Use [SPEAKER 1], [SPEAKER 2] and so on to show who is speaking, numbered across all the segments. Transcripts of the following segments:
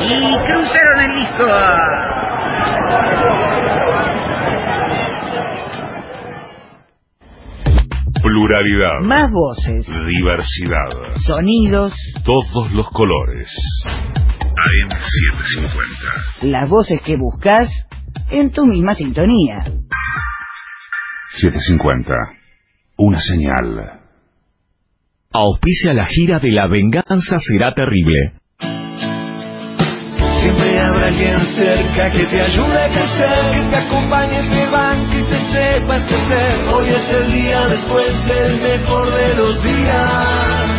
[SPEAKER 1] Y cruzaron el disco.
[SPEAKER 2] Pluralidad.
[SPEAKER 1] Más voces.
[SPEAKER 2] Diversidad.
[SPEAKER 1] Sonidos.
[SPEAKER 2] Todos los colores. AM750.
[SPEAKER 1] Las voces que buscas en tu misma sintonía.
[SPEAKER 2] 750. Una señal.
[SPEAKER 3] Auspicia la gira de La Venganza Será Terrible.
[SPEAKER 4] Siempre habrá alguien cerca que te ayude a crecer, que te acompañe, te banque y te sepa entender. Hoy es el día después del mejor de los días.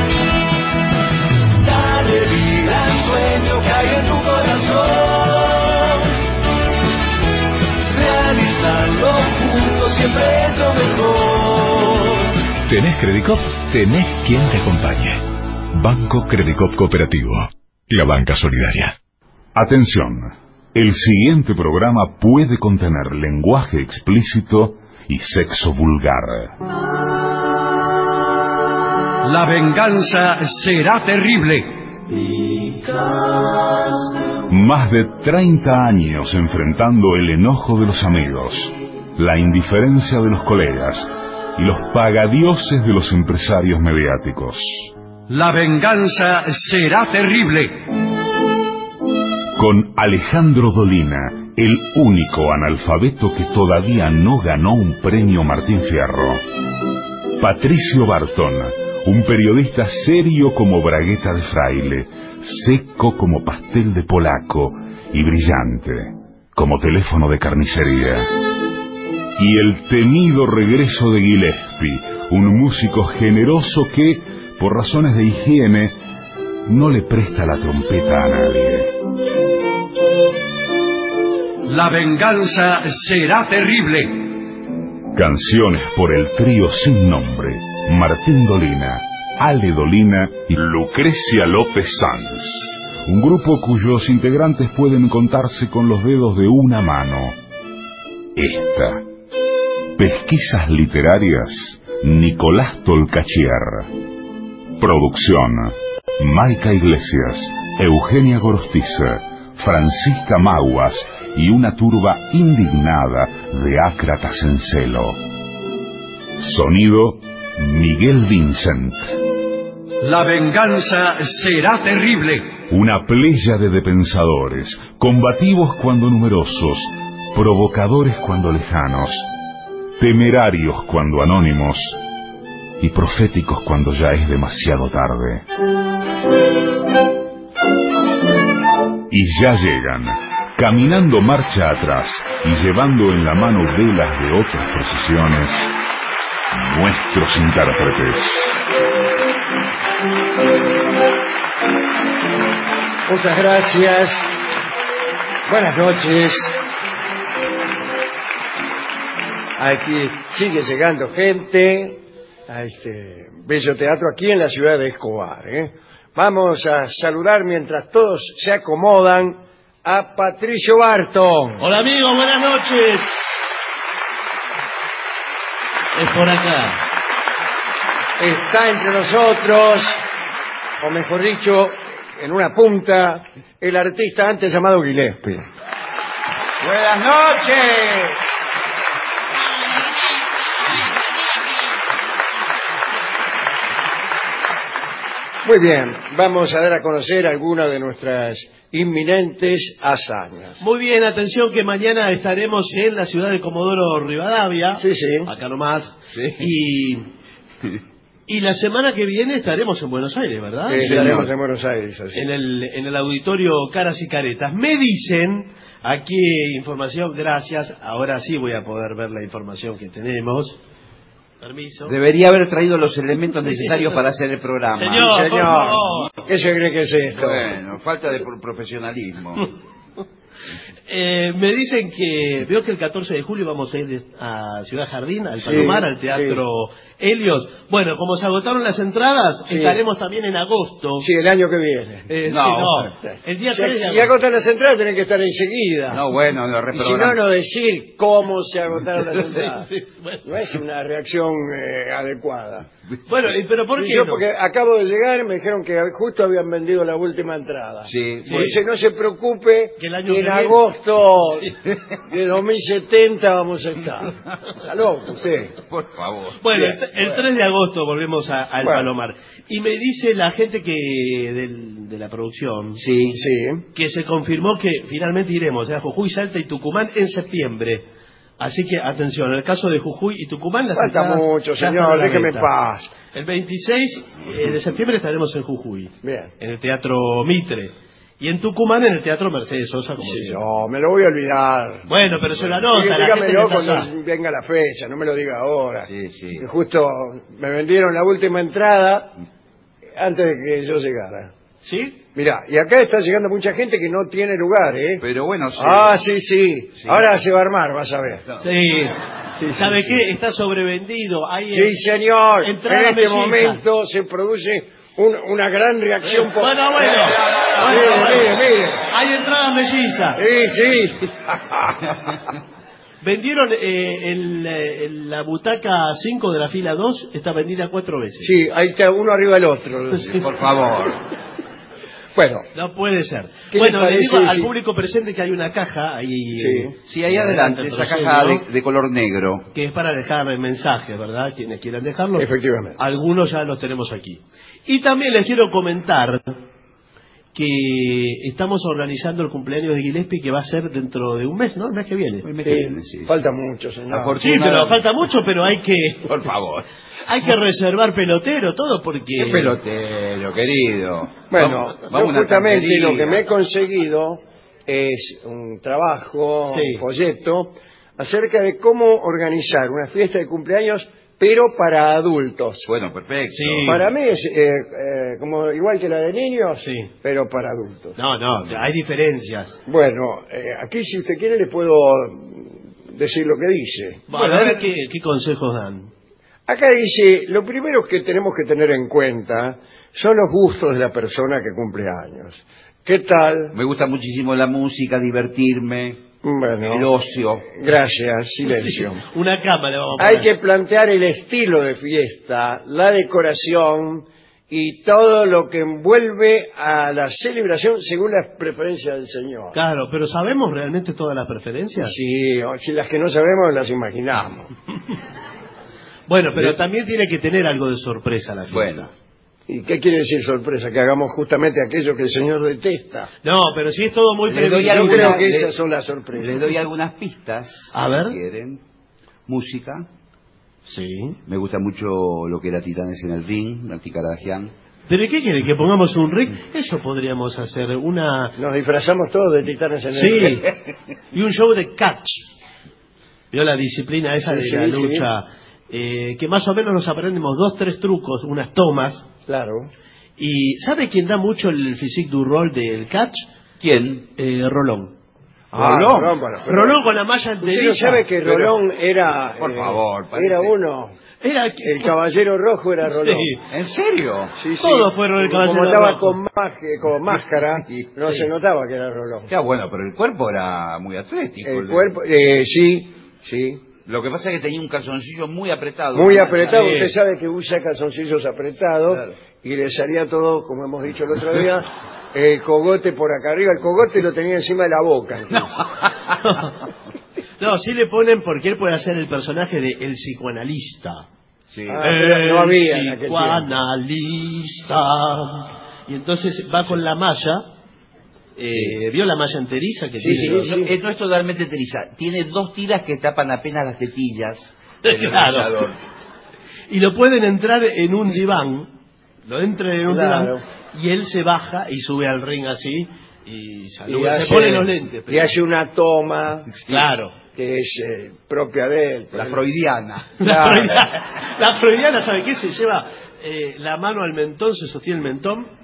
[SPEAKER 4] Dale vida al sueño que hay en tu corazón. Realizarlo juntos siempre es lo mejor.
[SPEAKER 3] ¿Tenés Credicop? Tenés quien te acompañe. Banco Credicop Cooperativo. La banca solidaria.
[SPEAKER 2] Atención, el siguiente programa puede contener lenguaje explícito y sexo vulgar.
[SPEAKER 5] La venganza será terrible.
[SPEAKER 2] Más de 30 años enfrentando el enojo de los amigos, la indiferencia de los colegas y los pagadioses de los empresarios mediáticos.
[SPEAKER 5] La venganza será terrible.
[SPEAKER 2] Con Alejandro Dolina, el único analfabeto que todavía no ganó un premio Martín Fierro. Patricio Barton, un periodista serio como bragueta de fraile, seco como pastel de polaco y brillante como teléfono de carnicería. Y el temido regreso de Gillespie, un músico generoso que, por razones de higiene, no le presta la trompeta a nadie.
[SPEAKER 5] La venganza será terrible.
[SPEAKER 2] Canciones por el trío sin nombre: Martín Dolina, Ale Dolina y Lucrecia López Sanz. Un grupo cuyos integrantes pueden contarse con los dedos de una mano. Esta. Pesquisas literarias: Nicolás Tolcachier. Producción: Maica Iglesias, Eugenia Gorostiza, Francisca Maguas y una turba indignada de ácratas en celo. Sonido: Miguel Vincent.
[SPEAKER 5] La venganza será terrible.
[SPEAKER 2] Una pléyade de pensadores, combativos cuando numerosos, provocadores cuando lejanos, temerarios cuando anónimos y proféticos cuando ya es demasiado tarde. Y ya llegan, caminando marcha atrás y llevando en la mano velas de otras procesiones, nuestros intérpretes.
[SPEAKER 6] Muchas gracias. Buenas noches. Aquí sigue llegando gente a este bello teatro aquí en la ciudad de Escobar, Vamos a saludar mientras todos se acomodan a Patricio Barton.
[SPEAKER 7] Hola amigos, buenas noches. Es por acá.
[SPEAKER 6] Está entre nosotros, o mejor dicho, en una punta, el artista antes llamado Gillespie.
[SPEAKER 8] Buenas noches.
[SPEAKER 6] Muy bien, vamos a dar a conocer algunas de nuestras inminentes hazañas.
[SPEAKER 7] Muy bien, atención que mañana estaremos en la ciudad de Comodoro Rivadavia.
[SPEAKER 6] Sí, sí.
[SPEAKER 7] Acá nomás.
[SPEAKER 6] Sí.
[SPEAKER 7] Y la semana que viene estaremos en Buenos Aires, ¿verdad?
[SPEAKER 6] Estaremos en Buenos Aires, así.
[SPEAKER 7] En el auditorio Caras y Caretas. Me dicen, aquí información, gracias, ahora sí voy a poder ver la información que tenemos. Permiso.
[SPEAKER 8] Debería haber traído los elementos necesarios para hacer el programa.
[SPEAKER 6] Señor. ¿Qué se cree que es esto?
[SPEAKER 8] Bueno, falta de profesionalismo.
[SPEAKER 7] Me dicen que veo que el 14 de julio vamos a ir a Ciudad Jardín, al Palomar, al Teatro Helios. Bueno, como se agotaron las entradas, estaremos también en agosto.
[SPEAKER 6] Sí, el año que viene.
[SPEAKER 7] El día 3 de agosto.
[SPEAKER 6] Si agotan las entradas, tienen que estar enseguida.
[SPEAKER 8] No, bueno, lo
[SPEAKER 6] y si no, no decir cómo se agotaron las entradas.
[SPEAKER 7] Bueno.
[SPEAKER 6] No es una reacción adecuada.
[SPEAKER 7] Bueno, pero ¿por qué
[SPEAKER 6] Yo
[SPEAKER 7] no?
[SPEAKER 6] porque acabo de llegar y me dijeron que justo habían vendido la última entrada.
[SPEAKER 8] Sí.
[SPEAKER 6] Dice, no se preocupe,
[SPEAKER 7] Que el año
[SPEAKER 6] que
[SPEAKER 7] que
[SPEAKER 6] en
[SPEAKER 7] viene-
[SPEAKER 6] agosto de 2070 vamos a estar. Aló, usted.
[SPEAKER 8] Por favor.
[SPEAKER 7] Bueno,
[SPEAKER 6] Bien,
[SPEAKER 7] el 3 de agosto volvemos al
[SPEAKER 6] Bueno.
[SPEAKER 7] Palomar. Y me dice la gente que de la producción
[SPEAKER 8] Sí.
[SPEAKER 6] Sí.
[SPEAKER 7] que se confirmó que finalmente iremos a Jujuy, Salta y Tucumán en septiembre. Así que, atención, en el caso de Jujuy y Tucumán... las
[SPEAKER 6] Falta
[SPEAKER 7] entradas
[SPEAKER 6] mucho,
[SPEAKER 7] ya
[SPEAKER 6] señor,
[SPEAKER 7] están a la
[SPEAKER 6] déjeme en
[SPEAKER 7] venta.
[SPEAKER 6] paz.
[SPEAKER 7] El 26 de septiembre estaremos en Jujuy,
[SPEAKER 6] Bien.
[SPEAKER 7] en el Teatro Mitre. Y en Tucumán, en el Teatro Mercedes Sosa, como
[SPEAKER 6] Sí,
[SPEAKER 7] siempre.
[SPEAKER 6] no, me lo voy a olvidar.
[SPEAKER 7] Bueno, pero se lo anota, la gente
[SPEAKER 6] Dígamelo
[SPEAKER 7] que está allá.
[SPEAKER 6] cuando venga la fecha, no me lo diga ahora.
[SPEAKER 8] Sí, sí.
[SPEAKER 6] Que justo me vendieron la última entrada antes de que yo llegara.
[SPEAKER 7] ¿Sí?
[SPEAKER 6] Mirá, y acá está llegando mucha gente que no tiene lugar, ¿eh?
[SPEAKER 8] Pero bueno, sí.
[SPEAKER 6] Ah, sí. Ahora se va a armar, vas a ver.
[SPEAKER 7] Sí. ¿Sabe
[SPEAKER 6] sí,
[SPEAKER 7] qué? Está sobrevendido. Hay
[SPEAKER 6] Sí, señor. En
[SPEAKER 7] entrada
[SPEAKER 6] este
[SPEAKER 7] melliza.
[SPEAKER 6] momento se produce una gran reacción.
[SPEAKER 7] Bueno.
[SPEAKER 6] Mire.
[SPEAKER 7] Hay entradas mellizas.
[SPEAKER 6] Sí.
[SPEAKER 7] Vendieron la butaca 5 de la fila 2, está vendida 4 veces.
[SPEAKER 6] Sí, ahí está uno arriba del otro.
[SPEAKER 8] Por favor.
[SPEAKER 6] Bueno,
[SPEAKER 7] No puede ser.
[SPEAKER 6] ¿Qué
[SPEAKER 7] Bueno,
[SPEAKER 6] le
[SPEAKER 7] le
[SPEAKER 6] parece
[SPEAKER 7] digo al
[SPEAKER 6] si-
[SPEAKER 7] público presente que hay una caja ahí.
[SPEAKER 8] Sí, ahí adelante, esa caja de color negro.
[SPEAKER 7] Que es para dejar mensajes, ¿verdad? Quienes quieran dejarlos.
[SPEAKER 6] efectivamente.
[SPEAKER 7] Algunos ya los tenemos aquí. Y también les quiero comentar que estamos organizando el cumpleaños de Gillespie, que va a ser dentro de un mes, ¿no? El mes que viene.
[SPEAKER 6] Sí, falta mucho, señor.
[SPEAKER 7] Sí, pero falta mucho, pero hay que
[SPEAKER 8] Por favor.
[SPEAKER 7] reservar pelotero, todo porque...
[SPEAKER 8] Qué pelotero, querido.
[SPEAKER 6] Bueno,
[SPEAKER 8] Vamos a
[SPEAKER 6] yo
[SPEAKER 8] una
[SPEAKER 6] justamente
[SPEAKER 8] cantería.
[SPEAKER 6] lo que me he conseguido es un trabajo,
[SPEAKER 7] Sí.
[SPEAKER 6] un folleto, acerca de cómo organizar una fiesta de cumpleaños, pero para adultos.
[SPEAKER 8] Bueno, perfecto.
[SPEAKER 7] Sí.
[SPEAKER 6] Para mí es como igual que la de niños,
[SPEAKER 7] Sí.
[SPEAKER 6] pero para adultos.
[SPEAKER 7] No, hay diferencias.
[SPEAKER 6] Bueno, aquí si usted quiere le puedo decir lo que dice.
[SPEAKER 7] Bueno, a ver qué consejos dan.
[SPEAKER 6] Acá dice, lo primero que tenemos que tener en cuenta son los gustos de la persona que cumple años. ¿Qué tal?
[SPEAKER 8] Me gusta muchísimo la música, divertirme, el
[SPEAKER 6] Bueno,
[SPEAKER 8] ocio.
[SPEAKER 6] gracias, silencio.
[SPEAKER 7] Una cámara vamos a poner.
[SPEAKER 6] Hay que plantear el estilo de fiesta, la decoración y todo lo que envuelve a la celebración según las preferencias del señor.
[SPEAKER 7] Claro, pero ¿sabemos realmente todas las preferencias?
[SPEAKER 6] Sí, o si las que no sabemos las imaginamos.
[SPEAKER 7] Bueno, pero también tiene que tener algo de sorpresa la fiesta.
[SPEAKER 8] Bueno.
[SPEAKER 6] ¿Y qué quiere decir sorpresa? Que hagamos justamente aquello que el señor detesta.
[SPEAKER 7] No, pero si es todo muy
[SPEAKER 8] Le doy
[SPEAKER 6] Yo
[SPEAKER 8] alguna-
[SPEAKER 6] creo que
[SPEAKER 8] le-
[SPEAKER 6] esas son las
[SPEAKER 8] Les
[SPEAKER 6] sorpresas.
[SPEAKER 8] doy algunas pistas.
[SPEAKER 7] A ver.
[SPEAKER 8] Si quieren. Música.
[SPEAKER 7] Sí.
[SPEAKER 8] Me gusta mucho lo que era Titanes en el Ring, Martí Caradagian.
[SPEAKER 7] ¿Pero y qué quiere? ¿Que pongamos un ring? Eso podríamos hacer, una...
[SPEAKER 6] Nos disfrazamos todos de titanes en el
[SPEAKER 7] Sí, y un show de catch. ¿Vio la disciplina esa
[SPEAKER 6] Sí,
[SPEAKER 7] de
[SPEAKER 6] sí,
[SPEAKER 7] la
[SPEAKER 6] sí.
[SPEAKER 7] lucha? Que más o menos nos aprendemos 2, 3 trucos, unas tomas.
[SPEAKER 6] Claro.
[SPEAKER 7] ¿Y sabe quién da mucho el physique du rol del catch?
[SPEAKER 8] ¿Quién?
[SPEAKER 7] Rolón.
[SPEAKER 6] Rolón, bueno, pero-
[SPEAKER 7] Rolón con la malla
[SPEAKER 6] Usted
[SPEAKER 7] enterita.
[SPEAKER 6] no sabe que
[SPEAKER 8] Pero-
[SPEAKER 6] Rolón era...
[SPEAKER 8] Por favor, parece-
[SPEAKER 6] era uno.
[SPEAKER 7] Era
[SPEAKER 6] El caballero rojo era Rolón.
[SPEAKER 7] Sí.
[SPEAKER 8] ¿En serio?
[SPEAKER 6] Sí, sí.
[SPEAKER 7] Todos fueron el caballero
[SPEAKER 6] Como estaba
[SPEAKER 7] rojo.
[SPEAKER 6] con máscara,
[SPEAKER 8] Sí,
[SPEAKER 6] no
[SPEAKER 8] sí.
[SPEAKER 6] se notaba que era Rolón.
[SPEAKER 8] Ya, bueno, pero el cuerpo era muy atlético.
[SPEAKER 6] El cuerpo, sí.
[SPEAKER 8] Lo que pasa es que tenía un calzoncillo muy apretado.
[SPEAKER 6] Muy apretado.
[SPEAKER 7] Sí.
[SPEAKER 6] Usted sabe que usa calzoncillos apretados
[SPEAKER 8] Claro.
[SPEAKER 6] y le salía todo, como hemos dicho el otro día, el cogote por acá arriba. El cogote lo tenía encima de la boca.
[SPEAKER 7] No, sí le ponen porque él puede hacer el personaje de el psicoanalista.
[SPEAKER 8] Sí.
[SPEAKER 6] Pero no había en aquel tiempo.
[SPEAKER 7] Psicoanalista. Y entonces va con la malla. ¿Vio la malla enteriza que
[SPEAKER 6] Sí,
[SPEAKER 7] tiene?
[SPEAKER 6] sí,
[SPEAKER 8] No, no es totalmente teriza. Tiene 2 tiras que tapan apenas las tetillas. del
[SPEAKER 7] Claro.
[SPEAKER 8] luchador.
[SPEAKER 7] Y lo pueden entrar en un diván. Lo entran en un
[SPEAKER 6] Claro.
[SPEAKER 7] diván. Y él se baja y sube al ring así. Y
[SPEAKER 6] Y
[SPEAKER 7] saluda. Se
[SPEAKER 6] hace-
[SPEAKER 7] pone los lentes.
[SPEAKER 6] y hace una toma
[SPEAKER 7] Claro.
[SPEAKER 6] que es propia de él.
[SPEAKER 8] La freudiana.
[SPEAKER 6] Claro.
[SPEAKER 7] La freudiana, ¿sabe qué? Se lleva la mano al mentón, se sostiene el mentón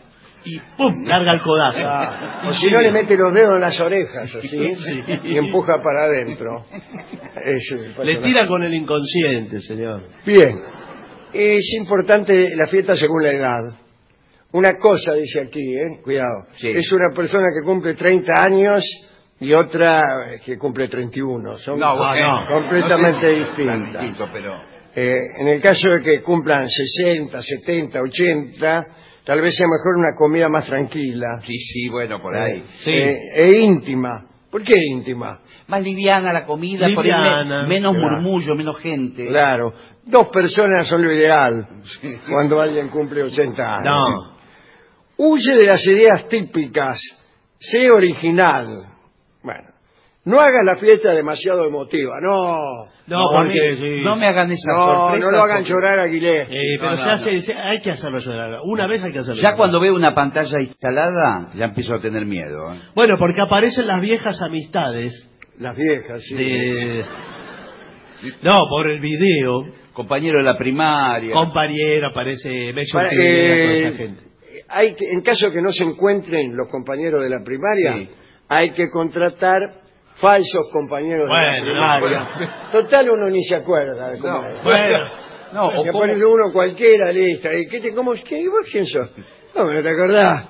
[SPEAKER 7] y ¡pum! Larga el codazo.
[SPEAKER 6] O si no, le mete los dedos en las orejas, así,
[SPEAKER 7] Sí.
[SPEAKER 6] y empuja para adentro.
[SPEAKER 7] Le tira con el inconsciente, señor.
[SPEAKER 6] Bien. Es importante la fiesta según la edad. Una cosa, dice aquí, cuidado.
[SPEAKER 8] Sí.
[SPEAKER 6] Es una persona que cumple 30 años y otra que cumple 31. Son completamente distintas.
[SPEAKER 8] Distinto, pero...
[SPEAKER 6] En el caso de que cumplan 60, 70, 80, tal vez sea mejor una comida más tranquila.
[SPEAKER 8] Sí, bueno, por ahí.
[SPEAKER 7] Sí.
[SPEAKER 6] E íntima. ¿Por qué íntima?
[SPEAKER 8] Más liviana la comida, por ahí
[SPEAKER 7] Liviana.
[SPEAKER 8] menos
[SPEAKER 6] Claro.
[SPEAKER 8] murmullo, menos gente.
[SPEAKER 6] Claro. 2 personas son lo ideal cuando alguien cumple 80 años.
[SPEAKER 7] No.
[SPEAKER 6] Huye de las ideas típicas. Sé original. Bueno. No hagas la fiesta demasiado emotiva. No.
[SPEAKER 7] No, porque sí.
[SPEAKER 8] No me hagan esa
[SPEAKER 6] No,
[SPEAKER 8] sorpresa.
[SPEAKER 6] no lo hagan
[SPEAKER 8] porque
[SPEAKER 6] llorar a Aguilé.
[SPEAKER 7] Pero
[SPEAKER 8] No,
[SPEAKER 7] hay que hacerlo llorar. Una vez hay que hacerlo
[SPEAKER 8] Ya
[SPEAKER 7] llorar.
[SPEAKER 8] cuando veo una pantalla instalada, ya empiezo a tener miedo.
[SPEAKER 7] Bueno, porque aparecen las viejas amistades
[SPEAKER 6] Las viejas, sí.
[SPEAKER 7] de... No, por el video.
[SPEAKER 8] Compañero de la primaria.
[SPEAKER 7] Compañero, aparece Mecho
[SPEAKER 6] Para-
[SPEAKER 7] Urquidea, toda esa gente.
[SPEAKER 6] hay que, en caso que no se encuentren los compañeros de la primaria,
[SPEAKER 8] Sí.
[SPEAKER 6] hay que contratar falsos compañeros de la
[SPEAKER 7] Bueno,
[SPEAKER 6] primaria. Total, uno ni se acuerda de cómo era.
[SPEAKER 7] Bueno,
[SPEAKER 8] No, o
[SPEAKER 6] Que
[SPEAKER 8] como-
[SPEAKER 6] aparece uno cualquiera, lista. ¿Y vos quién sos? No, no te acordás.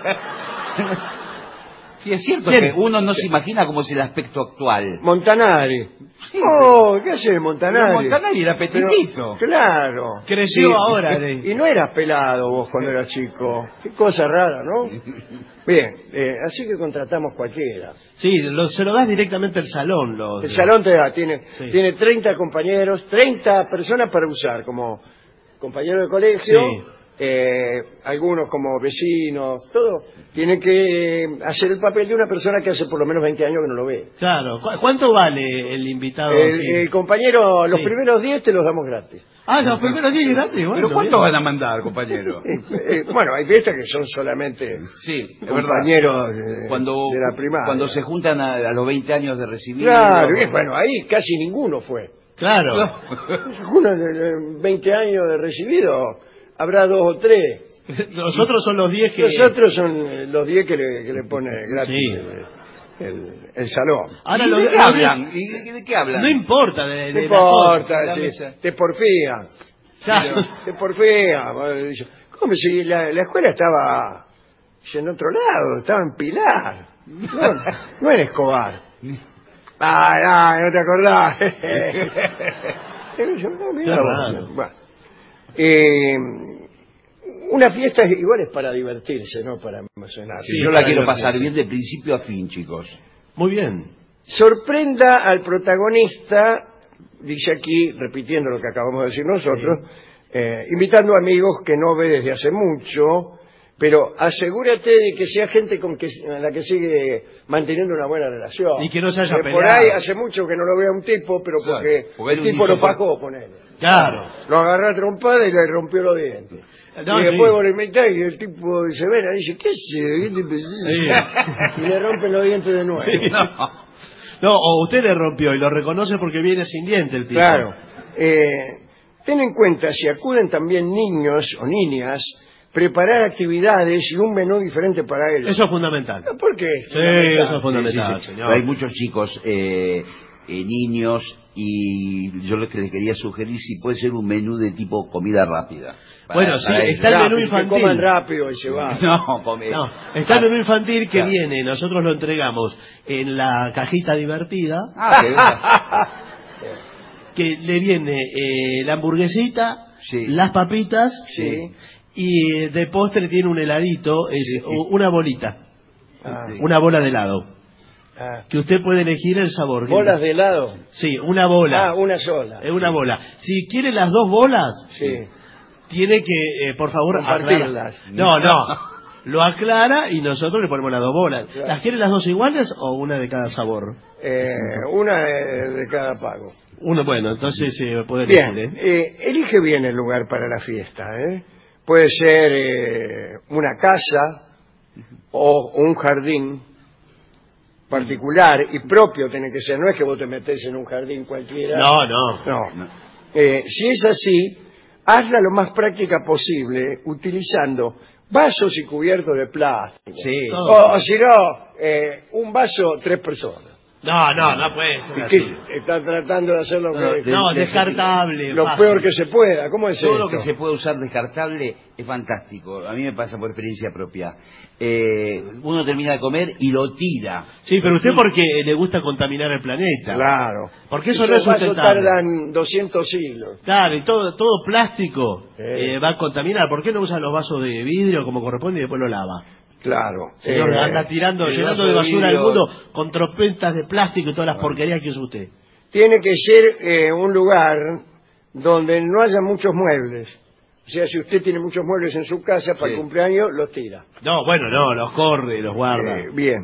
[SPEAKER 8] Sí, es cierto
[SPEAKER 7] ¿Quién?
[SPEAKER 8] que uno no se imagina cómo es el aspecto actual.
[SPEAKER 6] Montanari. Oh, ¿qué haces, Montanari?
[SPEAKER 8] Pero Montanari era peticito.
[SPEAKER 6] Pero, claro.
[SPEAKER 7] creció
[SPEAKER 6] Sí.
[SPEAKER 7] ahora.
[SPEAKER 6] Y no eras pelado vos cuando eras chico. Qué cosa rara, ¿no? Bien, así que contratamos cualquiera.
[SPEAKER 7] Sí, se lo das directamente al salón.
[SPEAKER 6] El salón te da, tiene
[SPEAKER 7] Sí.
[SPEAKER 6] 30 compañeros, 30 personas para usar como compañeros de colegio, algunos como vecinos, todo. Tienen que sí, el papel de una persona que hace por lo menos 20 años que no lo ve.
[SPEAKER 7] Claro. ¿Cuánto vale el invitado?
[SPEAKER 6] El compañero, los
[SPEAKER 7] Sí.
[SPEAKER 6] primeros 10 te los damos gratis.
[SPEAKER 7] Los primeros 10 gratis. Bueno,
[SPEAKER 8] ¿Pero cuánto
[SPEAKER 7] bien.
[SPEAKER 8] van a mandar, compañero?
[SPEAKER 6] Bueno, hay fiestas que son solamente
[SPEAKER 8] Sí, es verdad.
[SPEAKER 6] compañeros
[SPEAKER 8] Cuando,
[SPEAKER 6] de la primaria.
[SPEAKER 8] cuando se juntan a los 20 años de recibir.
[SPEAKER 6] Claro, y bueno, ahí casi ninguno fue.
[SPEAKER 7] Claro.
[SPEAKER 6] Uno de 20 años de recibido, habrá 2 o 3.
[SPEAKER 7] Nosotros son los 10 que...
[SPEAKER 6] Los otros son los 10 que le pone gratis
[SPEAKER 7] Sí.
[SPEAKER 6] el salón.
[SPEAKER 7] Ahora
[SPEAKER 8] ¿Y
[SPEAKER 7] lo
[SPEAKER 8] de qué hablan? ¿Y de qué hablan?
[SPEAKER 7] No importa de
[SPEAKER 6] No
[SPEAKER 7] las cosas.
[SPEAKER 6] importa,
[SPEAKER 8] la
[SPEAKER 6] sí,
[SPEAKER 8] mesa.
[SPEAKER 6] te porfían.
[SPEAKER 7] Claro.
[SPEAKER 6] Te porfían. ¿Cómo si la escuela estaba en otro lado? Estaba en Pilar. No en Escobar. No te acordás. No, mirá
[SPEAKER 7] Qué
[SPEAKER 6] vos.
[SPEAKER 7] raro.
[SPEAKER 6] Bueno. Una fiesta igual es para divertirse, no para emocionar.
[SPEAKER 8] Sí, yo la quiero pasar bien de principio a fin, chicos.
[SPEAKER 7] Muy bien.
[SPEAKER 6] Sorprenda al protagonista, dice aquí, repitiendo lo que acabamos de decir nosotros, invitando amigos que no ve desde hace mucho, pero asegúrate de que sea gente con la que sigue manteniendo una buena relación.
[SPEAKER 7] Y que no se haya
[SPEAKER 6] por
[SPEAKER 7] peleado.
[SPEAKER 6] ahí hace mucho que no lo vea un tipo, pero
[SPEAKER 8] Claro,
[SPEAKER 6] porque
[SPEAKER 8] él
[SPEAKER 6] el tipo lo
[SPEAKER 8] hizo por-
[SPEAKER 6] pagó, ponele.
[SPEAKER 7] Claro.
[SPEAKER 6] Lo agarró a trompada y le rompió los dientes.
[SPEAKER 7] No,
[SPEAKER 6] y después
[SPEAKER 7] sí.
[SPEAKER 6] vos le invitás y el tipo se vera dice, ¿qué es? Y le rompen los dientes de nuevo.
[SPEAKER 7] No, o usted le rompió y lo reconoce porque viene sin diente el tipo.
[SPEAKER 6] Claro. Ten en cuenta, si acuden también niños o niñas, preparar actividades y un menú diferente para ellos.
[SPEAKER 7] Eso es fundamental.
[SPEAKER 6] ¿Por qué?
[SPEAKER 7] Sí, eso es fundamental,
[SPEAKER 8] Sí, sí.
[SPEAKER 7] señor.
[SPEAKER 8] Pero hay muchos chicos, niños, y yo lo que les quería sugerir si puede ser un menú de tipo comida rápida.
[SPEAKER 7] Bueno, sí,
[SPEAKER 8] ellos.
[SPEAKER 7] está el menú
[SPEAKER 6] Que
[SPEAKER 7] infantil.
[SPEAKER 6] coman rápido y se van.
[SPEAKER 8] No, come.
[SPEAKER 7] No, está el menú infantil que
[SPEAKER 8] Claro.
[SPEAKER 7] viene, nosotros lo entregamos en la cajita divertida, que le viene la hamburguesita,
[SPEAKER 8] Sí.
[SPEAKER 7] las papitas,
[SPEAKER 6] Sí.
[SPEAKER 7] y de postre tiene un heladito, una bolita, una bola de helado, que usted puede elegir el sabor.
[SPEAKER 6] ¿Bolas de helado?
[SPEAKER 7] Sí, una bola.
[SPEAKER 6] Una sola.
[SPEAKER 7] Es una bola. Si quiere las 2 bolas,
[SPEAKER 6] Sí.
[SPEAKER 7] tiene que, por favor,
[SPEAKER 6] Compartirlas.
[SPEAKER 7] aclarar. No. Lo aclara y nosotros le ponemos las 2 bolas.
[SPEAKER 6] Claro.
[SPEAKER 7] ¿Las quiere las 2 iguales o una de cada sabor?
[SPEAKER 6] Una de cada pago.
[SPEAKER 7] Uno, bueno, entonces puede
[SPEAKER 6] Bien,
[SPEAKER 7] elegir, ¿eh?
[SPEAKER 6] elige bien el lugar para la fiesta. Puede ser una casa o un jardín particular y propio tiene que ser. No es que vos te metés en un jardín cualquiera.
[SPEAKER 7] No.
[SPEAKER 6] No. Si es así, hazla lo más práctica posible utilizando vasos y cubiertos de plástico.
[SPEAKER 8] Sí.
[SPEAKER 6] O si no, un vaso, 3 personas.
[SPEAKER 7] No puede ser
[SPEAKER 6] ¿Y
[SPEAKER 7] así.
[SPEAKER 6] qué? Están tratando de hacer lo que...
[SPEAKER 7] No, descartable.
[SPEAKER 6] Lo
[SPEAKER 7] fácil.
[SPEAKER 6] peor que se pueda. ¿Cómo es
[SPEAKER 8] Todo
[SPEAKER 6] esto?
[SPEAKER 8] lo que se puede usar descartable es fantástico. A mí me pasa por experiencia propia. Uno termina de comer y lo tira.
[SPEAKER 7] Sí, pero usted porque le gusta contaminar el planeta.
[SPEAKER 6] Claro.
[SPEAKER 7] Porque eso
[SPEAKER 6] Y
[SPEAKER 7] no es
[SPEAKER 6] los vasos
[SPEAKER 7] sustentable.
[SPEAKER 6] tardan 200 siglos.
[SPEAKER 7] Claro, y todo plástico va a contaminar. ¿Por qué no usa los vasos de vidrio como corresponde y después lo lava?
[SPEAKER 6] Claro.
[SPEAKER 7] Señor, anda tirando,
[SPEAKER 8] el
[SPEAKER 7] llenando
[SPEAKER 8] vaso
[SPEAKER 7] de
[SPEAKER 8] de
[SPEAKER 7] basura al
[SPEAKER 8] vidrio.
[SPEAKER 7] mundo con trompetas de plástico y todas las porquerías que usa usted.
[SPEAKER 6] Tiene que ser un lugar donde no haya muchos muebles. O sea, si usted tiene muchos muebles en su casa, para el cumpleaños los tira.
[SPEAKER 7] No, bueno, no, los corre, los guarda.
[SPEAKER 6] Bien.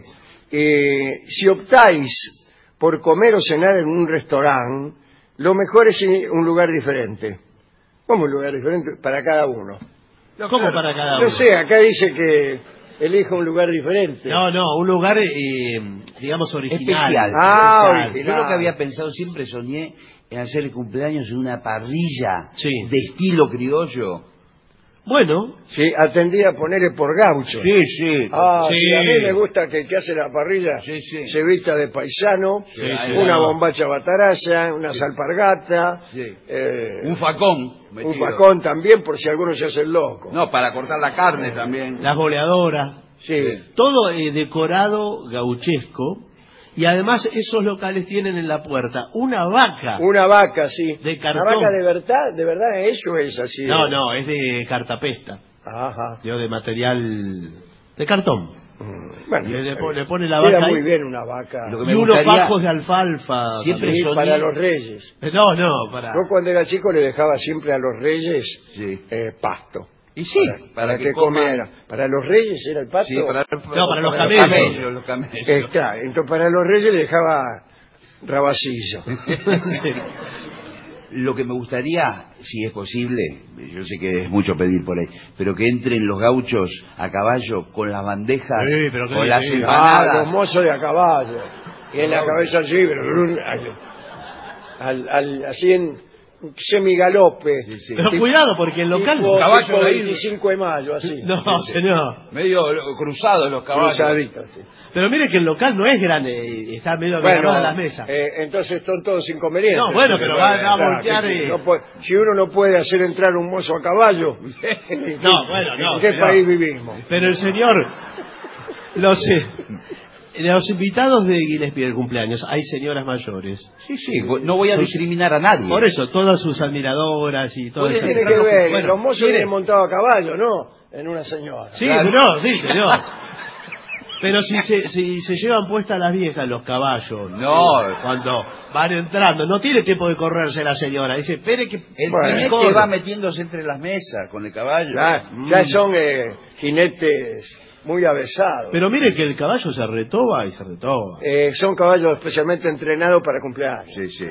[SPEAKER 6] Si optáis por comer o cenar en un restaurante, lo mejor es un lugar diferente. ¿Cómo un lugar diferente? Para cada uno.
[SPEAKER 7] ¿Cómo para cada uno?
[SPEAKER 6] No sé, acá dice que elija un lugar diferente.
[SPEAKER 7] No, un lugar, digamos, original.
[SPEAKER 8] Especial.
[SPEAKER 6] Ah,
[SPEAKER 8] Especial.
[SPEAKER 6] original.
[SPEAKER 8] Yo lo que había pensado, siempre soñé en hacer el cumpleaños en una parrilla
[SPEAKER 7] Sí.
[SPEAKER 8] de estilo criollo.
[SPEAKER 7] Bueno,
[SPEAKER 6] Sí, atendía a ponerle por gaucho.
[SPEAKER 8] Sí.
[SPEAKER 6] Ah,
[SPEAKER 7] Sí.
[SPEAKER 6] sí, a mí me gusta que el que hace la parrilla
[SPEAKER 8] Sí.
[SPEAKER 6] se vista de paisano,
[SPEAKER 7] Sí,
[SPEAKER 6] una
[SPEAKER 7] no.
[SPEAKER 6] bombacha bataraza, una salpargata,
[SPEAKER 8] Sí.
[SPEAKER 6] eh,
[SPEAKER 8] Un facón.
[SPEAKER 6] un
[SPEAKER 8] metido.
[SPEAKER 6] facón también por si alguno se hace el loco.
[SPEAKER 8] No, para cortar la carne también.
[SPEAKER 7] las boleadoras.
[SPEAKER 6] Sí.
[SPEAKER 7] Todo decorado gauchesco. Y además esos locales tienen en la puerta una vaca.
[SPEAKER 6] Una vaca, sí.
[SPEAKER 7] De cartón.
[SPEAKER 6] ¿Una vaca de verdad eso es así?
[SPEAKER 7] No, es de cartapesta.
[SPEAKER 6] Ajá.
[SPEAKER 7] De material de cartón.
[SPEAKER 6] Bueno,
[SPEAKER 7] Le pone la
[SPEAKER 6] queda
[SPEAKER 7] vaca
[SPEAKER 6] muy
[SPEAKER 7] ahí.
[SPEAKER 6] bien una vaca.
[SPEAKER 8] Lo que me
[SPEAKER 7] Y unos
[SPEAKER 8] gustaría-
[SPEAKER 7] fajos de alfalfa.
[SPEAKER 8] Siempre
[SPEAKER 6] Sí,
[SPEAKER 8] soñé-
[SPEAKER 6] para los reyes.
[SPEAKER 7] No, para...
[SPEAKER 6] Yo cuando era chico le dejaba siempre a los reyes
[SPEAKER 8] Sí.
[SPEAKER 6] pasto.
[SPEAKER 8] Y sí,
[SPEAKER 6] Para que comiera. ¿Para los reyes era el pasto?
[SPEAKER 8] Sí, para
[SPEAKER 7] los
[SPEAKER 8] camellos.
[SPEAKER 7] camellos.
[SPEAKER 8] Los camellos.
[SPEAKER 6] Claro, entonces para los reyes le dejaba rabacillo.
[SPEAKER 8] Lo que me gustaría, si es posible, yo sé que es mucho pedir por ahí, pero que entren los gauchos a caballo con las bandejas,
[SPEAKER 7] Sí, pero que
[SPEAKER 8] con las
[SPEAKER 7] sí.
[SPEAKER 8] empanadas.
[SPEAKER 6] Los mozos de a caballo. Y en la cabeza así, así en semigalope.
[SPEAKER 8] Sí.
[SPEAKER 7] Pero cuidado, porque el local...
[SPEAKER 6] Tipo,
[SPEAKER 8] caballo
[SPEAKER 6] tipo
[SPEAKER 8] de ahí.
[SPEAKER 6] 25 de mayo, así.
[SPEAKER 7] No, señor.
[SPEAKER 8] Medio cruzados los caballos.
[SPEAKER 6] Cruzaditos, sí.
[SPEAKER 7] Pero mire que el local no es grande, está medio agarrado a las mesas.
[SPEAKER 6] Entonces son todos inconvenientes.
[SPEAKER 7] No, bueno, pero va a
[SPEAKER 6] Claro,
[SPEAKER 7] voltear
[SPEAKER 6] que
[SPEAKER 7] y-
[SPEAKER 6] no puede- si uno no puede hacer entrar un mozo a caballo,
[SPEAKER 7] No, bueno, no.
[SPEAKER 6] ¿en qué
[SPEAKER 7] señor.
[SPEAKER 6] país vivimos?
[SPEAKER 7] Pero el señor, los invitados de Gillespie del cumpleaños, hay señoras mayores.
[SPEAKER 8] Sí, no voy a discriminar a nadie.
[SPEAKER 7] Por eso, todas sus admiradoras y todo
[SPEAKER 8] Puede
[SPEAKER 7] eso.
[SPEAKER 6] Tiene que ver,
[SPEAKER 7] Bueno,
[SPEAKER 6] los mozos
[SPEAKER 7] mire,
[SPEAKER 6] vienen montados a caballo, ¿no? En una señora.
[SPEAKER 7] Sí,
[SPEAKER 8] Claro.
[SPEAKER 7] no, sí, señor. Pero si se llevan puestas las viejas los caballos,
[SPEAKER 8] No.
[SPEAKER 7] cuando van entrando, no tiene tiempo de correrse la señora. Dice, espere que...
[SPEAKER 8] El
[SPEAKER 6] Bueno,
[SPEAKER 8] jinete
[SPEAKER 7] corre.
[SPEAKER 8] va metiéndose entre las mesas con el caballo.
[SPEAKER 6] Ya son jinetes muy avesados.
[SPEAKER 7] Pero mire que el caballo se retoba y se retoba.
[SPEAKER 6] Son caballos especialmente entrenados para cumpleaños.
[SPEAKER 8] Sí.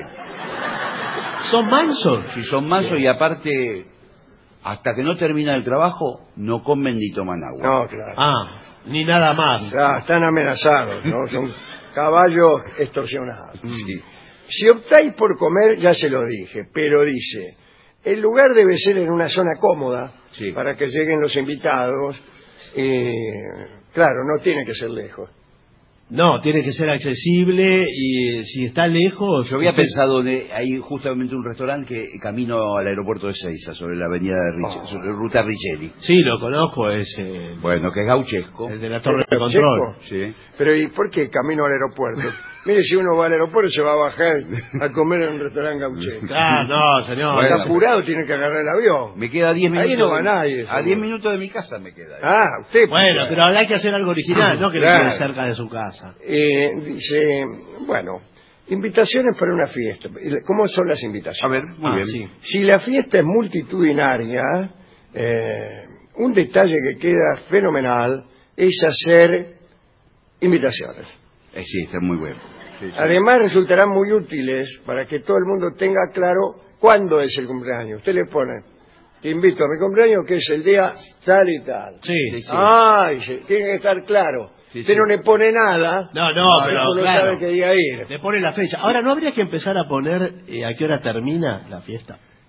[SPEAKER 7] ¿Son mansos?
[SPEAKER 8] Si son mansos y aparte, hasta que no termina el trabajo, no comen ni toman agua.
[SPEAKER 6] No, claro.
[SPEAKER 7] Ni nada más.
[SPEAKER 6] Ya, están amenazados, ¿no? Son caballos extorsionados.
[SPEAKER 8] Sí.
[SPEAKER 6] Si optáis por comer, ya se lo dije, pero dice, el lugar debe ser en una zona cómoda
[SPEAKER 8] Sí.
[SPEAKER 6] para que lleguen los invitados. Claro, no tiene que ser lejos.
[SPEAKER 7] No, tiene que ser accesible y si está lejos...
[SPEAKER 8] Yo había
[SPEAKER 7] usted-
[SPEAKER 8] pensado, hay justamente un restaurante que camino al aeropuerto de Seiza, sobre la avenida de sobre la ruta Richelli.
[SPEAKER 7] Sí, lo conozco, es
[SPEAKER 8] Bueno, que es gauchesco.
[SPEAKER 7] el de la torre de control.
[SPEAKER 8] Sí.
[SPEAKER 6] Pero ¿y por qué camino al aeropuerto? Mire, si uno va al aeropuerto se va a bajar a comer en un restaurante gauchesco.
[SPEAKER 7] Ah, no, señor.
[SPEAKER 8] Bueno,
[SPEAKER 6] Está apurado, tiene que agarrar el avión.
[SPEAKER 8] Me queda 10 minutos.
[SPEAKER 6] Ahí no va nadie,
[SPEAKER 8] A
[SPEAKER 6] seguro.
[SPEAKER 8] 10 minutos de mi casa me queda.
[SPEAKER 6] Usted.
[SPEAKER 7] Bueno, pero habrá que hacer algo original, no que le
[SPEAKER 6] Claro.
[SPEAKER 7] quede cerca de su casa.
[SPEAKER 6] Dice, bueno, invitaciones para una fiesta. ¿Cómo son las invitaciones?
[SPEAKER 8] A ver, muy bien.
[SPEAKER 7] Sí.
[SPEAKER 6] Si la fiesta es multitudinaria, un detalle que queda fenomenal es hacer invitaciones.
[SPEAKER 8] Sí, está muy bueno. Sí.
[SPEAKER 6] Además resultarán muy útiles para que todo el mundo tenga claro cuándo es el cumpleaños. Usted le pone, te invito a mi cumpleaños que es el día tal y tal.
[SPEAKER 7] Sí.
[SPEAKER 6] Dice, tiene que estar claro.
[SPEAKER 8] Sí,
[SPEAKER 6] Usted
[SPEAKER 8] sí.
[SPEAKER 6] no le pone nada,
[SPEAKER 7] No, pero
[SPEAKER 6] uno no
[SPEAKER 7] claro,
[SPEAKER 6] sabe qué día ir.
[SPEAKER 7] le pone la fecha. Ahora, ¿no habría que empezar a poner a qué hora termina la fiesta?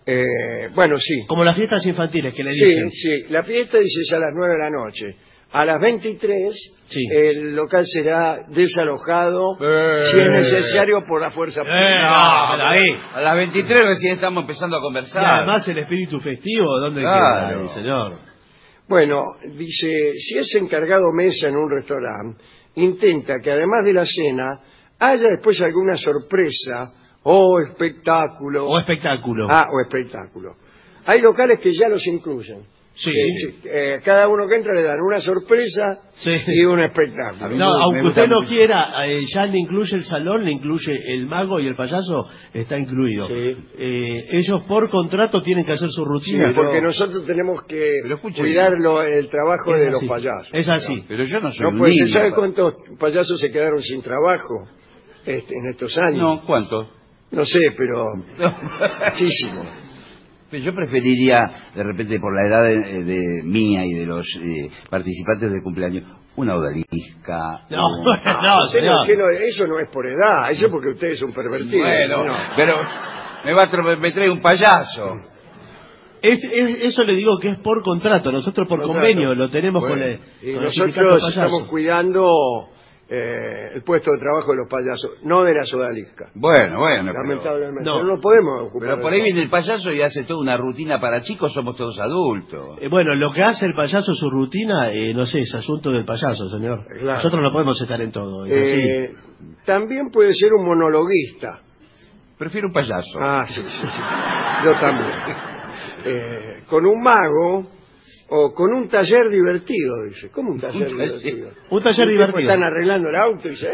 [SPEAKER 6] Bueno, sí.
[SPEAKER 7] Como las fiestas infantiles que le
[SPEAKER 6] Sí,
[SPEAKER 7] dicen.
[SPEAKER 6] sí. La fiesta dice es a las 9 de la noche. A las 23
[SPEAKER 7] Sí.
[SPEAKER 6] el local será desalojado si es necesario por la fuerza pública.
[SPEAKER 7] No, pero ahí.
[SPEAKER 8] A las 23 recién estamos empezando a
[SPEAKER 7] Y
[SPEAKER 8] conversar.
[SPEAKER 7] además el espíritu festivo, ¿dónde
[SPEAKER 8] Claro.
[SPEAKER 7] queda ahí, señor?
[SPEAKER 6] Bueno, dice, si es encargado mesa en un restaurante, intenta que además de la cena haya después alguna sorpresa o espectáculo.
[SPEAKER 7] O espectáculo.
[SPEAKER 6] O espectáculo. Hay locales que ya los incluyen.
[SPEAKER 7] Sí.
[SPEAKER 6] Cada uno que entra le dan una sorpresa
[SPEAKER 7] Sí.
[SPEAKER 6] y un espectáculo.
[SPEAKER 7] No,
[SPEAKER 8] Me
[SPEAKER 7] aunque
[SPEAKER 8] gusta
[SPEAKER 7] usted no
[SPEAKER 8] mucho.
[SPEAKER 7] quiera, ya le incluye el salón, le incluye el mago y el payaso, está incluido.
[SPEAKER 6] Sí.
[SPEAKER 7] Ellos por contrato tienen que hacer su
[SPEAKER 6] Sí,
[SPEAKER 7] rutina.
[SPEAKER 6] porque nosotros tenemos que
[SPEAKER 8] Pero escuche
[SPEAKER 6] cuidar el trabajo
[SPEAKER 7] Es
[SPEAKER 6] de los
[SPEAKER 7] así.
[SPEAKER 6] payasos.
[SPEAKER 7] Es así.
[SPEAKER 8] Pero yo no soy
[SPEAKER 6] No
[SPEAKER 8] un
[SPEAKER 6] puede ser.
[SPEAKER 8] niño.
[SPEAKER 6] ¿Sabe cuántos payasos se quedaron sin trabajo en estos años?
[SPEAKER 8] No, ¿cuánto?
[SPEAKER 6] No sé, pero muchísimo.
[SPEAKER 8] Yo preferiría, de repente, por la edad de mía y de los participantes del cumpleaños, una odalisca.
[SPEAKER 7] No,
[SPEAKER 8] un-
[SPEAKER 7] no,
[SPEAKER 6] Usted
[SPEAKER 7] señor.
[SPEAKER 6] eso no es por edad, eso es porque usted es un pervertido.
[SPEAKER 8] Bueno,
[SPEAKER 6] No.
[SPEAKER 8] pero me trae un payaso.
[SPEAKER 7] Eso le digo que es por contrato, nosotros por
[SPEAKER 6] Contrato.
[SPEAKER 7] convenio lo tenemos
[SPEAKER 8] Bueno,
[SPEAKER 7] con el,
[SPEAKER 6] Y
[SPEAKER 7] con el sindicato
[SPEAKER 6] nosotros
[SPEAKER 7] payaso.
[SPEAKER 6] estamos cuidando el puesto de trabajo de los payasos, no de las odaliscas.
[SPEAKER 8] Bueno, pero,
[SPEAKER 6] Lamentablemente.
[SPEAKER 7] No.
[SPEAKER 6] No podemos ocupar.
[SPEAKER 8] pero por ahí viene el payaso y hace toda una rutina para chicos, somos todos adultos.
[SPEAKER 7] Bueno, lo que hace el payaso, su rutina, no sé, es asunto del payaso, señor.
[SPEAKER 6] Claro.
[SPEAKER 7] Nosotros no podemos estar en todo. Es así.
[SPEAKER 6] También puede ser un monologuista.
[SPEAKER 8] Prefiero un payaso.
[SPEAKER 6] Sí. Yo también. Con un mago o con un taller divertido, dice. ¿Cómo un taller divertido?
[SPEAKER 7] Un taller
[SPEAKER 6] Un tipo
[SPEAKER 7] divertido.
[SPEAKER 6] Están arreglando el auto y dice...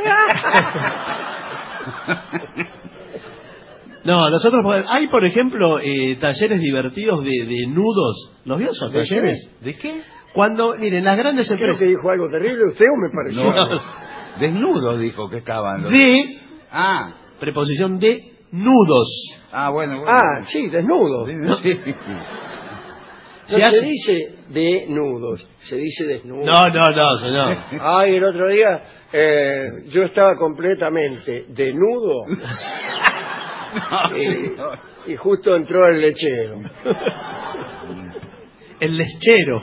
[SPEAKER 7] No, nosotros podemos... Hay, por ejemplo, talleres divertidos de nudos. ¿Los vio esos
[SPEAKER 6] ¿De
[SPEAKER 7] talleres?
[SPEAKER 8] ¿De qué?
[SPEAKER 7] Cuando, miren, las grandes
[SPEAKER 6] Creo
[SPEAKER 7] empresas...
[SPEAKER 6] que dijo algo terrible usted o me pareció.
[SPEAKER 8] No, desnudos dijo que estaban. los-
[SPEAKER 7] De, preposición de nudos.
[SPEAKER 8] Bueno.
[SPEAKER 6] Sí, desnudo.
[SPEAKER 8] Sí.
[SPEAKER 6] No
[SPEAKER 7] Se
[SPEAKER 6] se
[SPEAKER 7] hace-
[SPEAKER 6] dice desnudos, se dice desnudo.
[SPEAKER 7] No, señor.
[SPEAKER 6] Ay, el otro día yo estaba completamente desnudo y justo entró el lechero.
[SPEAKER 7] El lechero.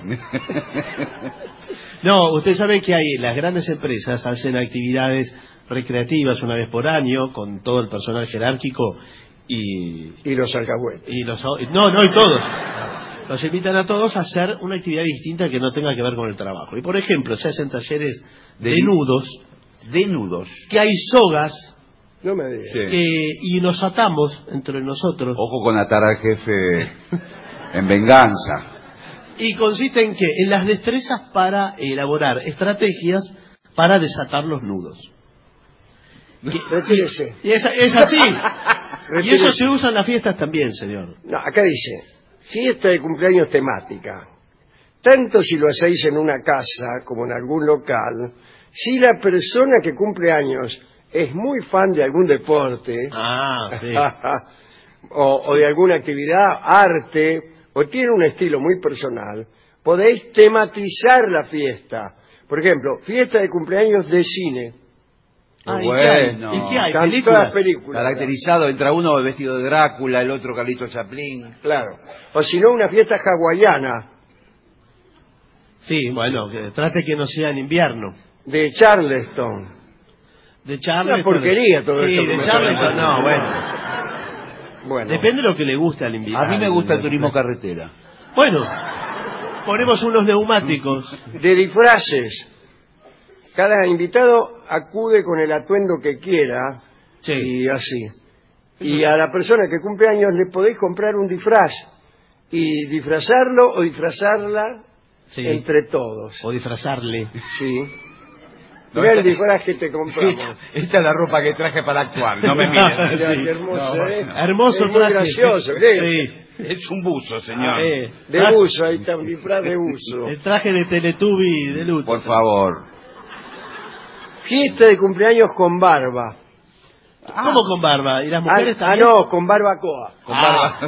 [SPEAKER 7] No, usted sabe que las grandes empresas hacen actividades recreativas una vez por año con todo el personal jerárquico y
[SPEAKER 6] los alcahuetes.
[SPEAKER 7] y todos. Los invitan a todos a hacer una actividad distinta que no tenga que ver con el trabajo. Y por ejemplo, se hacen talleres de nudos,
[SPEAKER 8] Desnudos.
[SPEAKER 7] que hay sogas
[SPEAKER 6] No me diga.
[SPEAKER 7] y nos atamos entre nosotros.
[SPEAKER 8] Ojo con atar al jefe en venganza.
[SPEAKER 7] Y consiste en que en las destrezas para elaborar estrategias para desatar los nudos.
[SPEAKER 6] Retírese.
[SPEAKER 7] Y es así. Y
[SPEAKER 6] Retírese.
[SPEAKER 7] eso se usa en las fiestas también, señor.
[SPEAKER 6] No, acá dice, fiesta de cumpleaños temática. Tanto si lo hacéis en una casa como en algún local, si la persona que cumple años es muy fan de algún deporte
[SPEAKER 7] Sí.
[SPEAKER 6] o de alguna actividad, arte, o tiene un estilo muy personal, podéis tematizar la fiesta. Por ejemplo, fiesta de cumpleaños de cine.
[SPEAKER 7] ¿Y
[SPEAKER 8] Bueno.
[SPEAKER 7] qué hay? ¿Y qué hay?
[SPEAKER 6] Están
[SPEAKER 7] ¿Películas?
[SPEAKER 6] todas películas.
[SPEAKER 8] Caracterizado, entra uno vestido de Drácula, el otro Carlito Chaplin.
[SPEAKER 6] Claro. O si no, una fiesta hawaiana
[SPEAKER 7] Sí, bueno, que trate que no sea en invierno.
[SPEAKER 6] de Charleston.
[SPEAKER 7] De Charleston.
[SPEAKER 6] Una porquería todo
[SPEAKER 7] sí,
[SPEAKER 6] esto que
[SPEAKER 7] de
[SPEAKER 6] me
[SPEAKER 7] Charleston,
[SPEAKER 6] parece.
[SPEAKER 7] no, bueno.
[SPEAKER 6] Bueno,
[SPEAKER 7] Depende de lo que le guste al invitado.
[SPEAKER 8] A mí me gusta el turismo carretera.
[SPEAKER 7] Bueno, ponemos unos neumáticos.
[SPEAKER 6] de disfraces. Cada invitado acude con el atuendo que quiera
[SPEAKER 7] Sí.
[SPEAKER 6] y así. Y a la persona que cumple años le podéis comprar un disfraz y disfrazarlo o disfrazarla
[SPEAKER 7] Sí.
[SPEAKER 6] entre todos.
[SPEAKER 7] O disfrazarle.
[SPEAKER 6] Sí.
[SPEAKER 8] No,
[SPEAKER 6] Mira el
[SPEAKER 8] esta-
[SPEAKER 6] disfraz que te compramos.
[SPEAKER 8] Esta es la ropa que traje para actuar, no me miren.
[SPEAKER 6] Mira,
[SPEAKER 7] Sí.
[SPEAKER 6] qué hermoso,
[SPEAKER 8] No,
[SPEAKER 6] ¿eh?
[SPEAKER 7] Hermoso
[SPEAKER 6] es muy
[SPEAKER 7] traje.
[SPEAKER 6] gracioso. ¿Qué?
[SPEAKER 7] Sí.
[SPEAKER 8] Es un buzo, señor.
[SPEAKER 6] De uso, ahí está un disfraz de uso.
[SPEAKER 7] El traje de Teletubby de luto.
[SPEAKER 8] Por favor.
[SPEAKER 6] Fiesta de cumpleaños con barba.
[SPEAKER 7] ¿Cómo con barba? ¿Y las mujeres también?
[SPEAKER 6] No, con barbacoa.
[SPEAKER 8] Con barba.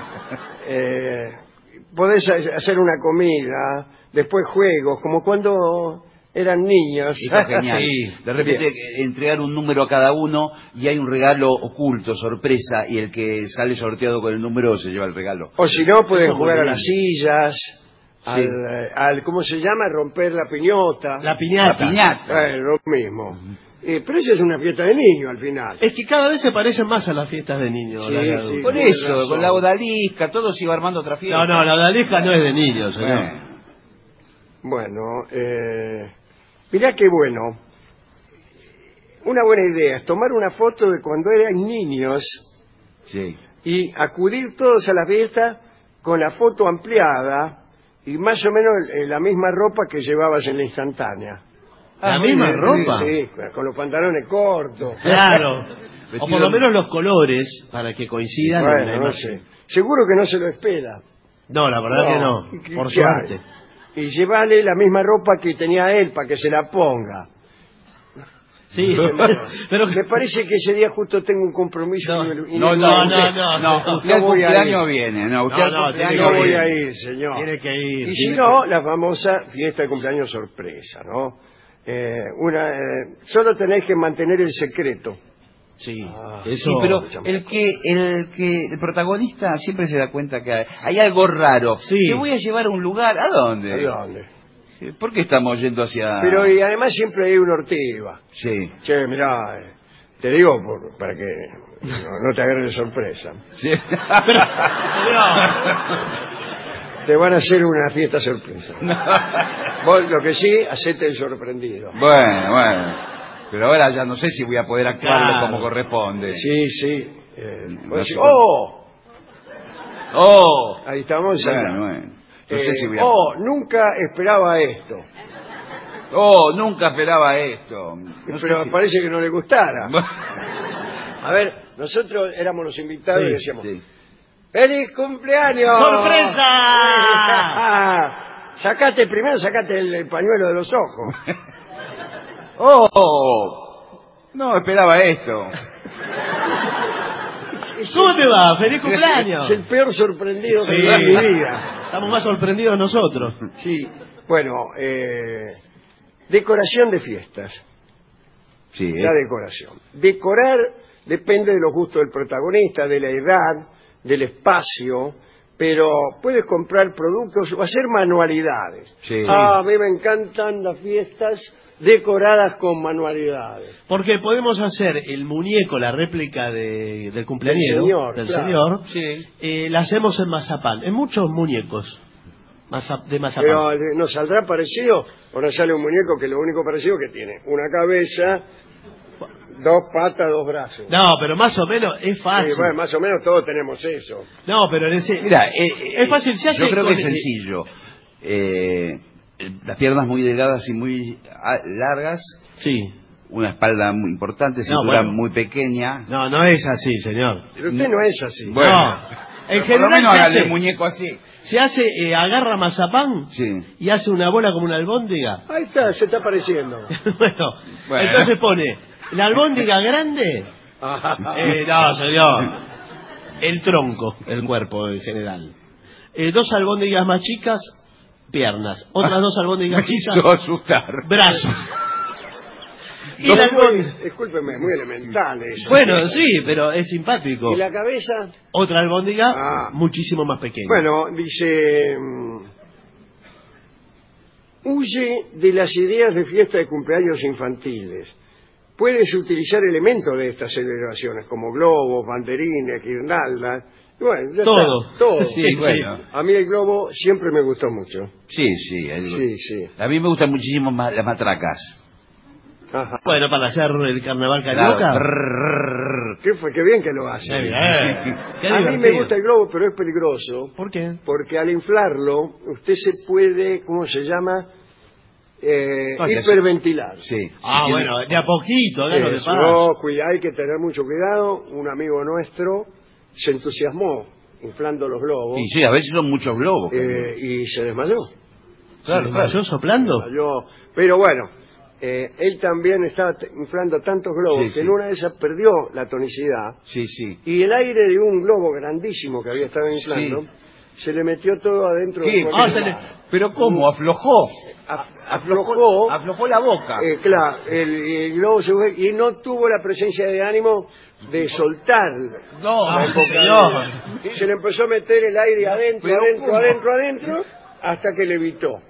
[SPEAKER 6] Podés hacer una comida, después juegos, como cuando eran niños.
[SPEAKER 8] Está genial.
[SPEAKER 7] Sí.
[SPEAKER 8] De repente entregar un número a cada uno y hay un regalo oculto, sorpresa, y el que sale sorteado con el número se lleva el regalo.
[SPEAKER 6] O si no, pueden
[SPEAKER 7] Eso es
[SPEAKER 6] jugar a
[SPEAKER 7] muy
[SPEAKER 6] las
[SPEAKER 7] lindo.
[SPEAKER 6] sillas,
[SPEAKER 8] Sí.
[SPEAKER 6] al ¿cómo se llama? Romper la piñota.
[SPEAKER 7] La piñata.
[SPEAKER 8] La piñata.
[SPEAKER 6] Lo mismo. Pero eso es una fiesta de niño al final.
[SPEAKER 7] Es que cada vez se parecen más a las fiestas de niños.
[SPEAKER 6] Sí,
[SPEAKER 7] las de
[SPEAKER 6] sí.
[SPEAKER 7] adultos.
[SPEAKER 8] Por
[SPEAKER 6] Tienes
[SPEAKER 8] eso,
[SPEAKER 6] razón.
[SPEAKER 8] con la odalisca, todo se iba armando otra fiesta.
[SPEAKER 7] No, la odalisca no es de niños, señor.
[SPEAKER 6] Bueno, mirá qué bueno. Una buena idea es tomar una foto de cuando eran niños
[SPEAKER 8] Sí.
[SPEAKER 6] y acudir todos a la fiesta con la foto ampliada y más o menos la misma ropa que llevabas en la instantánea.
[SPEAKER 7] ¿La
[SPEAKER 8] muy
[SPEAKER 7] misma
[SPEAKER 8] bien,
[SPEAKER 7] ropa?
[SPEAKER 6] Sí, con los pantalones cortos.
[SPEAKER 7] Claro. O
[SPEAKER 8] Vestido
[SPEAKER 7] por lo
[SPEAKER 8] de-
[SPEAKER 7] menos los colores, para que coincidan en la
[SPEAKER 6] Bueno, no
[SPEAKER 7] imagen.
[SPEAKER 6] sé. Seguro que no se lo espera.
[SPEAKER 7] No, la verdad que no.
[SPEAKER 6] ¿Qué-
[SPEAKER 7] Por
[SPEAKER 6] qué
[SPEAKER 7] suerte.
[SPEAKER 6] hay? Y llevarle la misma ropa que tenía él para que se la ponga.
[SPEAKER 7] Sí, pero
[SPEAKER 6] Me parece que ese día justo tengo un compromiso.
[SPEAKER 7] No,
[SPEAKER 6] y
[SPEAKER 8] No,
[SPEAKER 6] usted-
[SPEAKER 8] usted
[SPEAKER 6] no
[SPEAKER 8] al
[SPEAKER 6] voy a
[SPEAKER 8] cumpleaños
[SPEAKER 6] ir.
[SPEAKER 8] viene. No, usted al
[SPEAKER 7] No,
[SPEAKER 8] cumpleaños
[SPEAKER 7] tiene
[SPEAKER 6] No
[SPEAKER 7] que
[SPEAKER 6] voy
[SPEAKER 8] viene.
[SPEAKER 6] a ir, señor.
[SPEAKER 7] tiene que ir.
[SPEAKER 6] Y si no, la famosa fiesta de cumpleaños sorpresa, ¿no? Solo tenéis que mantener el secreto.
[SPEAKER 7] Sí,
[SPEAKER 6] eso-
[SPEAKER 8] Sí, pero el protagonista siempre se da cuenta que hay algo raro.
[SPEAKER 7] Sí.
[SPEAKER 8] Te voy a llevar a un lugar. ¿A dónde?
[SPEAKER 6] ¿A dónde?
[SPEAKER 8] ¿Por qué estamos yendo hacia...?
[SPEAKER 6] Pero y además siempre hay un ortiva.
[SPEAKER 8] Sí.
[SPEAKER 6] Che, mirá, te digo para que no te agarre de sorpresa.
[SPEAKER 8] Sí.
[SPEAKER 6] Te van a hacer una fiesta sorpresa. Vos lo que sí, hacete el sorprendido.
[SPEAKER 8] Bueno. Pero ahora ya no sé si voy a poder actuarlo
[SPEAKER 7] Claro.
[SPEAKER 8] como corresponde.
[SPEAKER 6] Sí.
[SPEAKER 8] No
[SPEAKER 6] Vos
[SPEAKER 8] sé.
[SPEAKER 6] decís, ¡oh!
[SPEAKER 8] ¡Oh!
[SPEAKER 6] Ahí estamos.
[SPEAKER 8] Bueno. No sé si voy a...
[SPEAKER 6] ¡Oh! Nunca esperaba esto.
[SPEAKER 8] ¡Oh! Nunca esperaba esto. No sé
[SPEAKER 6] Pero
[SPEAKER 8] si-
[SPEAKER 6] parece que no le gustara. A ver, nosotros éramos los invitados y
[SPEAKER 7] Sí,
[SPEAKER 6] decíamos,
[SPEAKER 8] Sí.
[SPEAKER 6] ¡Feliz cumpleaños!
[SPEAKER 7] ¡Sorpresa!
[SPEAKER 6] Sacate el pañuelo de los ojos.
[SPEAKER 8] ¡Oh! No esperaba esto.
[SPEAKER 7] ¿Cómo te va? ¡Feliz cumpleaños!
[SPEAKER 6] Es el peor sorprendido que
[SPEAKER 7] Sí.
[SPEAKER 6] vi en mi vida.
[SPEAKER 7] Estamos más sorprendidos nosotros.
[SPEAKER 6] Sí, bueno, decoración de fiestas.
[SPEAKER 8] Sí,
[SPEAKER 6] La decoración. Decorar depende de los gustos del protagonista, de la edad, del espacio, pero puedes comprar productos o hacer manualidades.
[SPEAKER 8] Sí.
[SPEAKER 6] A mí me encantan las fiestas decoradas con manualidades.
[SPEAKER 7] Porque podemos hacer el muñeco, la réplica del cumpleañero,
[SPEAKER 6] Del
[SPEAKER 7] del
[SPEAKER 6] señor,
[SPEAKER 7] señor.
[SPEAKER 8] Sí.
[SPEAKER 7] La hacemos en mazapán, en muchos muños de mazapán.
[SPEAKER 6] Pero ¿nos saldrá parecido o nos sale un muñeco que lo único parecido que tiene? Una cabeza, dos patas, dos brazos.
[SPEAKER 7] No, pero más o menos es
[SPEAKER 6] Sí,
[SPEAKER 7] fácil.
[SPEAKER 6] bueno, más o menos todos tenemos eso.
[SPEAKER 7] No, pero en ese...
[SPEAKER 8] Mira,
[SPEAKER 7] es fácil, se hace
[SPEAKER 8] yo creo que es
[SPEAKER 7] con-
[SPEAKER 8] sencillo. Las piernas muy delgadas y muy largas,
[SPEAKER 7] Sí.
[SPEAKER 8] una espalda muy importante,
[SPEAKER 7] No,
[SPEAKER 8] cintura
[SPEAKER 7] bueno.
[SPEAKER 8] muy pequeña.
[SPEAKER 7] No es así, señor.
[SPEAKER 6] Pero usted no es así.
[SPEAKER 8] Bueno,
[SPEAKER 7] No. En
[SPEAKER 8] por lo
[SPEAKER 7] general
[SPEAKER 8] menos
[SPEAKER 7] se
[SPEAKER 8] hágale
[SPEAKER 7] hace-
[SPEAKER 8] el muñeco así.
[SPEAKER 7] Se hace, agarra mazapán
[SPEAKER 8] Sí.
[SPEAKER 7] y hace una bola como una albóndiga.
[SPEAKER 6] Ahí está, se está apareciendo.
[SPEAKER 7] Bueno, entonces pone la albóndiga grande. No, señor. El tronco, el cuerpo en general. Dos albóndigas más chicas, piernas. Otras dos albóndigas
[SPEAKER 8] Me
[SPEAKER 7] chicas,
[SPEAKER 8] hizo asustar.
[SPEAKER 7] brazos. Y
[SPEAKER 6] Son
[SPEAKER 7] la
[SPEAKER 6] muy-
[SPEAKER 7] albóndiga-
[SPEAKER 6] discúlpeme, muy elemental eso.
[SPEAKER 7] Bueno, sí, pero es simpático.
[SPEAKER 6] ¿Y la cabeza?
[SPEAKER 7] Otra albóndiga,
[SPEAKER 6] Ah.
[SPEAKER 7] muchísimo más pequeña.
[SPEAKER 6] Bueno, dice... huye de las ideas de fiesta de cumpleaños infantiles. Puedes utilizar elementos de estas celebraciones, como globos, banderines, guirnaldas. Y bueno, ya
[SPEAKER 7] Todo.
[SPEAKER 6] está, todo.
[SPEAKER 8] Sí, bueno.
[SPEAKER 6] A mí el globo siempre me gustó mucho.
[SPEAKER 8] Sí.
[SPEAKER 6] Sí.
[SPEAKER 8] A mí me gustan muchísimo más las matracas.
[SPEAKER 6] Ajá.
[SPEAKER 7] Bueno, para hacer el carnaval
[SPEAKER 8] Claro.
[SPEAKER 7] carioca.
[SPEAKER 6] Qué bien que lo hace.
[SPEAKER 7] Qué bien. Qué
[SPEAKER 6] A mí me
[SPEAKER 7] divertido.
[SPEAKER 6] gusta el globo, pero es peligroso.
[SPEAKER 7] ¿Por qué?
[SPEAKER 6] Porque al inflarlo, usted se puede, ¿cómo se llama? Hiperventilar.
[SPEAKER 8] Sí.
[SPEAKER 7] Ah,
[SPEAKER 8] Sí,
[SPEAKER 7] bueno, de a poquito, hágalo de
[SPEAKER 6] Eso,
[SPEAKER 7] paz.
[SPEAKER 6] no, hay que tener mucho cuidado. Un amigo nuestro se entusiasmó inflando los globos
[SPEAKER 8] Y sí, a veces son muchos globos.
[SPEAKER 6] y se desmayó.
[SPEAKER 8] Claro.
[SPEAKER 7] ¿Yo soplando?
[SPEAKER 6] Pero bueno, él también estaba inflando tantos globos
[SPEAKER 8] Sí,
[SPEAKER 6] que
[SPEAKER 8] sí.
[SPEAKER 6] en una de esas perdió la tonicidad
[SPEAKER 8] Sí.
[SPEAKER 6] y el aire de un globo grandísimo que había estado inflando se le metió todo adentro
[SPEAKER 8] ¿Qué?
[SPEAKER 6] del boliche.
[SPEAKER 8] ¿Pero cómo? ¿Aflojó?
[SPEAKER 6] Aflojó
[SPEAKER 8] la boca.
[SPEAKER 6] Claro, el globo se fue y no tuvo la presencia de ánimo de soltar.
[SPEAKER 8] No,
[SPEAKER 6] señor. Se le empezó a meter el aire adentro, adentro, hasta que levitó.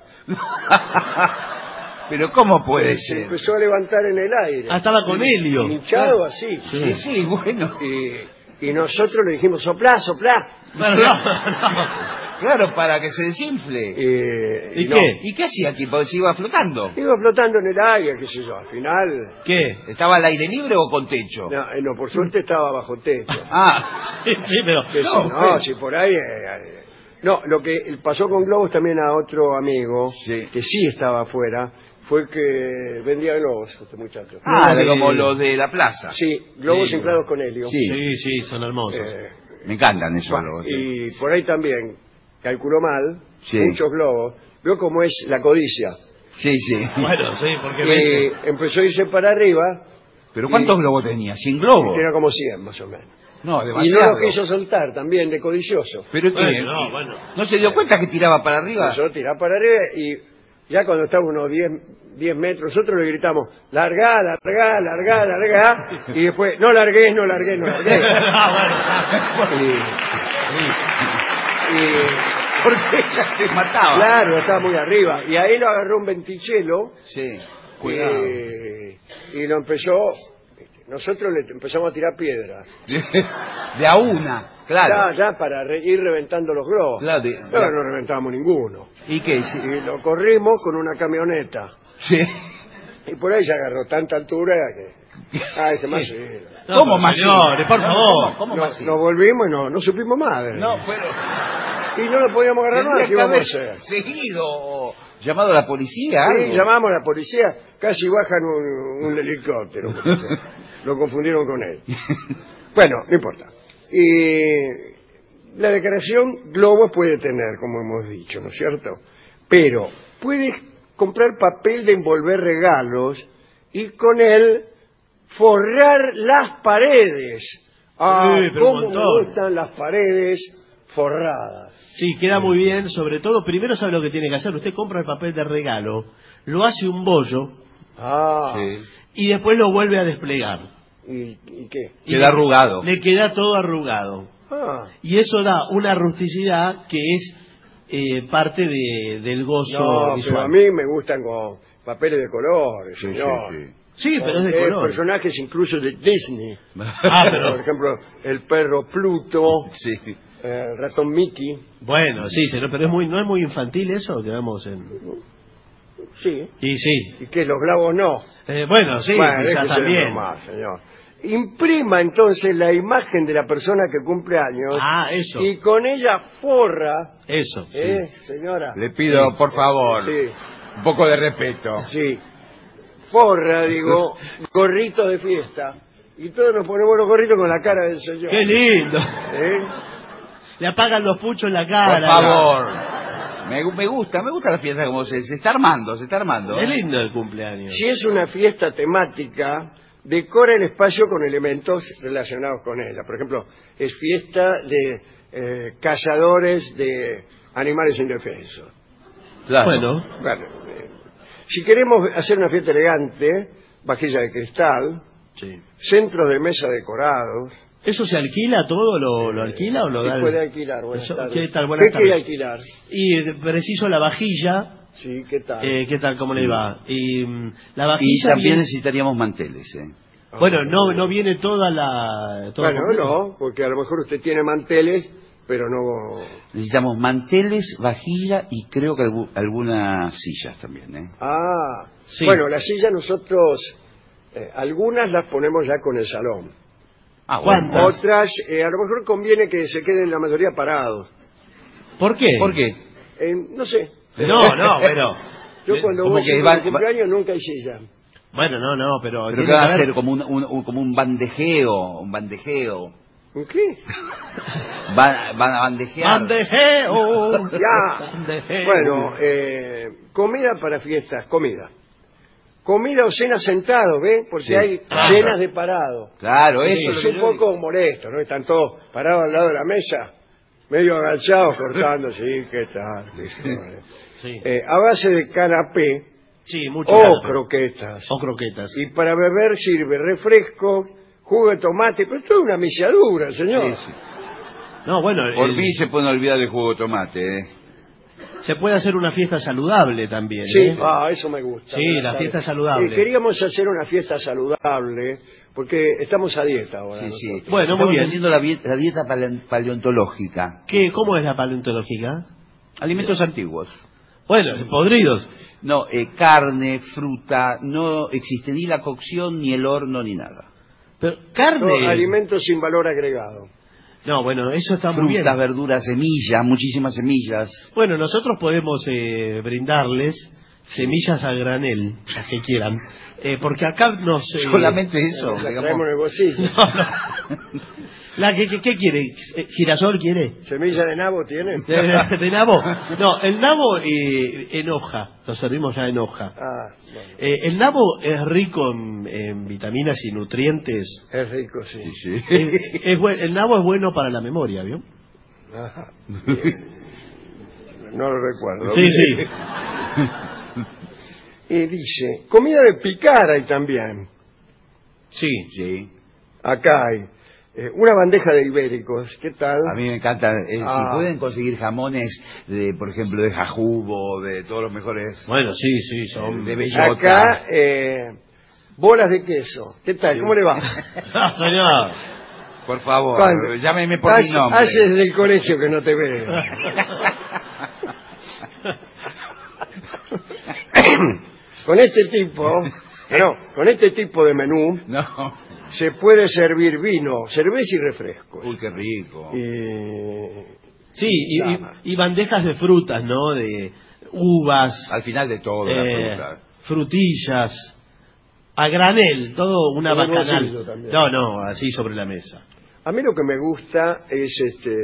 [SPEAKER 8] ¿Pero cómo puede
[SPEAKER 6] Se
[SPEAKER 8] ser?
[SPEAKER 6] empezó a levantar en el aire.
[SPEAKER 7] Estaba con helio.
[SPEAKER 6] Hinchado así.
[SPEAKER 8] Sí, bueno.
[SPEAKER 6] Y nosotros le dijimos, soplá.
[SPEAKER 8] Claro, para que se desinfle.
[SPEAKER 7] ¿Y
[SPEAKER 8] no.
[SPEAKER 7] qué?
[SPEAKER 8] ¿Y qué hacía aquí? Porque se iba flotando.
[SPEAKER 6] Iba flotando en el aire, qué sé yo. Al final...
[SPEAKER 7] ¿Qué?
[SPEAKER 8] ¿Estaba al aire libre o con techo?
[SPEAKER 6] No, por suerte estaba bajo techo.
[SPEAKER 7] Sí, pero...
[SPEAKER 6] Si por ahí... No, lo que pasó con globos también a otro amigo, que sí estaba afuera, fue que vendía globos, este muchacho.
[SPEAKER 8] Como los de la plaza.
[SPEAKER 6] Sí, globos inflados con helio.
[SPEAKER 7] Sí, son hermosos.
[SPEAKER 8] Me encantan esos globos.
[SPEAKER 6] Y por ahí también calculó mal, muchos globos. Veo cómo es la codicia.
[SPEAKER 8] Sí.
[SPEAKER 7] Bueno, sí, porque...
[SPEAKER 6] empezó a irse para arriba.
[SPEAKER 8] ¿Pero cuántos globos tenía? ¿100 globos?
[SPEAKER 6] Era como 100 más o menos.
[SPEAKER 8] No,
[SPEAKER 6] y
[SPEAKER 8] demasiado.
[SPEAKER 6] no lo quiso soltar también, de codicioso.
[SPEAKER 8] ¿Pero qué? ¿No se dio cuenta que tiraba para arriba?
[SPEAKER 6] Empezó a tirar para arriba y ya cuando estaba unos 10 metros, nosotros le gritamos, largá, y después, no largués.
[SPEAKER 8] Porque ella se mataba.
[SPEAKER 6] Claro, estaba muy arriba. Y ahí lo agarró un ventichelo.
[SPEAKER 8] Cuidado.
[SPEAKER 6] Y lo empezó... Nosotros le empezamos a tirar piedras.
[SPEAKER 8] De a una, claro.
[SPEAKER 6] Ya para ir reventando los globos.
[SPEAKER 8] Claro,
[SPEAKER 6] pero no reventábamos ninguno.
[SPEAKER 8] ¿Y qué?
[SPEAKER 6] Y lo corrimos con una camioneta.
[SPEAKER 8] Sí.
[SPEAKER 6] Y por ahí se agarró tanta altura que... ese más...
[SPEAKER 7] ¿Cómo más? Señores, por favor.
[SPEAKER 6] ¿Cómo nos volvimos y no supimos más.
[SPEAKER 8] No, pero...
[SPEAKER 6] Y no lo podíamos agarrar más. ¿Qué íbamos a hacer?
[SPEAKER 8] Seguido... ¿Llamado a la policía?
[SPEAKER 6] Sí, llamamos a la policía. Casi bajan un helicóptero. Lo confundieron con él. Bueno, no importa. Y la decoración globos puede tener, como hemos dicho, ¿no es cierto? Pero puedes comprar papel de envolver regalos y con él forrar las paredes. Cómo me gustan las paredes forradas.
[SPEAKER 7] Sí, queda muy bien, sobre todo, primero sabe lo que tiene que hacer. Usted compra el papel de regalo, lo hace un bollo y después lo vuelve a desplegar.
[SPEAKER 6] ¿Y qué?
[SPEAKER 8] Queda arrugado.
[SPEAKER 7] Le queda todo arrugado. Y eso da una rusticidad que es parte del gozo visual.
[SPEAKER 6] Pero a mí me gustan con papeles de colores, señor.
[SPEAKER 7] Sí, pero es de color.
[SPEAKER 6] Personajes incluso de Disney.
[SPEAKER 7] Pero...
[SPEAKER 6] Por ejemplo, el perro Pluto. El ratón Mickey.
[SPEAKER 7] Bueno, sí, pero no es muy infantil eso, quedamos en...
[SPEAKER 6] Sí.
[SPEAKER 7] Y sí.
[SPEAKER 6] ¿Y que los globos no?
[SPEAKER 7] Bueno, sí, quizás también.
[SPEAKER 6] Más, señor. Imprima entonces la imagen de la persona que cumple años.
[SPEAKER 7] Eso.
[SPEAKER 6] Y con ella forra.
[SPEAKER 7] Eso.
[SPEAKER 6] Señora.
[SPEAKER 8] Le pido, por favor, un poco de respeto.
[SPEAKER 6] Sí. Forra, digo, gorrito de fiesta. Y todos nos ponemos los gorritos con la cara del señor.
[SPEAKER 7] ¡Qué lindo! Le apagan los puchos en la cara.
[SPEAKER 8] Por favor. Me gusta la fiesta como se está armando,
[SPEAKER 7] Es lindo el cumpleaños.
[SPEAKER 6] Si es una fiesta temática, decora el espacio con elementos relacionados con ella. Por ejemplo, es fiesta de cazadores de animales indefensos.
[SPEAKER 7] Claro.
[SPEAKER 6] Bueno, si queremos hacer una fiesta elegante, vajilla de cristal, centros de mesa decorados.
[SPEAKER 7] ¿Eso se alquila todo? ¿Lo alquila o lo da?
[SPEAKER 6] Se puede alquilar. Buenas tardes.
[SPEAKER 7] ¿Qué tal? Buenas
[SPEAKER 6] tardes. ¿Qué quiere alquilar?
[SPEAKER 7] Y preciso la vajilla.
[SPEAKER 6] Sí, ¿qué tal?
[SPEAKER 7] ¿Qué tal? ¿Cómo le va? Y la vajilla.
[SPEAKER 8] Y también necesitaríamos manteles,
[SPEAKER 7] Bueno, no viene toda la...
[SPEAKER 6] No, porque a lo mejor usted tiene manteles, pero no...
[SPEAKER 8] Necesitamos manteles, vajilla y creo que algunas sillas también,
[SPEAKER 6] Sí. Bueno, las sillas nosotros, algunas las ponemos ya con el salón.
[SPEAKER 7] ¿Cuántas?
[SPEAKER 6] Otras, a lo mejor conviene que se queden la mayoría parados.
[SPEAKER 7] ¿Por qué?
[SPEAKER 6] No sé.
[SPEAKER 7] No, pero...
[SPEAKER 6] Yo cuando voy a un cumpleaños nunca hay silla.
[SPEAKER 7] Bueno, pero...
[SPEAKER 8] ¿Pero qué va a hacer? ¿Como un bandejeo?
[SPEAKER 6] ¿Un qué?
[SPEAKER 8] Van a bandejear.
[SPEAKER 7] ¡Bandejeo!
[SPEAKER 6] Ya.
[SPEAKER 7] Bandejeo.
[SPEAKER 6] Bueno, comida para fiestas, comida o cena sentado, ¿ve? Porque hay cenas de parado.
[SPEAKER 8] Claro,
[SPEAKER 6] eso es un poco molesto, ¿no? Están todos parados al lado de la mesa. medio agachados cortando, sí, ¿qué tal?
[SPEAKER 7] Sí.
[SPEAKER 6] A base de canapé
[SPEAKER 7] Sí, mucho
[SPEAKER 6] o
[SPEAKER 7] canapé.
[SPEAKER 6] croquetas.
[SPEAKER 7] O croquetas.
[SPEAKER 6] Y para beber sirve refresco, jugo de tomate, pero esto es una misiadura, señor.
[SPEAKER 8] Sí, sí.
[SPEAKER 7] No, bueno,
[SPEAKER 8] Por mí se pueden olvidar del jugo de tomate,
[SPEAKER 7] se puede hacer una fiesta saludable también.
[SPEAKER 6] Sí,
[SPEAKER 7] ¿eh?
[SPEAKER 6] eso me gusta.
[SPEAKER 7] Sí, la fiesta saludable.
[SPEAKER 6] Queríamos hacer una fiesta saludable porque estamos a dieta ahora.
[SPEAKER 8] Sí, sí.
[SPEAKER 6] nosotros.
[SPEAKER 7] Bueno, muy
[SPEAKER 8] Estamos
[SPEAKER 7] bien.
[SPEAKER 8] haciendo la dieta paleontológica.
[SPEAKER 7] ¿Cómo es la paleontológica?
[SPEAKER 8] Alimentos antiguos.
[SPEAKER 7] Bueno, podridos.
[SPEAKER 8] No, carne, fruta, no existe ni la cocción, ni el horno, ni nada.
[SPEAKER 7] Pero carne.
[SPEAKER 6] No, alimentos sin valor agregado.
[SPEAKER 7] No, bueno, eso está muy bien.
[SPEAKER 8] Frutas, verduras, semillas, muchísimas semillas.
[SPEAKER 7] Bueno, nosotros podemos brindarles semillas a granel, las que quieran. Porque acá nos...
[SPEAKER 8] Solamente eso.
[SPEAKER 6] La
[SPEAKER 8] digamos.
[SPEAKER 6] traemos en el bolsillo.
[SPEAKER 7] ¿Qué quiere? ¿Girasol quiere?
[SPEAKER 6] ¿Semilla de nabo tiene?
[SPEAKER 7] ¿De nabo? No, el nabo en hoja. Lo servimos ya en hoja.
[SPEAKER 6] Bueno.
[SPEAKER 7] El nabo es rico en vitaminas y nutrientes.
[SPEAKER 6] Es rico, sí.
[SPEAKER 8] Sí, sí.
[SPEAKER 7] El nabo es bueno para la memoria, ¿vio?
[SPEAKER 6] Ajá. Bien. No lo recuerdo.
[SPEAKER 7] Sí, sí.
[SPEAKER 6] Y dice, comida de picar hay también.
[SPEAKER 7] Sí.
[SPEAKER 8] Sí.
[SPEAKER 6] Acá hay una bandeja de ibéricos. ¿Qué tal?
[SPEAKER 8] A mí me encanta. Si pueden conseguir jamones, por ejemplo, de Jajubo, de todos los mejores.
[SPEAKER 7] Bueno, sí, son...
[SPEAKER 8] De bellota.
[SPEAKER 6] Acá, bolas de queso. ¿Qué tal? ¿Cómo le va?
[SPEAKER 7] No, señor.
[SPEAKER 8] Por favor,
[SPEAKER 6] ¿Cuándo?
[SPEAKER 8] llámeme por mi nombre.
[SPEAKER 6] Haces del colegio que no te veo. Con este tipo de menú
[SPEAKER 8] No.
[SPEAKER 6] se puede servir vino, cerveza y refrescos.
[SPEAKER 8] Uy, qué rico.
[SPEAKER 7] Sí, y bandejas de frutas, ¿no? De uvas,
[SPEAKER 8] Al final de todo, la fruta.
[SPEAKER 7] frutillas, a granel, todo una
[SPEAKER 6] Con el
[SPEAKER 7] bacanal.
[SPEAKER 6] bolsillo también.
[SPEAKER 7] No, así sobre la mesa.
[SPEAKER 6] A mí lo que me gusta es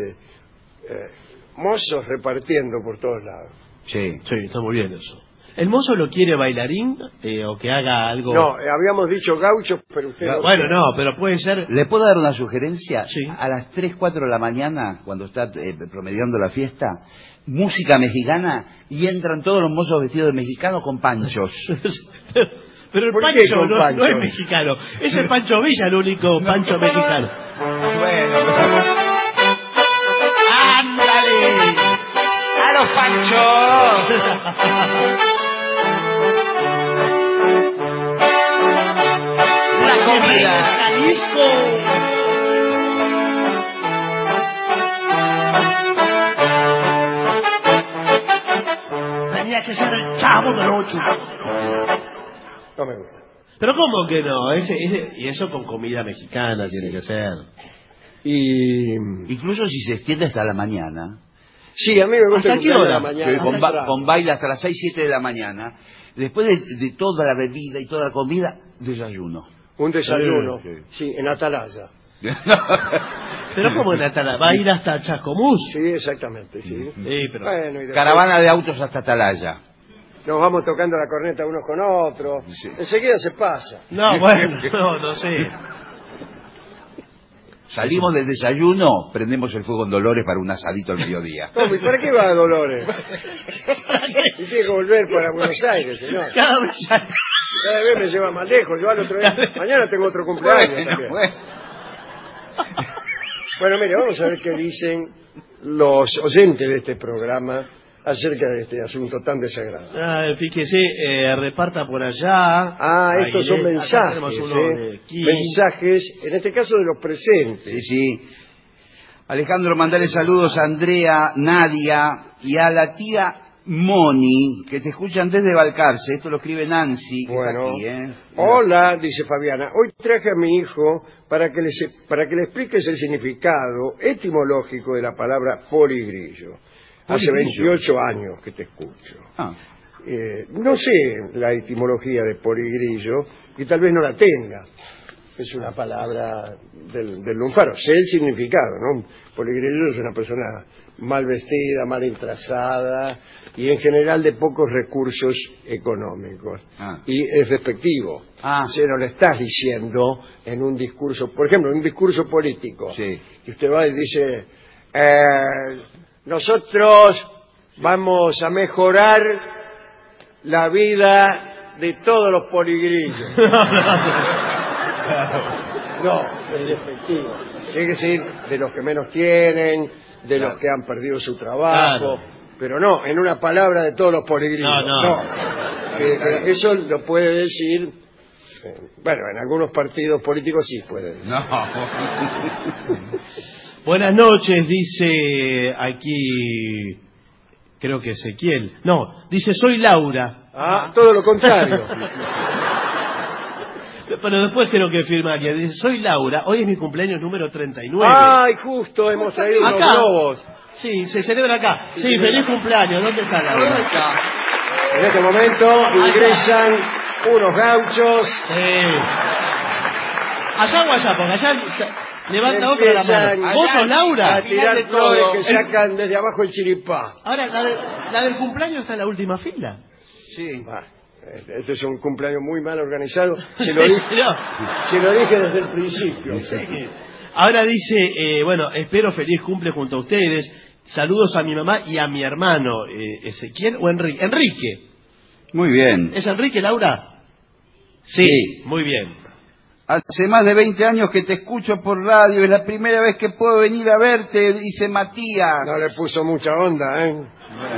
[SPEAKER 6] mozos repartiendo por todos lados.
[SPEAKER 8] Sí.
[SPEAKER 7] Sí, está muy bien eso. ¿El mozo lo quiere bailarín o que haga algo?
[SPEAKER 6] No, habíamos dicho gaucho, pero usted no.
[SPEAKER 7] Bueno, no, pero puede ser...
[SPEAKER 8] ¿Le puedo dar una sugerencia?
[SPEAKER 7] Sí.
[SPEAKER 8] A las 3, 4 de la mañana, cuando está promediando la fiesta, música mexicana y entran todos los mozos vestidos de mexicano con panchos.
[SPEAKER 7] Pero el
[SPEAKER 6] ¿Por qué
[SPEAKER 7] Pancho
[SPEAKER 6] con
[SPEAKER 7] no
[SPEAKER 6] Pancho?
[SPEAKER 7] es mexicano. Es el Pancho Villa el único Pancho mexicano.
[SPEAKER 8] Bueno.
[SPEAKER 7] ¡Ándale!
[SPEAKER 8] ¡A los panchos! ¡La comida!
[SPEAKER 7] ¡Jalisco! Tenía que ser el Chavo del Ocho.
[SPEAKER 6] No me gusta.
[SPEAKER 7] Pero ¿cómo que no? Y eso con comida mexicana tiene que ser.
[SPEAKER 8] Incluso si se extiende hasta la mañana.
[SPEAKER 6] Sí, a mí me gusta
[SPEAKER 7] ¿Hasta qué
[SPEAKER 6] escuchar
[SPEAKER 7] hora?
[SPEAKER 6] la mañana.
[SPEAKER 8] Sí,
[SPEAKER 6] temprano.
[SPEAKER 8] con baile hasta las 6, 7 de la mañana. Después de toda la bebida y toda la comida, desayuno.
[SPEAKER 6] Un desayuno.
[SPEAKER 8] Sí.
[SPEAKER 6] Sí, en Atalaya.
[SPEAKER 7] Pero ¿cómo en Atalaya? ¿Va a ir hasta Chascomús?
[SPEAKER 6] Sí, exactamente, sí.
[SPEAKER 7] Sí, pero...
[SPEAKER 6] Bueno, y después
[SPEAKER 8] Caravana de autos hasta Atalaya.
[SPEAKER 6] nos vamos tocando la corneta unos con otros.
[SPEAKER 8] Sí.
[SPEAKER 6] Enseguida se pasa.
[SPEAKER 7] No, bueno, no sé.
[SPEAKER 8] Salimos del desayuno, prendemos el fuego en Dolores para un asadito al mediodía.
[SPEAKER 6] ¿Cómo? ¿Y para qué va a Dolores? Y tiene que volver para Buenos Aires, señor.
[SPEAKER 7] Cada vez
[SPEAKER 6] Cada vez me lleva más lejos. Yo al otro día, mañana tengo otro cumpleaños también. Bueno, mire, vamos a ver qué dicen los oyentes de este programa acerca de este asunto tan desagradable.
[SPEAKER 7] fíjese, reparta por allá.
[SPEAKER 6] Estos son
[SPEAKER 7] Acá
[SPEAKER 6] mensajes,
[SPEAKER 7] tenemos uno de aquí.
[SPEAKER 6] mensajes, en este caso de los presentes.
[SPEAKER 8] Sí, sí. Alejandro, mandale saludos a Andrea, Nadia y a la tía Moni, que te escuchan desde Balcarce. Esto lo escribe Nancy, que
[SPEAKER 6] Bueno,
[SPEAKER 8] está aquí,
[SPEAKER 6] hola, dice Fabiana, hoy traje a mi hijo para que le expliques el significado etimológico de la palabra poligrillo. Hace
[SPEAKER 8] Poligrillo.
[SPEAKER 6] 28 años que te escucho.
[SPEAKER 8] Ah.
[SPEAKER 6] No sé la etimología de poligrillo y tal vez no la tenga. Es una palabra del lunfardo. Sé el significado, ¿no? Poligrillo es una persona mal vestida, mal entrazada y en general de pocos recursos económicos. Y es despectivo. Se lo le estás diciendo en un discurso, por ejemplo, en un discurso político.
[SPEAKER 8] Sí.
[SPEAKER 6] Que usted va y dice, Nosotros vamos a mejorar la vida de todos los poligrillos. No, es despectivo. Tiene que ser de los que menos tienen, de los que han perdido su trabajo, pero no, en una palabra de todos los poligrillos. No. Eso lo puede decir, bueno, en algunos partidos políticos sí puede decir.
[SPEAKER 7] Buenas noches, dice aquí, creo que Ezequiel. No, dice soy Laura.
[SPEAKER 6] Todo lo contrario.
[SPEAKER 7] Pero después creo que firma aquí. Dice, soy Laura, hoy es mi cumpleaños número 39.
[SPEAKER 6] ¡Ay, justo! Hemos traído unos globos.
[SPEAKER 7] Sí, se celebra acá. Sí, feliz cumpleaños. ¿Dónde está Laura?
[SPEAKER 6] En este momento ingresan unos gauchos.
[SPEAKER 7] Sí. Allá o allá, porque allá levanta otra la mano. ¿Vos sos Laura?
[SPEAKER 6] A tirar flores que sacan desde abajo el chiripá.
[SPEAKER 7] Ahora, la del cumpleaños está en la última fila.
[SPEAKER 6] Sí. Este es un cumpleaños muy mal organizado. Se lo dije desde el principio.
[SPEAKER 7] Sí. Ahora dice, bueno, espero feliz cumple junto a ustedes. Saludos a mi mamá y a mi hermano, Ezequiel o Enrique. Enrique.
[SPEAKER 8] Muy bien.
[SPEAKER 7] ¿Es Enrique, Laura? Sí, muy bien.
[SPEAKER 8] Hace más de 20 años que te escucho por radio. Es la primera vez que puedo venir a verte, dice Matías.
[SPEAKER 6] No le puso mucha onda, ¿eh?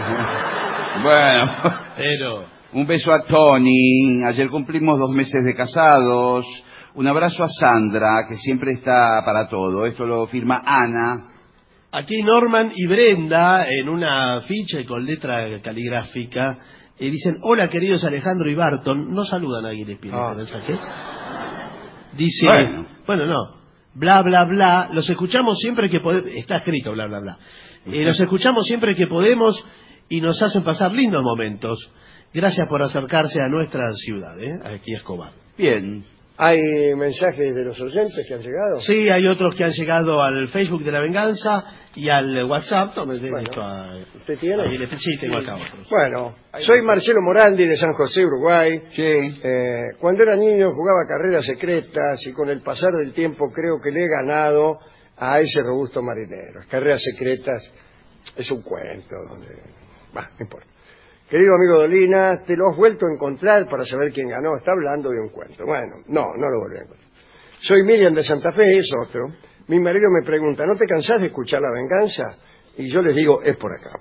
[SPEAKER 8] Bueno.
[SPEAKER 7] Pero...
[SPEAKER 8] Un beso a Tony. Ayer cumplimos 2 meses de casados. Un abrazo a Sandra, que siempre está para todo. Esto lo firma Ana.
[SPEAKER 7] Aquí Norman y Brenda, en una ficha y con letra caligráfica, dicen, hola queridos Alejandro y Barton. No saludan a Gillespie. ¿Qué? Dice, bueno, no. Bla, bla, bla. Los escuchamos siempre que podemos. Está escrito, bla, bla, bla. Los escuchamos siempre que podemos y nos hacen pasar lindos momentos. Gracias por acercarse a nuestra ciudad, aquí a Escobar.
[SPEAKER 8] Bien.
[SPEAKER 6] ¿Hay mensajes de los oyentes que han llegado?
[SPEAKER 7] Sí, hay otros que han llegado al Facebook de La Venganza y al WhatsApp.
[SPEAKER 6] ¿Usted tiene?
[SPEAKER 7] Sí, tengo acá otros.
[SPEAKER 6] Bueno, soy Marcelo Morandi de San José, Uruguay.
[SPEAKER 8] Sí.
[SPEAKER 6] Cuando era niño jugaba carreras secretas y con el pasar del tiempo creo que le he ganado a ese robusto marinero. Carreras secretas es un cuento donde... no importa. Querido amigo Dolina, te lo has vuelto a encontrar para saber quién ganó. Está hablando de un cuento. Bueno, no lo volví a encontrar. Soy Miriam de Santa Fe, es otro. Mi marido me pregunta, ¿no te cansás de escuchar La Venganza? Y yo les digo, es por acá.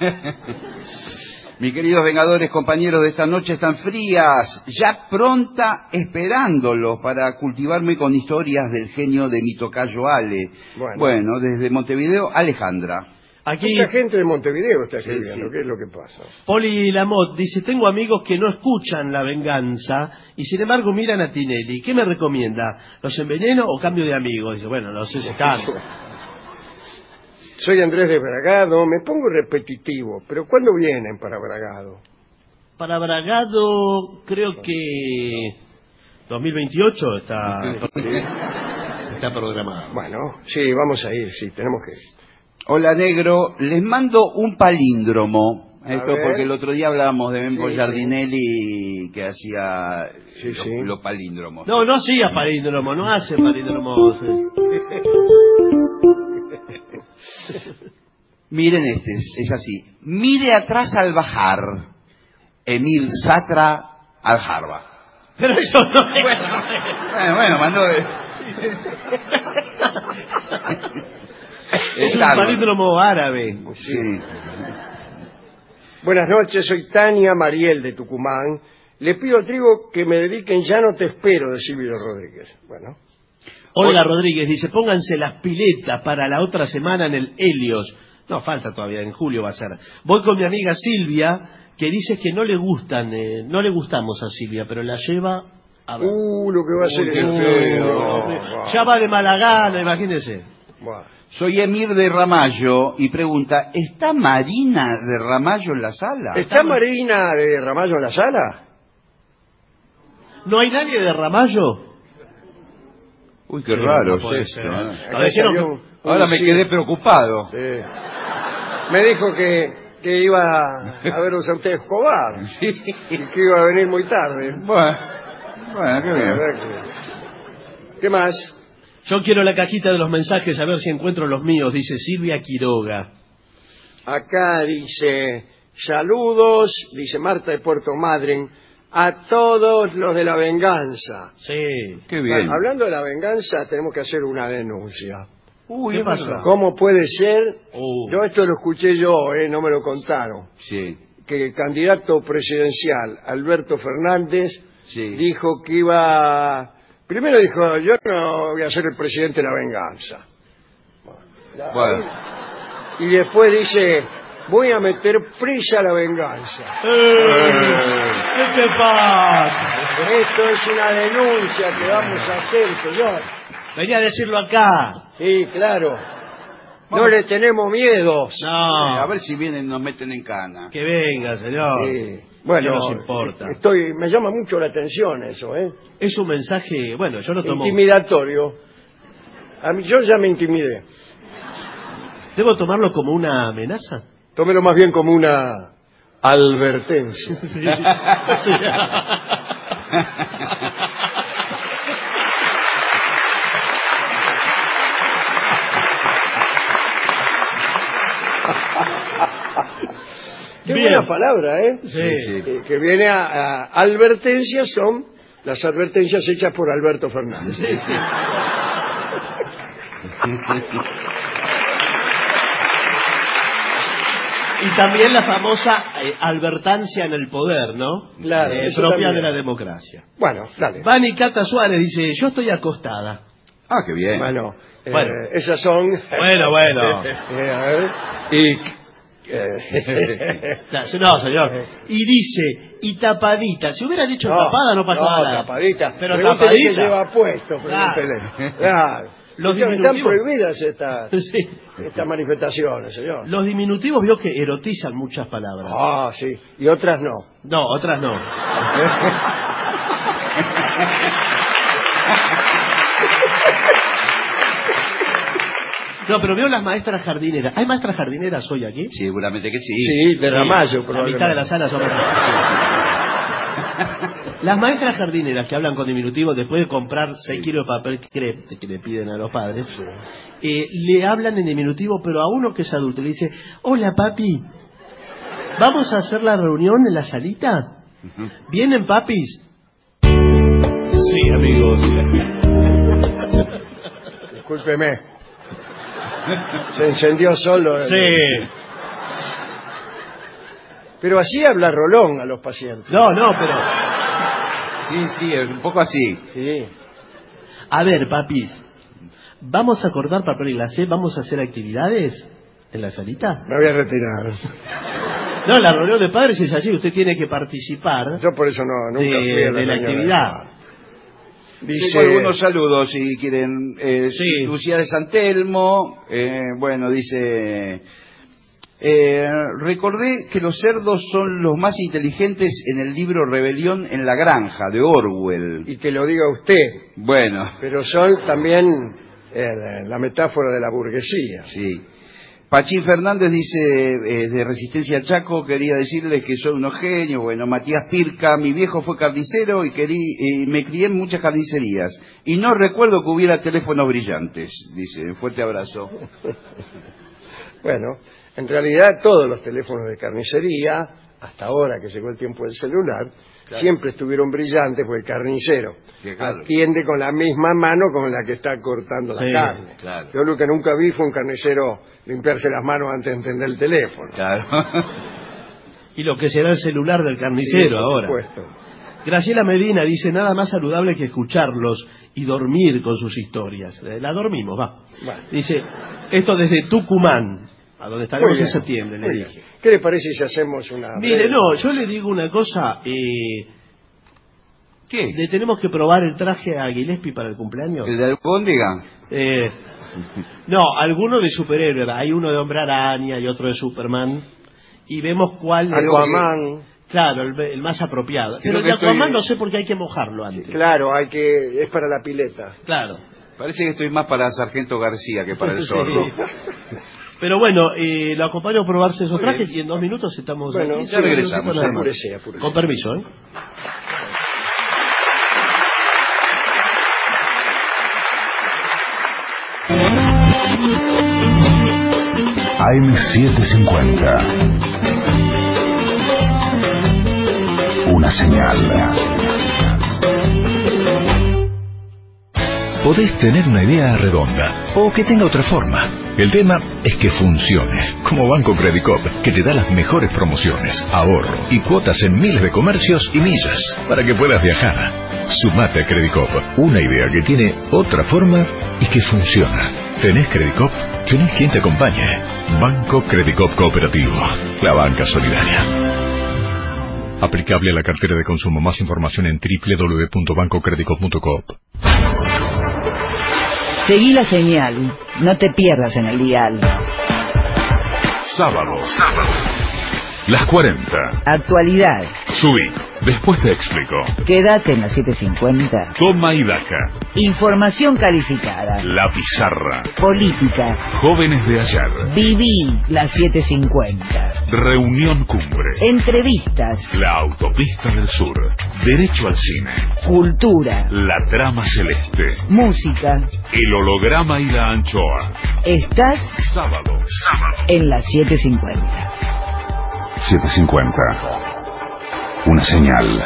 [SPEAKER 8] Mis queridos vengadores, compañeros de esta noche tan frías, ya pronta esperándolos para cultivarme con historias del genio de mi tocayo Ale. Bueno, desde Montevideo, Alejandra.
[SPEAKER 6] Aquí mucha gente de Montevideo está escribiendo. ¿Qué es lo que pasa?
[SPEAKER 7] Poli Lamotte dice, tengo amigos que no escuchan La Venganza y sin embargo miran a Tinelli. ¿Qué me recomienda? ¿Los enveneno o cambio de amigos? Dice, bueno, no sé si cambio.
[SPEAKER 6] Soy Andrés de Bragado. Me pongo repetitivo, pero ¿cuándo vienen para Bragado?
[SPEAKER 7] Para Bragado creo que 2028 está programado.
[SPEAKER 6] Bueno, sí, vamos a ir, sí, tenemos que ir.
[SPEAKER 8] Hola negro, les mando un palíndromo. Esto porque el otro día hablábamos de Membo Giardinelli que hacía los palíndromos.
[SPEAKER 7] No hacía palíndromo, no hace palíndromos.
[SPEAKER 8] Miren es así. Mire atrás al bajar, Emil Satra al Harvard.
[SPEAKER 7] Pero eso no es...
[SPEAKER 8] Bueno, mandó...
[SPEAKER 7] Es un palíndromo árabe.
[SPEAKER 8] Sí.
[SPEAKER 6] Buenas noches, soy Tania Mariel de Tucumán. Le pido al trigo que me dediquen Ya no te espero de Silvio Rodríguez. Bueno.
[SPEAKER 7] Olga Rodríguez dice, pónganse las piletas para la otra semana en el Helios. No, falta todavía, en julio va a ser. Voy con mi amiga Silvia, que dice que no le gustamos a Silvia, pero la lleva a ver.
[SPEAKER 6] Lo que va a ser el feo.
[SPEAKER 7] Ya va de mala gana, imagínese.
[SPEAKER 8] Soy Emir de Ramallo y pregunta, ¿está Marina de Ramallo en la sala?
[SPEAKER 6] ¿Está Marina de Ramallo en la sala?
[SPEAKER 7] ¿No hay nadie de Ramallo?
[SPEAKER 8] Uy, qué raro es esto.
[SPEAKER 6] Ahora
[SPEAKER 8] me quedé preocupado.
[SPEAKER 6] Sí. Me dijo que iba a verlos a usted Escobar.
[SPEAKER 8] Sí.
[SPEAKER 6] Y que iba a venir muy tarde.
[SPEAKER 8] Bueno, qué bien.
[SPEAKER 6] ¿Qué más?
[SPEAKER 7] Yo quiero la cajita de los mensajes, a ver si encuentro los míos, dice Silvia Quiroga.
[SPEAKER 6] Acá dice, saludos, dice Marta de Puerto Madryn, a todos los de La Venganza.
[SPEAKER 7] Sí.
[SPEAKER 8] Qué bien.
[SPEAKER 6] Bueno, hablando de La Venganza, tenemos que hacer una denuncia.
[SPEAKER 8] Uy,
[SPEAKER 7] ¿Qué pasó?
[SPEAKER 6] ¿Cómo puede ser?
[SPEAKER 7] Yo
[SPEAKER 6] esto lo escuché yo, no me lo contaron.
[SPEAKER 8] Sí.
[SPEAKER 6] Que el candidato presidencial, Alberto Fernández,
[SPEAKER 8] Sí.
[SPEAKER 6] dijo que iba... Primero dijo, yo no voy a ser el presidente de La Venganza.
[SPEAKER 8] Bueno.
[SPEAKER 6] Y después dice, voy a meter prisa a La Venganza.
[SPEAKER 7] ¿Qué te pasa?
[SPEAKER 6] Esto es una denuncia que vamos a hacer, señor.
[SPEAKER 7] Venía a decirlo acá.
[SPEAKER 6] Sí, claro. No le tenemos miedo.
[SPEAKER 7] No.
[SPEAKER 8] A ver si vienen y nos meten en cana.
[SPEAKER 7] Que venga, señor.
[SPEAKER 6] Sí. Bueno,
[SPEAKER 7] ¿qué nos importa?
[SPEAKER 6] me llama mucho la atención eso, ¿eh?
[SPEAKER 7] Es un mensaje, bueno, yo lo tomo.
[SPEAKER 6] Intimidatorio. A mí, yo ya me intimidé.
[SPEAKER 7] ¿Debo tomarlo como una amenaza?
[SPEAKER 6] Tómelo más bien como una advertencia.
[SPEAKER 7] Sí.
[SPEAKER 6] Qué
[SPEAKER 7] Bien.
[SPEAKER 6] buena palabra, ¿eh?
[SPEAKER 7] Sí.
[SPEAKER 6] Que viene a advertencias, son las advertencias hechas por Alberto Fernández.
[SPEAKER 7] Sí, sí. Y también la famosa albertancia en el poder, ¿no?
[SPEAKER 6] Claro, eso
[SPEAKER 7] propia
[SPEAKER 6] también.
[SPEAKER 7] de la democracia.
[SPEAKER 6] Bueno, dale.
[SPEAKER 7] Vani Cata Suárez dice, yo estoy acostada.
[SPEAKER 8] Ah, qué bien.
[SPEAKER 6] Bueno,
[SPEAKER 7] Bueno.
[SPEAKER 6] esas son...
[SPEAKER 7] Bueno.
[SPEAKER 6] A ver. Y...
[SPEAKER 7] No, señor. Y dice, y tapadita. Si hubiera dicho tapada no pasaba nada.
[SPEAKER 6] Tapadita.
[SPEAKER 7] Pero
[SPEAKER 6] Pregúntele
[SPEAKER 7] tapadita.
[SPEAKER 6] qué lleva puesto.
[SPEAKER 7] Claro.
[SPEAKER 6] Pregúntele. Claro.
[SPEAKER 7] Los
[SPEAKER 6] Están
[SPEAKER 7] diminutivos.
[SPEAKER 6] prohibidas estas
[SPEAKER 7] Sí.
[SPEAKER 6] manifestaciones, señor.
[SPEAKER 7] Los diminutivos vio que erotizan muchas palabras.
[SPEAKER 6] Ah, sí. Y otras no.
[SPEAKER 7] No, otras no. No, pero veo las maestras jardineras. ¿Hay maestras jardineras hoy aquí?
[SPEAKER 8] Seguramente que sí.
[SPEAKER 6] Sí, de Ramallo,
[SPEAKER 7] La mitad de la sala son Las maestras jardineras que hablan con diminutivo después de comprar 6 kilos de papel crepe que le piden a los padres, le hablan en diminutivo, pero a uno que es adulto le dice, hola papi, ¿vamos a hacer la reunión en la salita? ¿Vienen papis? Sí, amigos.
[SPEAKER 6] Discúlpeme. Se encendió solo.
[SPEAKER 7] Sí.
[SPEAKER 6] Pero así habla Rolón a los pacientes.
[SPEAKER 7] No, pero...
[SPEAKER 8] Sí, un poco así.
[SPEAKER 6] Sí.
[SPEAKER 7] A ver, papis, ¿vamos a cortar papel y glacé? ¿Vamos a hacer actividades en la salita?
[SPEAKER 6] Me voy a retirar.
[SPEAKER 7] No, la reunión de padres es así, usted tiene que participar
[SPEAKER 6] Yo por eso nunca fui a
[SPEAKER 7] de la
[SPEAKER 6] reunión.
[SPEAKER 7] actividad.
[SPEAKER 8] Tengo algunos saludos, si quieren.
[SPEAKER 7] Sí.
[SPEAKER 8] Lucía de San Telmo, bueno, dice... recordé que los cerdos son los más inteligentes en el libro Rebelión en la Granja, de Orwell.
[SPEAKER 6] Y que lo diga usted.
[SPEAKER 8] Bueno.
[SPEAKER 6] Pero son también la metáfora de la burguesía.
[SPEAKER 8] Sí. Pachín Fernández dice, de Resistencia Chaco, quería decirles que son unos genios. Bueno, Matías Pirca, mi viejo fue carnicero y me crié en muchas carnicerías. Y no recuerdo que hubiera teléfonos brillantes, dice. Fuerte abrazo.
[SPEAKER 6] Bueno, en realidad todos los teléfonos de carnicería, hasta ahora que llegó el tiempo del celular, claro, siempre estuvieron brillantes, porque el carnicero atiende con la misma mano con la que está cortando la carne.
[SPEAKER 8] Claro.
[SPEAKER 6] Yo lo que nunca vi fue un carnicero limpiarse las manos antes de encender el teléfono.
[SPEAKER 8] Claro.
[SPEAKER 7] Y lo que será el celular del carnicero ahora.
[SPEAKER 6] Por supuesto.
[SPEAKER 7] Graciela Medina dice, nada más saludable que escucharlos y dormir con sus historias. La dormimos, va.
[SPEAKER 6] Bueno.
[SPEAKER 7] Dice, esto desde Tucumán, a donde estaremos en septiembre, le dije.
[SPEAKER 6] ¿Qué le parece si hacemos una...
[SPEAKER 7] Mire, no, yo le digo una cosa,
[SPEAKER 8] ¿Qué?
[SPEAKER 7] ¿le tenemos que probar el traje a Gillespie para el cumpleaños?
[SPEAKER 8] ¿El de Albóndiga?
[SPEAKER 7] No, alguno de superhéroe, hay uno de Hombre Araña y otro de Superman, y vemos cuál...
[SPEAKER 6] Aquaman.
[SPEAKER 7] Claro, el más apropiado. Pero el de Aquaman no sé por qué hay que mojarlo antes.
[SPEAKER 6] Sí, claro, es para la pileta.
[SPEAKER 7] Claro.
[SPEAKER 8] Parece que estoy más para Sargento García que para el sordo.
[SPEAKER 7] Sí. Pero bueno, lo acompaño a probarse esos trajes y en 2 minutos estamos aquí.
[SPEAKER 8] Ya regresamos.
[SPEAKER 6] Apúrese.
[SPEAKER 7] Con permiso, ¿eh?
[SPEAKER 2] AM750. Una señal.
[SPEAKER 3] Podés tener una idea redonda o que tenga otra forma. El tema es que funcione, como Banco Credicop, que te da las mejores promociones, ahorro y cuotas en miles de comercios y millas para que puedas viajar. Sumate a Credicop, una idea que tiene otra forma y que funciona. ¿Tenés Credicop? Tenés quien te acompañe. Banco Credicop Cooperativo, la banca solidaria. Aplicable a la cartera de consumo. Más información en www.bancocredicop.coop.
[SPEAKER 1] Seguí la señal, no te pierdas en el dial.
[SPEAKER 2] Sábado. Las 40.
[SPEAKER 1] Actualidad.
[SPEAKER 2] Subí. Después te explico.
[SPEAKER 1] Quédate en la 750.
[SPEAKER 2] Toma y daca.
[SPEAKER 1] Información calificada.
[SPEAKER 2] La pizarra.
[SPEAKER 1] Política.
[SPEAKER 2] Jóvenes de ayer.
[SPEAKER 1] Viví la 750.
[SPEAKER 2] Reunión cumbre.
[SPEAKER 1] Entrevistas.
[SPEAKER 2] La autopista del sur. Derecho al cine.
[SPEAKER 1] Cultura.
[SPEAKER 2] La trama celeste.
[SPEAKER 1] Música.
[SPEAKER 2] El holograma y la anchoa.
[SPEAKER 1] Estás
[SPEAKER 2] Sábado.
[SPEAKER 1] en la 750.
[SPEAKER 2] 750. Una señal.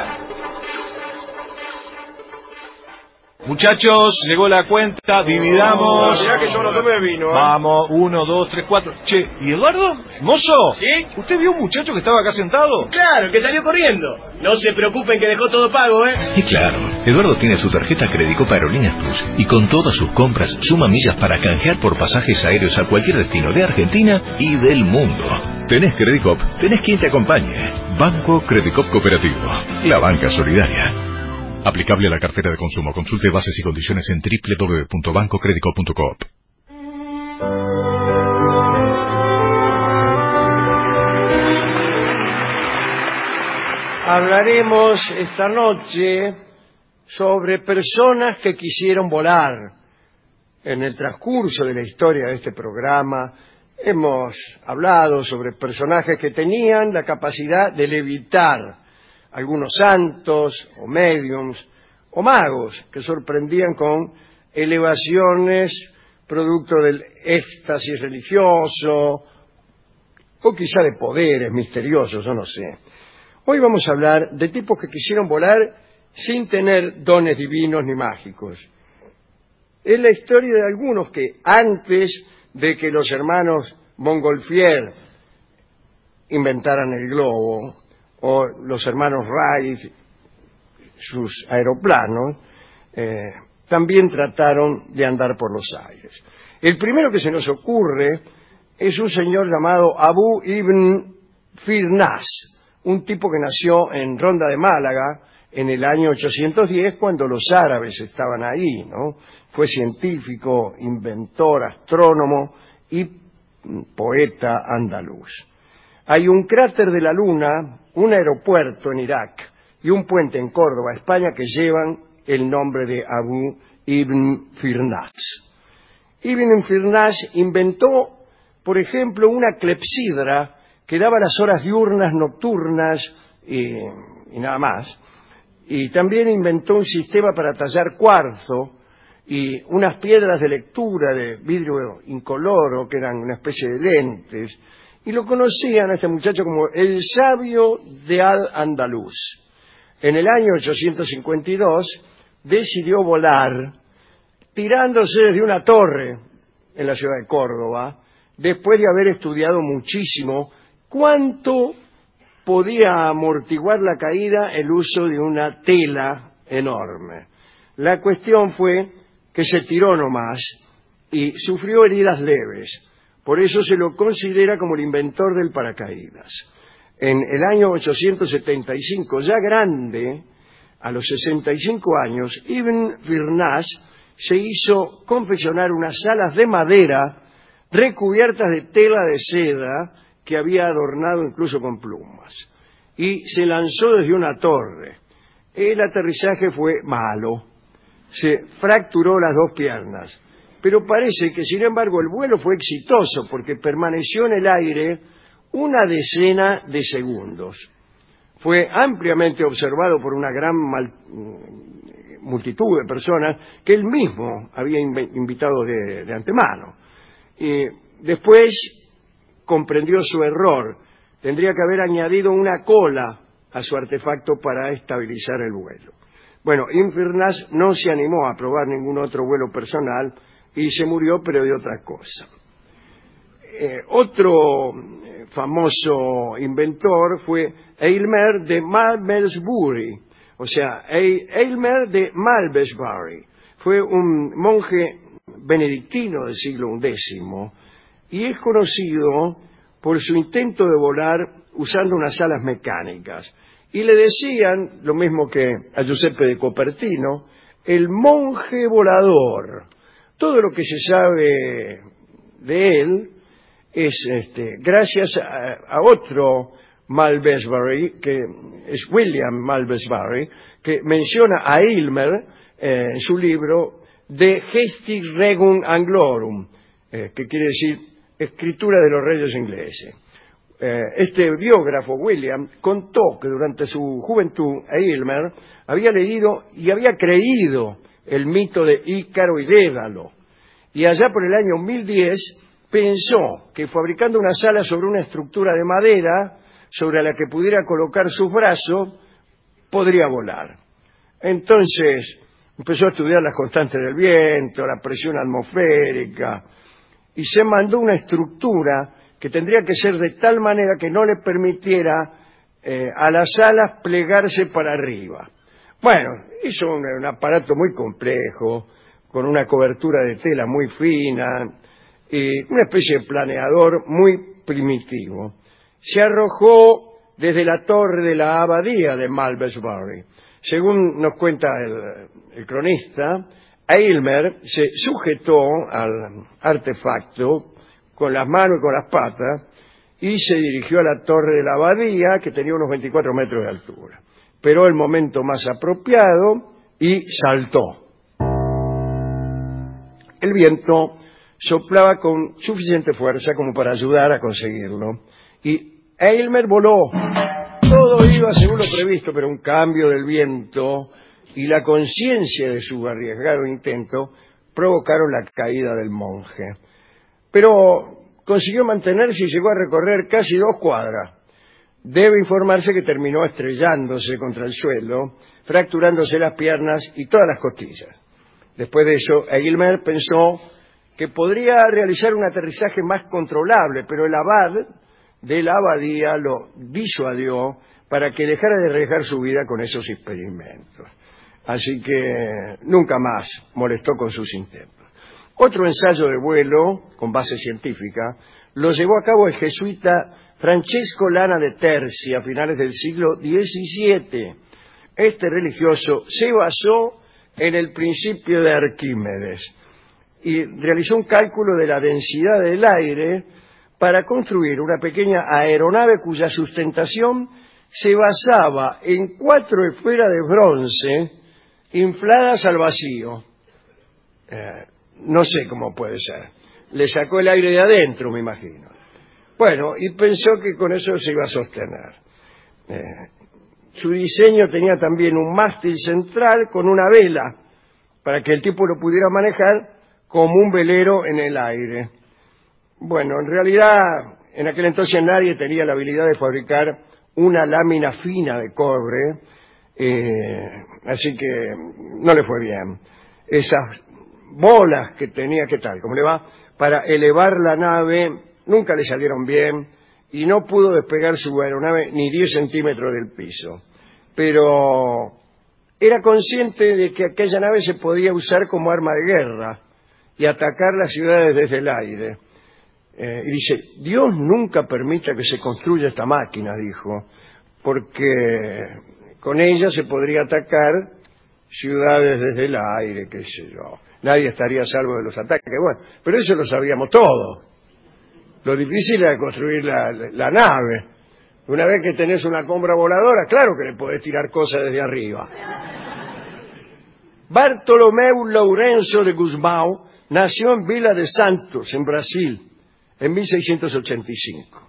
[SPEAKER 9] Muchachos, llegó la cuenta, dividamos.
[SPEAKER 6] Mirá que yo no tomé vino.
[SPEAKER 9] Vamos, 1, 2, 3, 4. Che, ¿y Eduardo? ¿Mozo?
[SPEAKER 10] ¿Sí?
[SPEAKER 9] ¿Usted vio un muchacho que estaba acá sentado?
[SPEAKER 10] Claro, que salió corriendo. No se preocupen que dejó todo pago, ¿eh?
[SPEAKER 3] Y claro, Eduardo tiene su tarjeta Credicop Aerolíneas Plus y con todas sus compras suma millas para canjear por pasajes aéreos a cualquier destino de Argentina y del mundo. Tenés Credicop, tenés quien te acompañe. Banco Credicop Cooperativo, la banca solidaria. Aplicable a la cartera de consumo. Consulte bases y condiciones en www.bancocredicop.coop.
[SPEAKER 6] Hablaremos esta noche sobre personas que quisieron volar. En el transcurso de la historia de este programa hemos hablado sobre personajes que tenían la capacidad de levitar. Algunos santos o médiums o magos que sorprendían con elevaciones producto del éxtasis religioso o quizá de poderes misteriosos, yo no sé. Hoy vamos a hablar de tipos que quisieron volar sin tener dones divinos ni mágicos. Es la historia de algunos que antes de que los hermanos Montgolfier inventaran el globo, o los hermanos Wright, sus aeroplanos, también trataron de andar por los aires. El primero que se nos ocurre es un señor llamado Abu ibn Firnas, un tipo que nació en Ronda de Málaga en el año 810, cuando los árabes estaban ahí, ¿no? Fue científico, inventor, astrónomo y poeta andaluz. Hay un cráter de la Luna, un aeropuerto en Irak y un puente en Córdoba, España, que llevan el nombre de Abu ibn Firnas. Ibn Firnas inventó, por ejemplo, una clepsidra que daba las horas diurnas, nocturnas y nada más. Y también inventó un sistema para tallar cuarzo y unas piedras de lectura de vidrio incoloro, que eran una especie de lentes. Y lo conocían a este muchacho como el sabio de Al-Andalus. En el año 852 decidió volar tirándose desde una torre en la ciudad de Córdoba, después de haber estudiado muchísimo cuánto podía amortiguar la caída el uso de una tela enorme. La cuestión fue que se tiró nomás y sufrió heridas leves. Por eso se lo considera como el inventor del paracaídas. En el año 875, ya grande, a los 65 años, Ibn Firnas se hizo confeccionar unas alas de madera recubiertas de tela de seda que había adornado incluso con plumas. Y se lanzó desde una torre. El aterrizaje fue malo. Se fracturó las dos piernas. Pero parece que, sin embargo, el vuelo fue exitoso porque permaneció en el aire una decena de segundos. Fue ampliamente observado por una gran multitud de personas que él mismo había invitado de antemano. Después comprendió su error. Tendría que haber añadido una cola a su artefacto para estabilizar el vuelo. Bueno, Inverness no se animó a probar ningún otro vuelo personal y se murió, pero de otra cosa. Otro famoso inventor fue Aylmer de Malmesbury, o sea, Aylmer de Malmesbury. Fue un monje benedictino del siglo XI y es conocido por su intento de volar usando unas alas mecánicas. Y le decían, lo mismo que a Giuseppe de Copertino, el monje volador. Todo lo que se sabe de él es gracias a otro Malmesbury, que es William Malmesbury, que menciona a Aylmer en su libro De Gestis Regum Anglorum, que quiere decir escritura de los reyes ingleses. Este biógrafo, William, contó que durante su juventud Aylmer había leído y había creído el mito de Ícaro y Dédalo, y allá por el año 1010 pensó que fabricando unas alas sobre una estructura de madera sobre la que pudiera colocar sus brazos, podría volar. Entonces empezó a estudiar las constantes del viento, la presión atmosférica, y se mandó una estructura que tendría que ser de tal manera que no le permitiera a las alas plegarse para arriba. Bueno, hizo un aparato muy complejo, con una cobertura de tela muy fina, y una especie de planeador muy primitivo. Se arrojó desde la torre de la abadía de Malmesbury. Según nos cuenta el cronista, Aylmer se sujetó al artefacto con las manos y con las patas y se dirigió a la torre de la abadía, que tenía unos 24 metros de altura. Esperó el momento más apropiado y saltó. El viento soplaba con suficiente fuerza como para ayudar a conseguirlo, y Aylmer voló. Todo iba según lo previsto, pero un cambio del viento y la conciencia de su arriesgado intento provocaron la caída del monje. Pero consiguió mantenerse y llegó a recorrer casi 2 cuadras. Debe informarse que terminó estrellándose contra el suelo, fracturándose las piernas y todas las costillas. Después de eso, Aylmer pensó que podría realizar un aterrizaje más controlable, pero el abad de la abadía lo disuadió para que dejara de arriesgar su vida con esos experimentos. Así que nunca más molestó con sus intentos. Otro ensayo de vuelo, con base científica, lo llevó a cabo el jesuita Francesco Lana de Terzi a finales del siglo XVII. Este religioso se basó en el principio de Arquímedes y realizó un cálculo de la densidad del aire para construir una pequeña aeronave cuya sustentación se basaba en 4 esferas de bronce infladas al vacío. No sé cómo puede ser. Le sacó el aire de adentro, me imagino. Bueno, y pensó que con eso se iba a sostener. Su diseño tenía también un mástil central con una vela para que el tipo lo pudiera manejar como un velero en el aire. Bueno, en realidad, en aquel entonces nadie tenía la habilidad de fabricar una lámina fina de cobre, así que no le fue bien. Esas bolas que tenía, ¿qué tal? ¿Cómo le va? Para elevar la nave nunca le salieron bien y no pudo despegar su aeronave ni 10 centímetros del piso. Pero era consciente de que aquella nave se podía usar como arma de guerra y atacar las ciudades desde el aire. Y dice, Dios nunca permita que se construya esta máquina, dijo, porque con ella se podría atacar ciudades desde el aire, qué sé yo. Nadie estaría a salvo de los ataques. Bueno, pero eso lo sabíamos todos. Lo difícil era construir la nave. Una vez que tenés una alfombra voladora, claro que le podés tirar cosas desde arriba. Bartolomeu Lourenço de Gusmão nació en Vila de Santos, en Brasil, en 1685.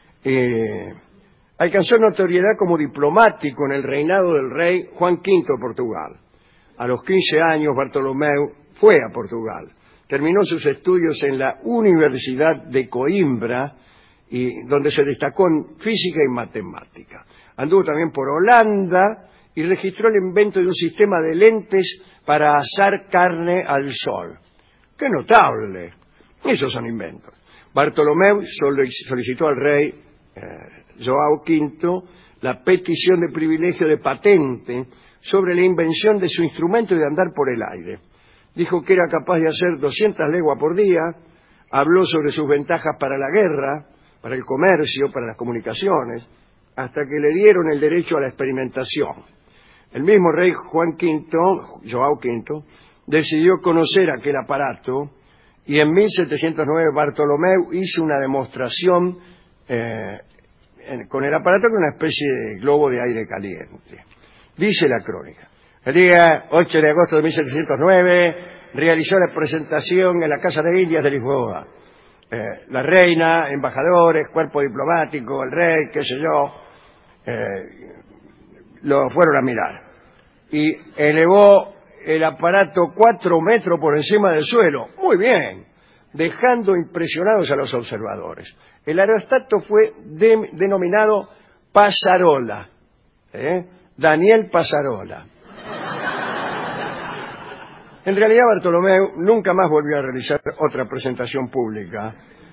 [SPEAKER 6] Alcanzó notoriedad como diplomático en el reinado del rey Juan V de Portugal. A los 15 años, Bartolomeu fue a Portugal. Terminó sus estudios en la Universidad de Coimbra y donde se destacó en física y matemática. Anduvo también por Holanda y registró el invento de un sistema de lentes para asar carne al sol. ¡Qué notable! Esos son inventos. Bartolomeu solicitó al rey João V la petición de privilegio de patente sobre la invención de su instrumento de andar por el aire. Dijo que era capaz de hacer 200 leguas por día, habló sobre sus ventajas para la guerra, para el comercio, para las comunicaciones, hasta que le dieron el derecho a la experimentación. El mismo rey João V, decidió conocer aquel aparato y en 1709 Bartolomeu hizo una demostración con el aparato, que era una especie de globo de aire caliente. Dice la crónica: el día 8 de agosto de 1709 realizó la presentación en la Casa de Indias de Lisboa. La reina, embajadores, cuerpo diplomático, el rey, qué sé yo, lo fueron a mirar. Y elevó el aparato 4 metros por encima del suelo. Muy bien, dejando impresionados a los observadores. El aerostato fue denominado Pasarola. Daniel Pasarola. En realidad Bartolomeu nunca más volvió a realizar otra presentación pública.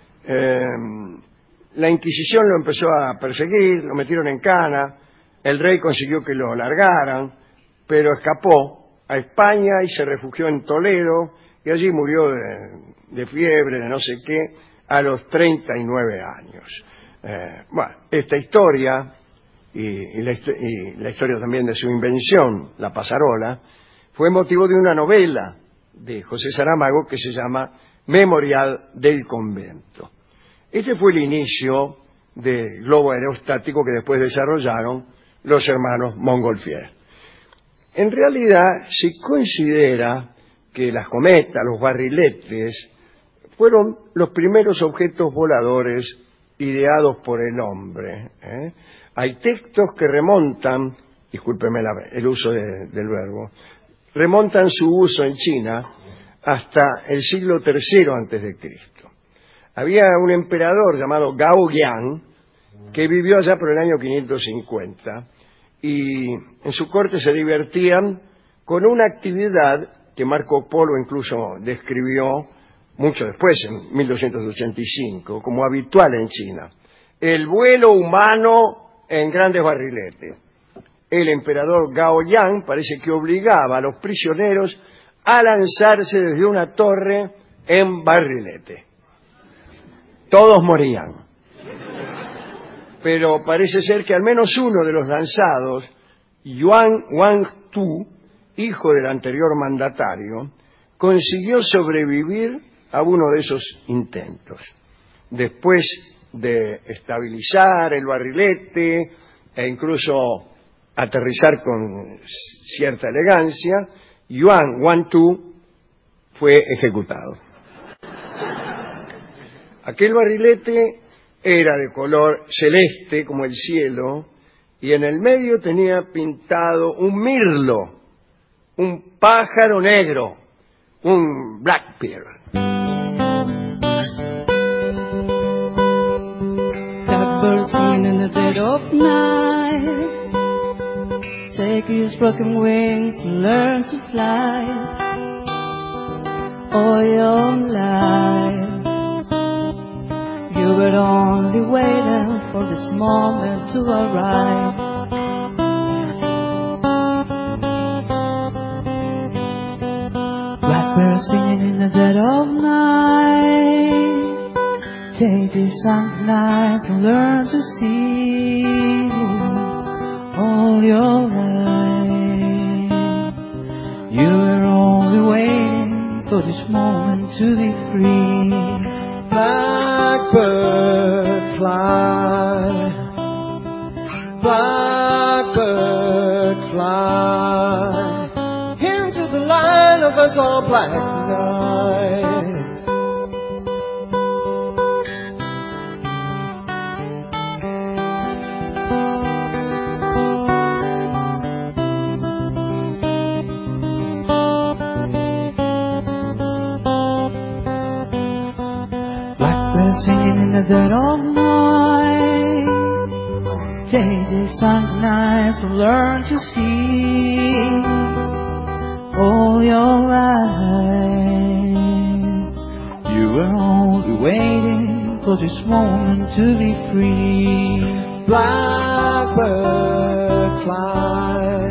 [SPEAKER 6] La Inquisición lo empezó a perseguir, lo metieron en cana, el rey consiguió que lo largaran, pero escapó a España y se refugió en Toledo, y allí murió de fiebre, de no sé qué, a los 39 años. Bueno, esta historia y la historia también de su invención, la pasarola, fue motivo de una novela de José Saramago que se llama Memorial del Convento. Este fue el inicio del globo aerostático que después desarrollaron los hermanos Montgolfier. En realidad se considera que las cometas, los barriletes, fueron los primeros objetos voladores ideados por el hombre. Hay textos que remontan, discúlpeme el uso del verbo, remontan su uso en China hasta el siglo III antes de Cristo. Había un emperador llamado Gao Yang que vivió allá por el año 550 y en su corte se divertían con una actividad que Marco Polo incluso describió mucho después, en 1285, como habitual en China: el vuelo humano en grandes barriletes. El emperador Gao Yang parece que obligaba a los prisioneros a lanzarse desde una torre en barrilete. Todos morían. Pero parece ser que al menos uno de los lanzados, Yuan Wangtu, hijo del anterior mandatario, consiguió sobrevivir a uno de esos intentos. Después de estabilizar el barrilete e incluso aterrizar con cierta elegancia, Yuan Wangtu fue ejecutado. Aquel barrilete era de color celeste como el cielo y en el medio tenía pintado un mirlo, un pájaro negro, un blackbird.
[SPEAKER 11] Blackbird singing in the dead of night. Take his broken wings and learn to fly. All your life you were only waiting for this moment to arrive. Blackbird singing in the dead of night. Take these silent nights and learn to see. All your life you were only waiting for this moment to be free.
[SPEAKER 4] Blackbird fly, blackbird fly, into the light of a tall black night.
[SPEAKER 11] Singing in the dead of night. take the sunlight and learn to see all your life. You were only waiting for this moment to be free. Blackbird fly,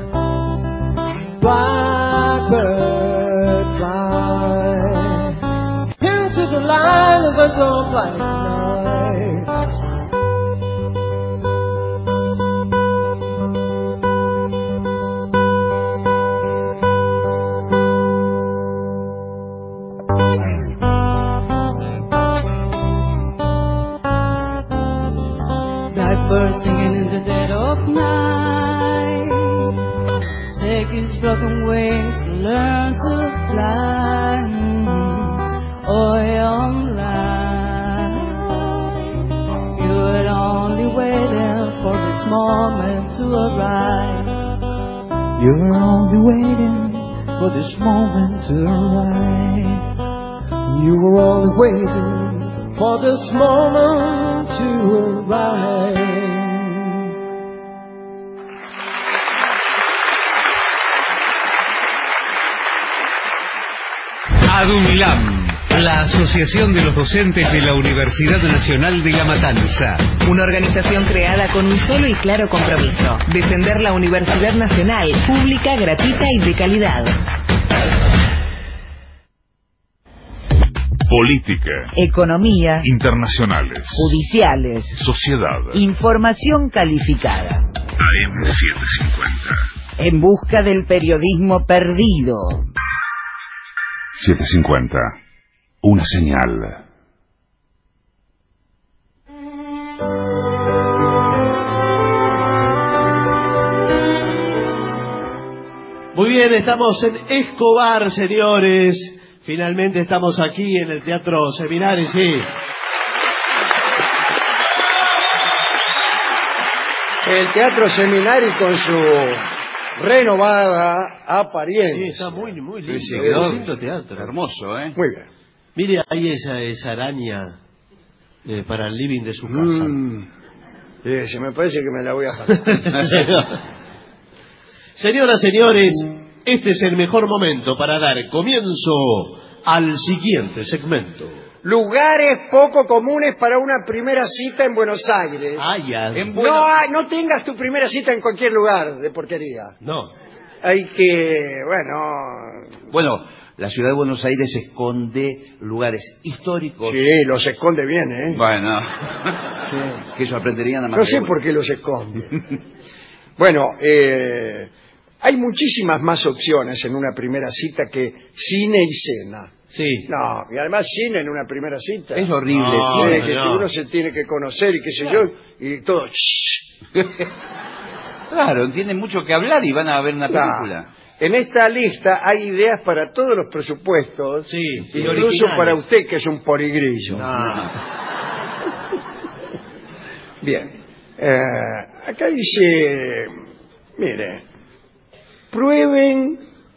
[SPEAKER 11] blackbird fly, into the line of a dawn like night. Blackbird singing in the dead of night, take his broken wings to learn to fly. Oh, young life, you were only waiting for this moment to arrive. You were only waiting for this moment to arrive. You were only waiting for this moment to arrive.
[SPEAKER 5] ADUNLAM, la Asociación de los Docentes de la Universidad Nacional de La Matanza.
[SPEAKER 12] Una organización creada con un solo y claro compromiso: defender la Universidad Nacional, pública, gratuita y de calidad.
[SPEAKER 2] Política,
[SPEAKER 1] economía,
[SPEAKER 2] internacionales,
[SPEAKER 1] judiciales,
[SPEAKER 2] sociedad,
[SPEAKER 1] información calificada.
[SPEAKER 2] AM750.
[SPEAKER 1] En busca del periodismo perdido.
[SPEAKER 2] 750. Una señal.
[SPEAKER 7] Muy bien, estamos en Escobar, señores. Finalmente estamos aquí en el Teatro Seminari, sí.
[SPEAKER 6] El Teatro Seminari con su renovada apariencia.
[SPEAKER 7] Sí, está muy lindo.
[SPEAKER 8] Sí,
[SPEAKER 7] Lindo teatro.
[SPEAKER 8] Hermoso, ¿eh?
[SPEAKER 6] Muy bien.
[SPEAKER 7] Mire ahí esa araña para el living de su casa.
[SPEAKER 6] Se me parece que me la voy a jalar.
[SPEAKER 7] Señoras, señores, este es el mejor momento para dar comienzo al siguiente segmento.
[SPEAKER 6] Lugares poco comunes para una primera cita en Buenos Aires. No tengas tu primera cita en cualquier lugar de porquería.
[SPEAKER 7] No.
[SPEAKER 6] Hay que,
[SPEAKER 8] Bueno, la ciudad de Buenos Aires esconde lugares históricos.
[SPEAKER 6] Sí, los esconde bien, ¿eh?
[SPEAKER 8] Bueno, que ellos aprenderían a más.
[SPEAKER 6] No sé por qué los esconde. Bueno, hay muchísimas más opciones en una primera cita que cine y cena.
[SPEAKER 7] Sí.
[SPEAKER 6] No, y además cine en una primera cita.
[SPEAKER 8] Es horrible.
[SPEAKER 6] Que uno se tiene que conocer y qué sé yo, y todo.
[SPEAKER 8] Claro, tienen mucho que hablar y van a ver una película.
[SPEAKER 6] En esta lista hay ideas para todos los presupuestos,
[SPEAKER 7] sí,
[SPEAKER 6] incluso para usted que es un porigrillo. Bien. Acá dice, mire, prueben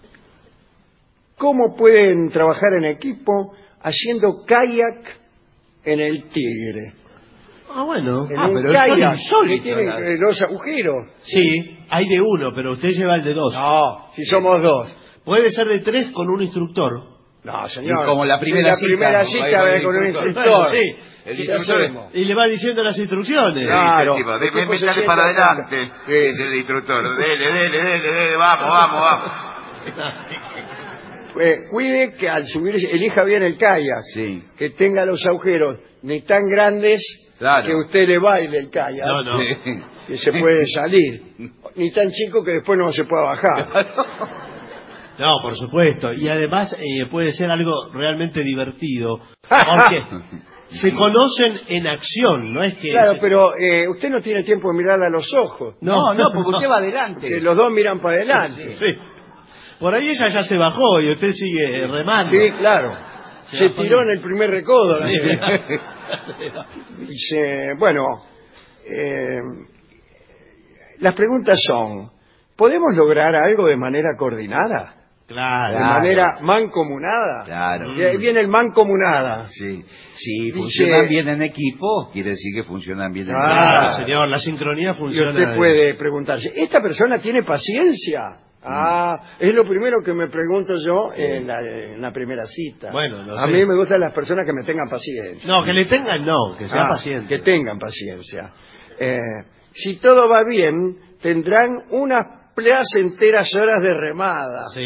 [SPEAKER 6] cómo pueden trabajar en equipo haciendo kayak en el Tigre.
[SPEAKER 7] Bueno.
[SPEAKER 6] Pero kayak tiene 2 agujeros.
[SPEAKER 7] Sí, hay de 1, pero usted lleva el de 2.
[SPEAKER 6] No, si somos 2.
[SPEAKER 7] Puede ser de 3 con un instructor.
[SPEAKER 6] No, señor.
[SPEAKER 8] Y como la primera cita
[SPEAKER 6] con un instructor.
[SPEAKER 7] Sí.
[SPEAKER 8] El instructor
[SPEAKER 7] y le va diciendo las instrucciones.
[SPEAKER 6] Claro.
[SPEAKER 8] Métale para adelante. Es el instructor. Dele, vamos.
[SPEAKER 6] Cuide que al subir elija bien el kayak.
[SPEAKER 8] Sí.
[SPEAKER 6] Que tenga los agujeros ni tan grandes que usted le baile el kayak.
[SPEAKER 7] No.
[SPEAKER 6] Que se puede salir. Ni tan chico que después no se pueda bajar.
[SPEAKER 7] No, por supuesto. Y además puede ser algo realmente divertido. Porque se conocen en acción, no es que...
[SPEAKER 6] Claro, pero usted no tiene tiempo de mirar a los ojos.
[SPEAKER 8] No, porque usted va adelante.
[SPEAKER 6] Que los dos miran para adelante.
[SPEAKER 7] Sí. Por ahí ella ya se bajó y usted sigue remando.
[SPEAKER 6] Sí, claro. Se tiró en el primer recodo. Sí. Dice, las preguntas son, ¿podemos lograr algo de manera coordinada?
[SPEAKER 7] Claro.
[SPEAKER 6] De manera mancomunada.
[SPEAKER 8] Claro.
[SPEAKER 6] Y ahí viene el mancomunada.
[SPEAKER 8] Sí. Si
[SPEAKER 6] Dice-
[SPEAKER 8] funcionan bien en equipo, quiere decir que funcionan bien en
[SPEAKER 7] Claro,
[SPEAKER 8] equipo.
[SPEAKER 7] señor, la sincronía
[SPEAKER 6] Y
[SPEAKER 7] funciona.
[SPEAKER 6] usted puede preguntarse, ¿esta persona tiene paciencia? Es lo primero que me pregunto yo en la primera cita.
[SPEAKER 7] Bueno, no
[SPEAKER 6] A
[SPEAKER 7] sé.
[SPEAKER 6] mí me gustan las personas que me tengan paciencia.
[SPEAKER 7] No, que le tengan, no, que sea paciente.
[SPEAKER 6] Que tengan paciencia. Si todo va bien, tendrán unas placenteras horas de remada.
[SPEAKER 7] Sí.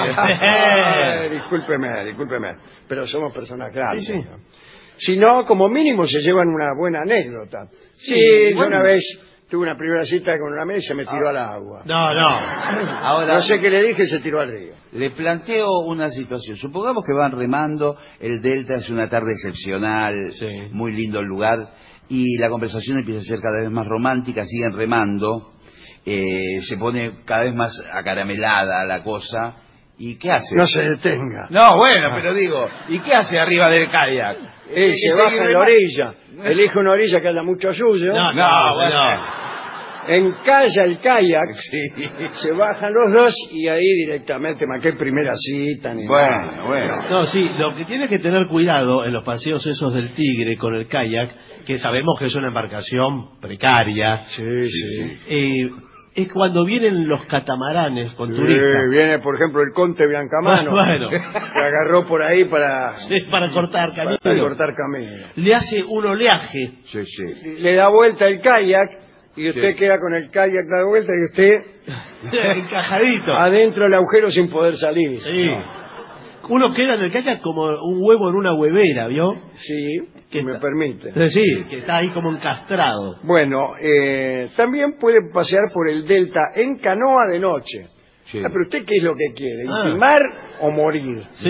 [SPEAKER 6] Discúlpeme, pero somos personas grandes.
[SPEAKER 7] Sí, sí.
[SPEAKER 6] ¿no? Si no, como mínimo se llevan una buena anécdota. Sí, yo
[SPEAKER 8] bueno.
[SPEAKER 6] una vez tuve una primera cita con una amiga y se me tiró al agua.
[SPEAKER 7] No.
[SPEAKER 8] Ahora,
[SPEAKER 6] No sé qué le dije, se tiró al río.
[SPEAKER 8] le planteo una situación. Supongamos que van remando, el Delta es una tarde excepcional,
[SPEAKER 7] Sí.
[SPEAKER 8] muy lindo el lugar, y la conversación empieza a ser cada vez más romántica, siguen remando, se pone cada vez más acaramelada la cosa, ¿y qué hace?
[SPEAKER 6] No se detenga.
[SPEAKER 8] No, bueno, pero digo, ¿y qué hace arriba del kayak?
[SPEAKER 6] Se baja en la orilla. Elige una orilla que haya mucho suyo.
[SPEAKER 7] No.
[SPEAKER 6] Encalla el kayak.
[SPEAKER 8] Sí.
[SPEAKER 6] Se bajan los dos y ahí directamente, qué primera cita ni nada.
[SPEAKER 8] Bueno.
[SPEAKER 7] No, sí, lo que tiene que tener cuidado en los paseos esos del Tigre con el kayak, que sabemos que es una embarcación precaria,
[SPEAKER 6] Sí.
[SPEAKER 7] es cuando vienen los catamaranes con turistas.
[SPEAKER 6] Viene, por ejemplo, el conde Biancamano.
[SPEAKER 7] Bueno.
[SPEAKER 6] Que agarró por ahí para
[SPEAKER 7] Cortar camino.
[SPEAKER 6] para cortar camino.
[SPEAKER 7] Le hace un oleaje.
[SPEAKER 8] Sí.
[SPEAKER 6] Le da vuelta el kayak y usted queda con el kayak dado vuelta y usted
[SPEAKER 7] Encajadito.
[SPEAKER 6] adentro del agujero sin poder salir.
[SPEAKER 7] Sí. Uno queda en el kayak como un huevo en una huevera, ¿vio?
[SPEAKER 6] Sí, que me permite.
[SPEAKER 7] Sí, que está ahí como encastrado.
[SPEAKER 6] Bueno, también puede pasear por el delta en canoa de noche.
[SPEAKER 8] Sí.
[SPEAKER 6] Pero usted, ¿qué es lo que quiere? ¿Intimar o morir?
[SPEAKER 7] Sí.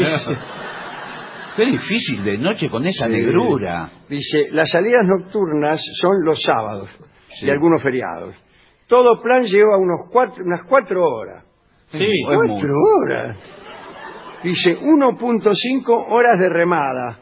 [SPEAKER 8] Qué difícil de noche con esa negrura.
[SPEAKER 6] Dice, las salidas nocturnas son los sábados y algunos feriados. Todo plan lleva unas 4 horas.
[SPEAKER 7] Sí.
[SPEAKER 6] 4 horas. Dice, 1.5 horas de remada.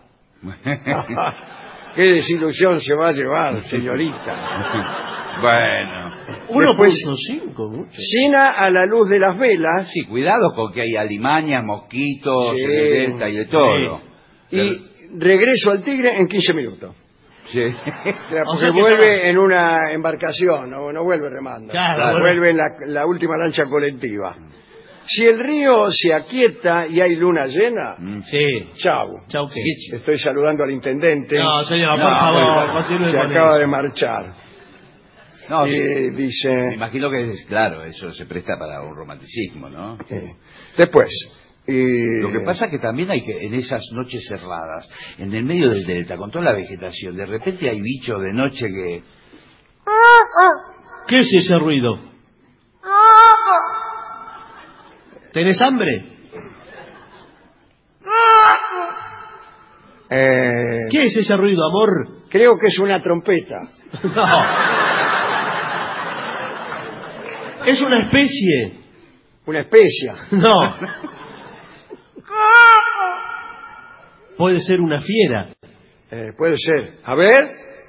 [SPEAKER 6] Qué desilusión se va a llevar, señorita.
[SPEAKER 8] Bueno.
[SPEAKER 7] 1.5, mucho.
[SPEAKER 6] Cena a la luz de las velas.
[SPEAKER 8] Sí, cuidado con que hay alimañas, mosquitos,
[SPEAKER 6] Sí.
[SPEAKER 8] en el Delta y de todo.
[SPEAKER 6] Y regreso al Tigre en 15 minutos.
[SPEAKER 8] Sí.
[SPEAKER 6] O sea,
[SPEAKER 7] O
[SPEAKER 6] porque
[SPEAKER 7] sea que
[SPEAKER 6] vuelve en una embarcación, no vuelve remando.
[SPEAKER 7] Claro,
[SPEAKER 6] vuelve en la última lancha colectiva. Si el río se aquieta y hay luna llena,
[SPEAKER 7] Sí.
[SPEAKER 6] chau.
[SPEAKER 7] Chau, ¿qué?
[SPEAKER 6] Estoy saludando al intendente.
[SPEAKER 7] No, señor, por
[SPEAKER 8] No,
[SPEAKER 7] favor,
[SPEAKER 8] bueno,
[SPEAKER 7] continúe
[SPEAKER 6] Se
[SPEAKER 7] con
[SPEAKER 6] acaba
[SPEAKER 7] eso.
[SPEAKER 6] de marchar.
[SPEAKER 8] No,
[SPEAKER 6] Y
[SPEAKER 8] sí. Me
[SPEAKER 6] dice...
[SPEAKER 8] imagino que, claro, eso se presta para un romanticismo, ¿no?
[SPEAKER 6] Después...
[SPEAKER 8] Lo que pasa que también hay que, en esas noches cerradas, en el medio del delta, con toda la vegetación, de repente hay bichos de noche que...
[SPEAKER 7] ¿Qué es ese ruido? ¿Tenés hambre? ¿Qué es ese ruido, amor?
[SPEAKER 6] Creo que es una trompeta.
[SPEAKER 7] No. Es una especie.
[SPEAKER 6] Una especia.
[SPEAKER 7] No. Puede ser una fiera.
[SPEAKER 6] Puede ser. A ver.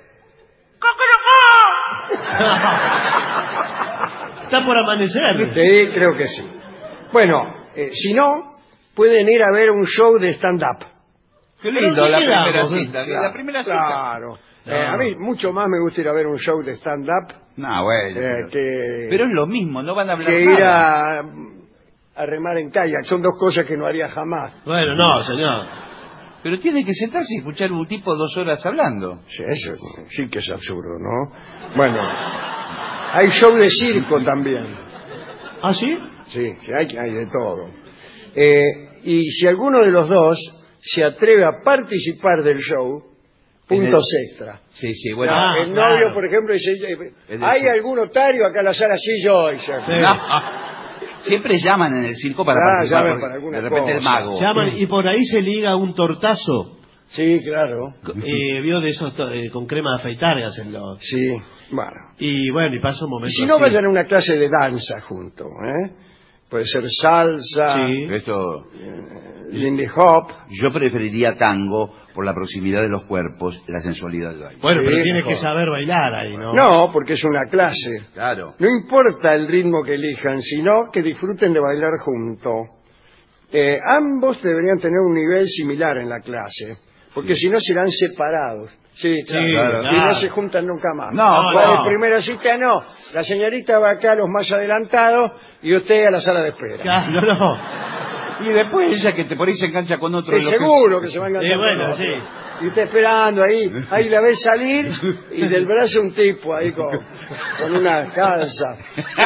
[SPEAKER 7] Está por amanecer.
[SPEAKER 6] Sí, creo que sí. Bueno, si no, pueden ir a ver un show de stand-up.
[SPEAKER 8] Qué
[SPEAKER 7] Pero
[SPEAKER 8] lindo,
[SPEAKER 7] ¿qué
[SPEAKER 8] la
[SPEAKER 7] quedamos?
[SPEAKER 8] primera cita. La primera cita.
[SPEAKER 6] Claro. A mí mucho más me gusta ir a ver un show de stand-up
[SPEAKER 8] No, bueno. Pero es lo mismo, no van a hablar
[SPEAKER 6] que ir
[SPEAKER 8] nada.
[SPEAKER 6] a remar en kayak. Son dos cosas que no haría jamás.
[SPEAKER 7] Bueno, no, señor.
[SPEAKER 8] Pero tiene que sentarse y escuchar un tipo 2 horas hablando.
[SPEAKER 6] Sí, eso sí que es absurdo, ¿no? Bueno, hay show de circo también.
[SPEAKER 7] ¿Ah, sí?
[SPEAKER 6] Sí, hay de todo. Y si alguno de los dos se atreve a participar del show, puntos extra.
[SPEAKER 8] Sí, bueno.
[SPEAKER 6] El novio, por ejemplo, dice, ¿hay algún otario acá en la sala? Sí, yo. Dice,
[SPEAKER 8] Siempre llaman en el circo para participar,
[SPEAKER 6] llaman
[SPEAKER 8] porque
[SPEAKER 6] para alguna
[SPEAKER 8] de repente el
[SPEAKER 6] cosa.
[SPEAKER 8] mago.
[SPEAKER 7] Llaman y por ahí se liga un tortazo.
[SPEAKER 6] Sí, claro.
[SPEAKER 7] Vio de esos con crema de afeitar que hacen los...
[SPEAKER 6] Sí, bueno.
[SPEAKER 7] Y bueno, y pasa un
[SPEAKER 6] Y
[SPEAKER 7] momento
[SPEAKER 6] si no,
[SPEAKER 7] así.
[SPEAKER 6] vayan a una clase de danza juntos, ¿eh? Puede ser salsa,
[SPEAKER 7] Sí.
[SPEAKER 8] Esto,
[SPEAKER 6] Lindy Hop.
[SPEAKER 8] yo preferiría tango por la proximidad de los cuerpos, la sensualidad del baile.
[SPEAKER 7] Bueno, pero
[SPEAKER 6] Sí,
[SPEAKER 7] tienes
[SPEAKER 6] mejor.
[SPEAKER 7] que saber bailar ahí, ¿no?
[SPEAKER 6] No, porque es una clase.
[SPEAKER 8] Claro.
[SPEAKER 6] No importa el ritmo que elijan, sino que disfruten de bailar juntos. Ambos deberían tener un nivel similar en la clase, porque si no serán separados. Sí, claro. Y no se juntan nunca más.
[SPEAKER 8] No.
[SPEAKER 6] De primera cita no. La señorita va acá a los más adelantados y usted a la sala de espera.
[SPEAKER 7] Claro, no.
[SPEAKER 8] Y después ella que por ahí se engancha con otro.
[SPEAKER 6] Es seguro que se va a enganchar
[SPEAKER 7] bueno,
[SPEAKER 6] con otro.
[SPEAKER 7] sí.
[SPEAKER 6] Y usted esperando ahí la ve salir y del brazo un tipo ahí con una calza.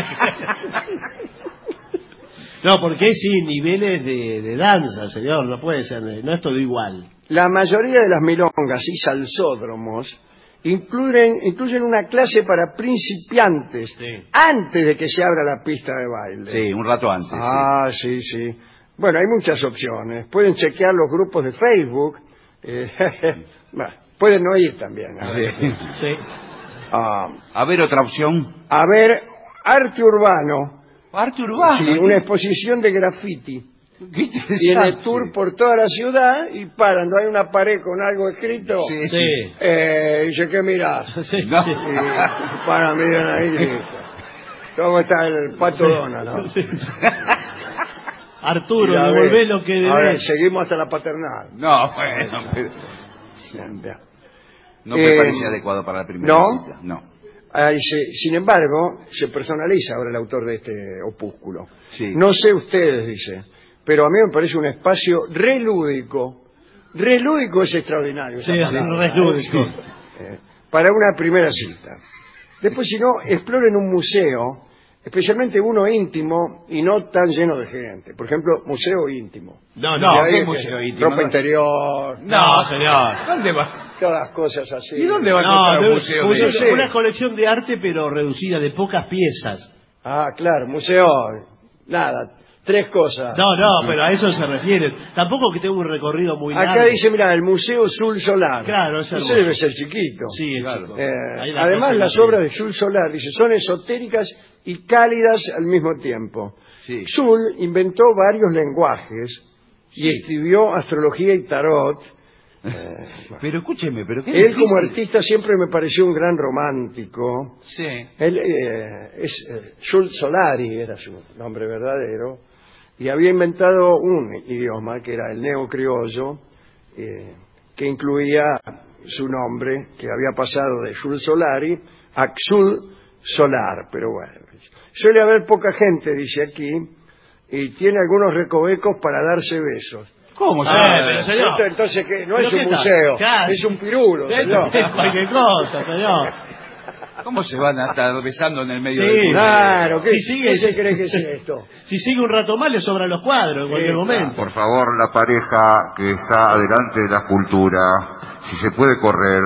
[SPEAKER 7] No, porque hay sí niveles de danza, señor, no puede ser, no es todo igual.
[SPEAKER 6] La mayoría de las milongas y salsódromos incluyen una clase para principiantes antes de que se abra la pista de baile.
[SPEAKER 8] Sí, un rato antes.
[SPEAKER 6] Sí. Bueno, hay muchas opciones. Pueden chequear los grupos de Facebook. Bueno, pueden no ir también.
[SPEAKER 7] Sí.
[SPEAKER 8] A ver, otra opción.
[SPEAKER 6] A ver, arte urbano.
[SPEAKER 8] Arte urbano.
[SPEAKER 6] Sí, una exposición de graffiti.
[SPEAKER 8] Qué interesante.
[SPEAKER 6] Tiene tour por toda la ciudad y paran, no hay una pared con algo escrito.
[SPEAKER 7] Sí.
[SPEAKER 6] Dice, ¿qué mirás?
[SPEAKER 7] Sí.
[SPEAKER 8] No.
[SPEAKER 6] Y para, miran ahí. ¿Cómo está el Pato Donald? ¿No?
[SPEAKER 7] Sí. Arturo,
[SPEAKER 6] Mira,
[SPEAKER 7] devolvé lo que
[SPEAKER 6] a ver,
[SPEAKER 7] debes.
[SPEAKER 6] seguimos hasta la paternal.
[SPEAKER 8] No, bueno. No me parece adecuado para la primera cita. No.
[SPEAKER 6] Sin embargo, se personaliza ahora el autor de este opúsculo.
[SPEAKER 8] Sí.
[SPEAKER 6] No sé ustedes, dice, pero a mí me parece un espacio relúdico. Relúdico es extraordinario.
[SPEAKER 7] Sí, relúdico.
[SPEAKER 6] Para una primera cita. Después, si no, exploren un museo, especialmente uno íntimo y no tan lleno de gente. Por ejemplo, museo íntimo.
[SPEAKER 7] No,
[SPEAKER 8] ¿qué museo íntimo?
[SPEAKER 6] Ropa interior.
[SPEAKER 7] No, señor.
[SPEAKER 8] ¿Dónde va?
[SPEAKER 6] Todas cosas así.
[SPEAKER 8] ¿Y dónde va a encontrar un museo?
[SPEAKER 7] Una colección de arte, pero reducida, de pocas piezas.
[SPEAKER 6] Claro, museo. Nada, 3 cosas.
[SPEAKER 7] No, pero a eso se refiere. Tampoco que tenga un recorrido muy largo.
[SPEAKER 6] Acá dice, mira, el Museo Sul Solar.
[SPEAKER 7] Claro, es
[SPEAKER 6] ese debe ser chiquito.
[SPEAKER 7] Sí, claro.
[SPEAKER 6] Además, las obras de Sul Solar, dice, son esotéricas y cálidas al mismo tiempo.
[SPEAKER 8] Sí.
[SPEAKER 6] Sul inventó varios lenguajes y escribió astrología y tarot.
[SPEAKER 8] Pero escúcheme, pero qué
[SPEAKER 6] Él
[SPEAKER 8] difícil.
[SPEAKER 6] como artista siempre me pareció un gran romántico.
[SPEAKER 8] Sí.
[SPEAKER 6] Él Sul Solari era su nombre verdadero y había inventado un idioma que era el neocriollo, que incluía su nombre, que había pasado de Sul Solari a Xul Solar, pero bueno. Suele haber poca gente, dice aquí, y tiene algunos recovecos para darse besos.
[SPEAKER 8] ¿Cómo?
[SPEAKER 7] Pero señor.
[SPEAKER 6] Entonces, ¿qué? No es
[SPEAKER 7] ¿Pero
[SPEAKER 6] un
[SPEAKER 7] qué tal?
[SPEAKER 6] museo,
[SPEAKER 7] Claro.
[SPEAKER 6] es un pirulo, señor.
[SPEAKER 7] Cualquier cosa, señor.
[SPEAKER 8] ¿Cómo se van a estar besando en el medio
[SPEAKER 7] Sí,
[SPEAKER 8] del mundo?
[SPEAKER 6] Claro, ¿qué,
[SPEAKER 7] Si sigue-
[SPEAKER 6] ¿qué se cree que es esto?
[SPEAKER 7] Si sigue un rato más, le sobran los cuadros en cualquier momento.
[SPEAKER 13] Por favor, la pareja que está adelante de la escultura, si se puede correr.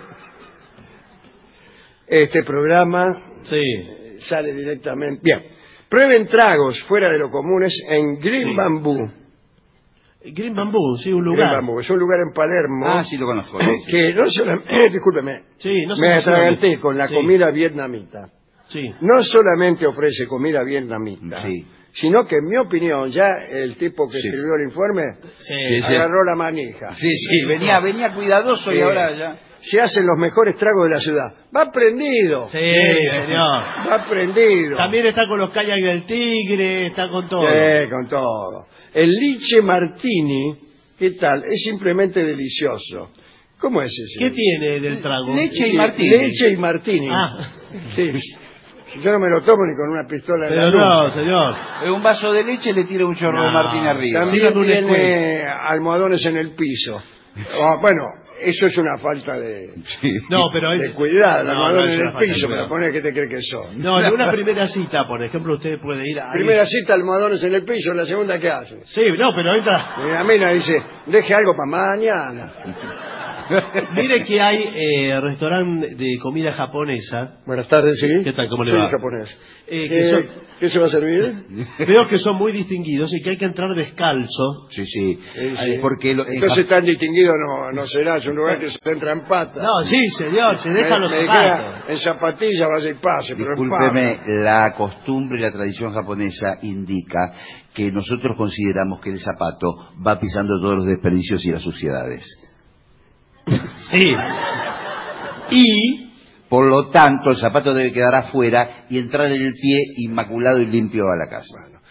[SPEAKER 6] Este programa sale directamente. Bien, prueben tragos fuera de lo comunes en Green Bamboo.
[SPEAKER 7] Green Bamboo, sí, un lugar.
[SPEAKER 6] Green Bamboo, es un lugar en Palermo.
[SPEAKER 8] Sí, lo conozco.
[SPEAKER 6] Que no solamente, discúlpeme,
[SPEAKER 7] Sí, no se
[SPEAKER 6] me
[SPEAKER 7] emocione.
[SPEAKER 6] atraganté con la
[SPEAKER 7] Sí.
[SPEAKER 6] comida vietnamita.
[SPEAKER 7] Sí.
[SPEAKER 6] No solamente ofrece comida vietnamita, sino que en mi opinión, ya el tipo que escribió el informe agarró la manija.
[SPEAKER 8] Sí, venía cuidadoso y ahora ya...
[SPEAKER 6] Se hacen los mejores tragos de la ciudad. Va prendido.
[SPEAKER 7] Sí, señor.
[SPEAKER 6] Va prendido.
[SPEAKER 7] También está con los kayak del tigre, está con todo.
[SPEAKER 6] Sí, con todo. El Liche Martini, ¿qué tal? Es simplemente delicioso. ¿Cómo es ese?
[SPEAKER 7] ¿Qué tiene del trago?
[SPEAKER 8] Leche y martini.
[SPEAKER 6] Leche y martini. Sí. Yo no me lo tomo ni con una pistola en la
[SPEAKER 7] Pero
[SPEAKER 6] nuca.
[SPEAKER 7] no, señor.
[SPEAKER 8] Un vaso de leche le tira un chorro de martín arriba.
[SPEAKER 6] También tiene almohadones en el piso. Bueno, eso es una falta de cuidado.
[SPEAKER 7] No,
[SPEAKER 6] Almohadones
[SPEAKER 7] es
[SPEAKER 6] en
[SPEAKER 7] una
[SPEAKER 6] el
[SPEAKER 7] falta de
[SPEAKER 6] piso,
[SPEAKER 7] cuidado.
[SPEAKER 6] pero pone que te cree que son.
[SPEAKER 7] No, en una primera cita, por ejemplo, usted puede ir a...
[SPEAKER 6] Primera cita, almohadones en el piso, la segunda, ¿qué hace?
[SPEAKER 7] Sí, no, pero entra...
[SPEAKER 6] Y la mina dice, deje algo para mañana.
[SPEAKER 7] Mire que hay restaurante de comida japonesa.
[SPEAKER 6] Buenas tardes, ¿sí?
[SPEAKER 7] ¿Qué tal? ¿Cómo le
[SPEAKER 6] Sí,
[SPEAKER 7] va?
[SPEAKER 6] japonés.
[SPEAKER 7] Que
[SPEAKER 6] ¿Qué se va a servir?
[SPEAKER 7] Veo que son muy distinguidos y que hay que entrar descalzo.
[SPEAKER 8] Sí.
[SPEAKER 6] Sí.
[SPEAKER 8] Porque
[SPEAKER 6] Entonces tan distinguido no será, es un lugar que se entra en pata.
[SPEAKER 7] No, sí, señor, se dejan los
[SPEAKER 6] me
[SPEAKER 7] zapatos.
[SPEAKER 6] queda en zapatilla, vaya y pase, pero en
[SPEAKER 8] Discúlpeme,
[SPEAKER 6] pata.
[SPEAKER 8] la costumbre y la tradición japonesa indica que nosotros consideramos que el zapato va pisando todos los desperdicios y las suciedades.
[SPEAKER 7] Sí. Y...
[SPEAKER 8] por lo tanto, el zapato debe quedar afuera y entrar en el pie inmaculado y limpio a la casa.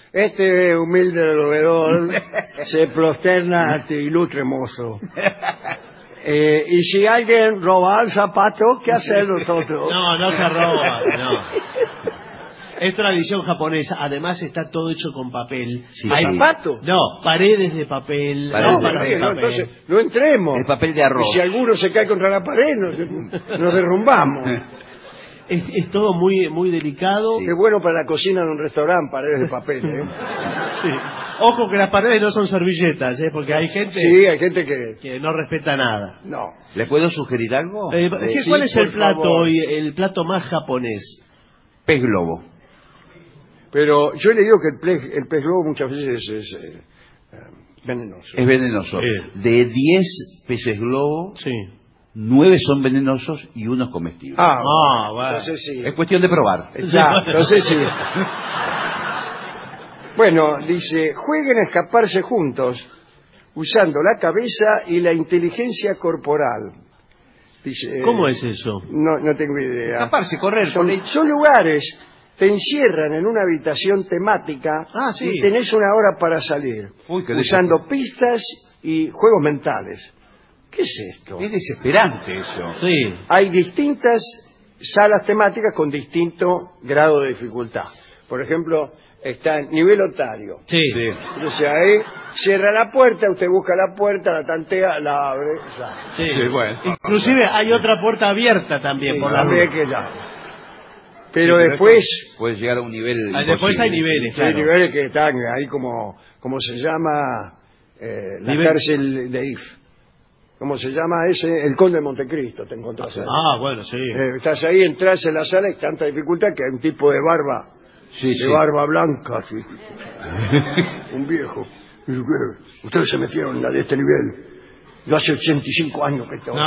[SPEAKER 6] Este humilde bebedor se prosterna ante ilustre mozo. Y si alguien roba el zapato, ¿qué hacer nosotros?
[SPEAKER 7] No se roba, no. Es tradición japonesa, además está todo hecho con papel.
[SPEAKER 8] Sí,
[SPEAKER 6] ¿Hay zapato?
[SPEAKER 7] No, paredes de papel.
[SPEAKER 6] Entonces no entremos.
[SPEAKER 8] El papel de arroz.
[SPEAKER 6] Y si alguno se cae contra la pared, nos derrumbamos.
[SPEAKER 7] Es todo muy delicado.
[SPEAKER 6] Sí. Qué bueno para la cocina de un restaurante, paredes de papel,
[SPEAKER 7] Sí. Ojo que las paredes no son servilletas, porque hay gente,
[SPEAKER 6] hay gente
[SPEAKER 7] que no respeta nada.
[SPEAKER 6] No.
[SPEAKER 8] ¿Le puedo sugerir algo?
[SPEAKER 7] ¿Cuál es el plato hoy, el plato más japonés?
[SPEAKER 8] Pez globo.
[SPEAKER 6] Pero yo le digo que el pez globo muchas veces es venenoso.
[SPEAKER 8] Es venenoso.
[SPEAKER 7] Sí.
[SPEAKER 8] De 10 peces globo,
[SPEAKER 7] sí,
[SPEAKER 8] 9 son venenosos y 1 es comestible.
[SPEAKER 7] Bueno.
[SPEAKER 6] Entonces sí.
[SPEAKER 8] Es cuestión de probar.
[SPEAKER 6] Entonces sí. Bueno, dice, jueguen a escaparse juntos usando la cabeza y la inteligencia corporal. Dice,
[SPEAKER 7] ¿cómo es eso?
[SPEAKER 6] No tengo idea.
[SPEAKER 8] Escaparse, correr.
[SPEAKER 6] Son lugares, te encierran en una habitación temática
[SPEAKER 7] sí.
[SPEAKER 6] y tenés una hora para salir, usando pistas y juegos mentales. ¿Qué es esto?
[SPEAKER 8] Es desesperante eso.
[SPEAKER 7] Sí.
[SPEAKER 6] Hay distintas salas temáticas con distinto grado de dificultad. Por ejemplo, está el nivel otario.
[SPEAKER 7] Sí.
[SPEAKER 6] Entonces ahí cierra la puerta, usted busca la puerta, la tantea, la abre.
[SPEAKER 7] Sí, bueno. Inclusive hay otra puerta abierta también por la
[SPEAKER 6] rue. Pero después
[SPEAKER 8] puede llegar a un nivel
[SPEAKER 7] después hay niveles, claro.
[SPEAKER 6] Hay niveles que están ahí como se llama la cárcel de If. ¿Cómo se llama ese? El Conde de Montecristo, te encontrás ahí.
[SPEAKER 7] Bueno, sí.
[SPEAKER 6] Estás ahí, entras en la sala y tanta dificultad que hay un tipo de barba, barba blanca, así. Un viejo. Ustedes se metieron en este nivel. Yo hace 85 años que estoy.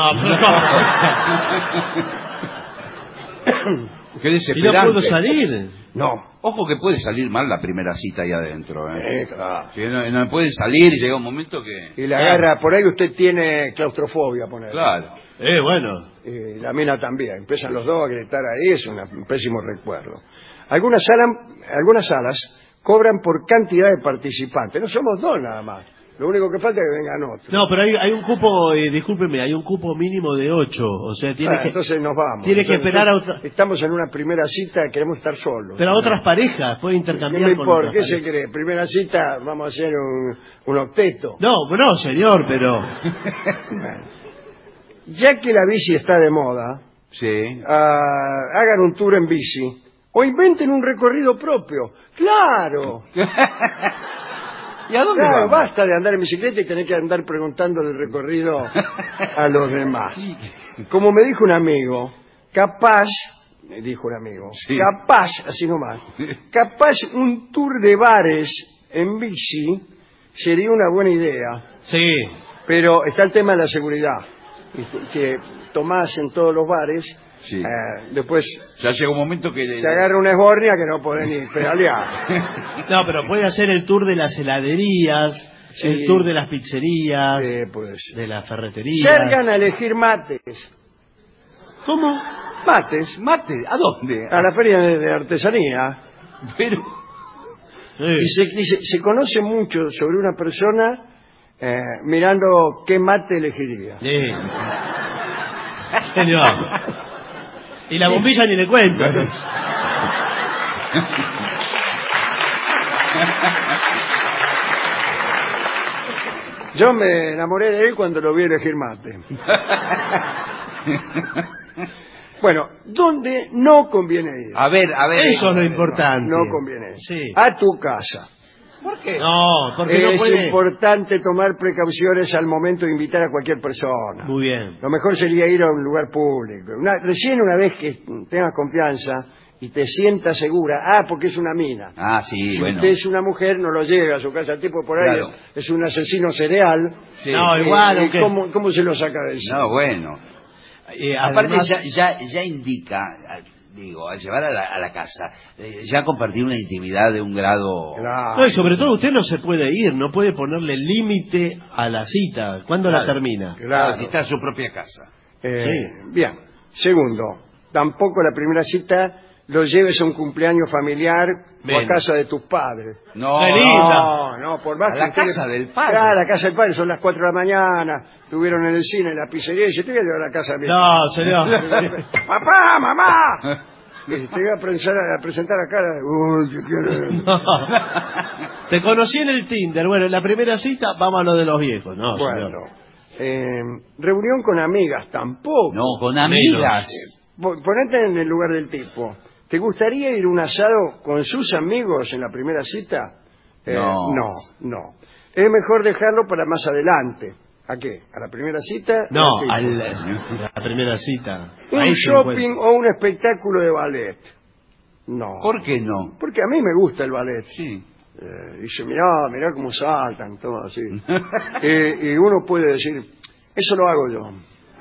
[SPEAKER 8] Qué desesperante.
[SPEAKER 7] ¿Y no puedo salir?
[SPEAKER 6] No.
[SPEAKER 8] Ojo que puede salir mal la primera cita ahí adentro.
[SPEAKER 6] Claro.
[SPEAKER 8] Si no pueden salir, llega un momento que...
[SPEAKER 6] Y la agarra, por ahí usted tiene claustrofobia, poner.
[SPEAKER 8] Claro.
[SPEAKER 7] Bueno.
[SPEAKER 6] La mina también. Empiezan los dos a gritar ahí, es un pésimo recuerdo. Algunas salas cobran por cantidad de participantes. No somos 2 nada más. Lo único que falta es que vengan otros.
[SPEAKER 7] No, pero hay un cupo, discúlpeme, hay un cupo mínimo de 8. O sea,
[SPEAKER 6] entonces nos vamos.
[SPEAKER 7] Tiene que esperar a otra.
[SPEAKER 6] Estamos en una primera cita, queremos estar solos.
[SPEAKER 7] Pero a otras parejas, puede intercambiar.
[SPEAKER 6] ¿Qué me importa? ¿Qué se cree? Primera cita, vamos a hacer un octeto.
[SPEAKER 7] No, señor, pero...
[SPEAKER 6] Bueno. Ya que la bici está de moda, hagan un tour en bici o inventen un recorrido propio. ¡Claro!
[SPEAKER 8] ¿Y a dónde vamos?
[SPEAKER 6] Basta de andar en bicicleta y tener que andar preguntándole el recorrido a los demás. Como me dijo un amigo, capaz, así nomás, capaz un tour de bares en bici sería una buena idea.
[SPEAKER 7] Sí.
[SPEAKER 6] Pero está el tema de la seguridad. Si tomás en todos los bares, después
[SPEAKER 8] ya llega un momento que
[SPEAKER 6] te agarra una esbornia que no podés ni pedalear.
[SPEAKER 7] No, pero puede hacer el tour de las heladerías, el tour de las pizzerías, de la ferretería.
[SPEAKER 6] Salgan a elegir mates.
[SPEAKER 7] ¿Cómo?
[SPEAKER 6] Mates.
[SPEAKER 8] ¿Mate? ¿A dónde?
[SPEAKER 6] A la feria de artesanía.
[SPEAKER 8] Pero
[SPEAKER 6] y se conoce mucho sobre una persona mirando qué mate elegiría.
[SPEAKER 7] Sí. Señor. Y la bombilla ni le cuento.
[SPEAKER 6] Yo me enamoré de él cuando lo vi elegir mate. Bueno, ¿dónde no conviene ir?
[SPEAKER 8] A ver.
[SPEAKER 7] Eso es lo importante.
[SPEAKER 6] No conviene ir.
[SPEAKER 7] Sí.
[SPEAKER 6] A tu casa.
[SPEAKER 8] ¿Por qué?
[SPEAKER 7] No, porque no puede...
[SPEAKER 6] Es importante tomar precauciones al momento de invitar a cualquier persona.
[SPEAKER 7] Muy bien.
[SPEAKER 6] Lo mejor sería ir a un lugar público. Recién una vez que tengas confianza y te sientas segura, porque es una mina.
[SPEAKER 8] Sí,
[SPEAKER 6] si
[SPEAKER 8] bueno.
[SPEAKER 6] usted es una mujer, no lo lleve a su casa. El tipo por ahí es un asesino serial.
[SPEAKER 8] Sí.
[SPEAKER 7] No, igual.
[SPEAKER 6] ¿Cómo se lo saca de eso?
[SPEAKER 8] No, bueno. Aparte ya indica... al llevar a la casa, ya compartir una intimidad de un grado...
[SPEAKER 6] Claro.
[SPEAKER 7] No, y sobre todo usted no se puede ir, no puede ponerle límite a la cita. ¿Cuándo la termina?
[SPEAKER 6] Claro.
[SPEAKER 8] Si está en su propia casa.
[SPEAKER 6] Bien. Segundo, tampoco la primera cita lo lleves a un cumpleaños familiar o
[SPEAKER 7] Menos.
[SPEAKER 6] a casa de tus padres.
[SPEAKER 8] No,
[SPEAKER 6] No, por más
[SPEAKER 8] a
[SPEAKER 6] que
[SPEAKER 8] la
[SPEAKER 6] ustedes-
[SPEAKER 8] casa del padre.
[SPEAKER 6] Claro, a la casa del padre, son las 4 de la mañana, estuvieron en el cine, en la pizzería, y yo te voy a llevar a la casa de mi
[SPEAKER 7] No, señor.
[SPEAKER 6] ¡Papá, mamá! Y te voy a presentar acá. Uy, ¿qué quieres?
[SPEAKER 7] No. Te conocí en el Tinder. Bueno, en la primera cita vamos a lo de los viejos. No,
[SPEAKER 6] Bueno,
[SPEAKER 7] señor.
[SPEAKER 6] reunión con amigas, tampoco.
[SPEAKER 8] No, con amigas.
[SPEAKER 6] Ponete en el lugar del tipo. ¿Te gustaría ir a un asado con sus amigos en la primera cita?
[SPEAKER 8] No.
[SPEAKER 6] No. Es mejor dejarlo para más adelante. ¿A qué? ¿A la primera cita?
[SPEAKER 7] No,
[SPEAKER 6] ¿A
[SPEAKER 7] a
[SPEAKER 6] qué?
[SPEAKER 7] la primera cita.
[SPEAKER 6] Un
[SPEAKER 7] Ahí se
[SPEAKER 6] shopping
[SPEAKER 7] encuentra.
[SPEAKER 6] o un espectáculo de ballet. No.
[SPEAKER 8] ¿Por qué no?
[SPEAKER 6] Porque a mí me gusta el ballet.
[SPEAKER 8] Sí.
[SPEAKER 6] Dice, mirá cómo saltan, todo así. Y uno puede decir, eso lo hago yo.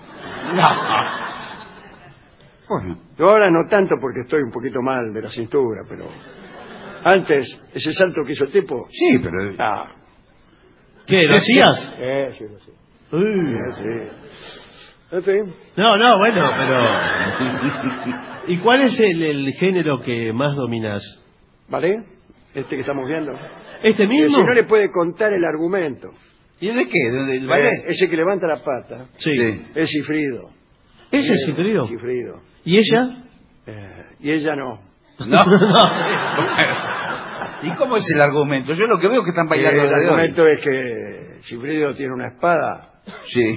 [SPEAKER 6] Bueno, yo ahora no tanto porque estoy un poquito mal de la cintura, pero antes, ese salto que hizo el tipo...
[SPEAKER 8] Sí, pero...
[SPEAKER 7] ¿Qué, lo hacías?
[SPEAKER 6] Sí, lo hacía.
[SPEAKER 7] Uy.
[SPEAKER 6] En fin.
[SPEAKER 7] No, bueno, pero... ¿Y cuál es el género que más dominás?
[SPEAKER 6] ¿Vale? Este que estamos viendo.
[SPEAKER 7] ¿Este mismo?
[SPEAKER 6] Si no le puede contar el argumento.
[SPEAKER 8] ¿Y de qué? ¿Del ballet?
[SPEAKER 6] Ese que levanta la pata.
[SPEAKER 7] Sí.
[SPEAKER 6] Es Cifrido.
[SPEAKER 7] ¿Ese es Cifrido?
[SPEAKER 6] Cifrido.
[SPEAKER 7] ¿Y ella?
[SPEAKER 6] Y ella no.
[SPEAKER 8] No. ¿Y cómo es el argumento? Yo lo que veo es que están bailando
[SPEAKER 6] El
[SPEAKER 8] de hoy.
[SPEAKER 6] argumento es que Cifrido tiene una espada.
[SPEAKER 8] Sí.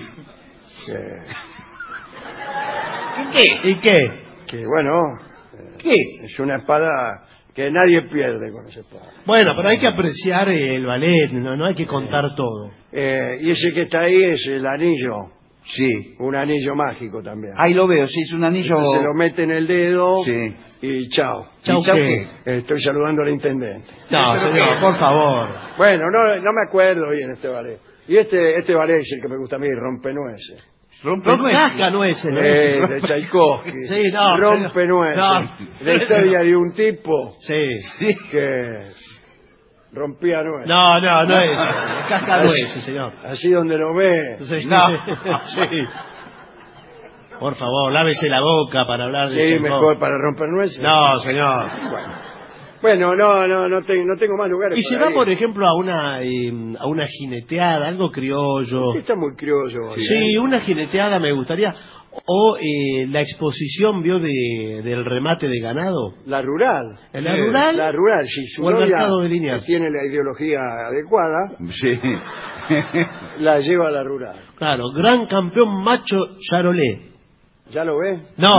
[SPEAKER 7] ¿Qué? ¿Y qué?
[SPEAKER 6] Que bueno,
[SPEAKER 8] ¿Qué?
[SPEAKER 6] es una espada que nadie pierde con esa espada.
[SPEAKER 7] Bueno, pero hay que apreciar el ballet, no hay que contar todo.
[SPEAKER 6] Y ese que está ahí es el anillo.
[SPEAKER 8] Sí.
[SPEAKER 6] Un anillo mágico también.
[SPEAKER 8] Ahí lo veo, sí, es un anillo...
[SPEAKER 6] Se lo mete en el dedo
[SPEAKER 8] Sí.
[SPEAKER 6] y chao.
[SPEAKER 7] ¿Chao qué?
[SPEAKER 6] Estoy saludando al intendente.
[SPEAKER 7] No, señor, por favor.
[SPEAKER 6] Bueno, no me acuerdo bien este ballet. Y este ballet es el que me gusta a mí, Rompenueces.
[SPEAKER 7] Cascanueces, ¿no?
[SPEAKER 6] De Tchaikovsky.
[SPEAKER 7] Sí, no.
[SPEAKER 6] Rompenueces.
[SPEAKER 7] No.
[SPEAKER 6] La historia de un tipo
[SPEAKER 7] Sí.
[SPEAKER 6] que rompía nueces.
[SPEAKER 7] No es. Cascanueces, señor.
[SPEAKER 6] Así donde lo ve.
[SPEAKER 7] Sí.
[SPEAKER 8] No.
[SPEAKER 7] Sí. Por favor, lávese la boca para hablar de
[SPEAKER 6] Sí,
[SPEAKER 7] Tchaikovsky.
[SPEAKER 6] mejor para romper nueces.
[SPEAKER 7] No, señor.
[SPEAKER 6] Bueno, no tengo más lugares.
[SPEAKER 7] Y si
[SPEAKER 6] para
[SPEAKER 7] va,
[SPEAKER 6] ir.
[SPEAKER 7] por ejemplo, a una jineteada, algo criollo.
[SPEAKER 6] Está muy criollo.
[SPEAKER 7] Sí, una jineteada me gustaría. O la exposición, ¿vio? Del remate de ganado.
[SPEAKER 6] La rural.
[SPEAKER 7] ¿En la rural?
[SPEAKER 6] La rural, sí. Su
[SPEAKER 7] O el
[SPEAKER 6] novia,
[SPEAKER 7] mercado de Liniers.
[SPEAKER 6] que tiene la ideología adecuada,
[SPEAKER 8] Sí.
[SPEAKER 6] la lleva a la rural.
[SPEAKER 7] Claro, gran campeón macho Charolais.
[SPEAKER 6] ¿Ya lo ve?
[SPEAKER 7] No.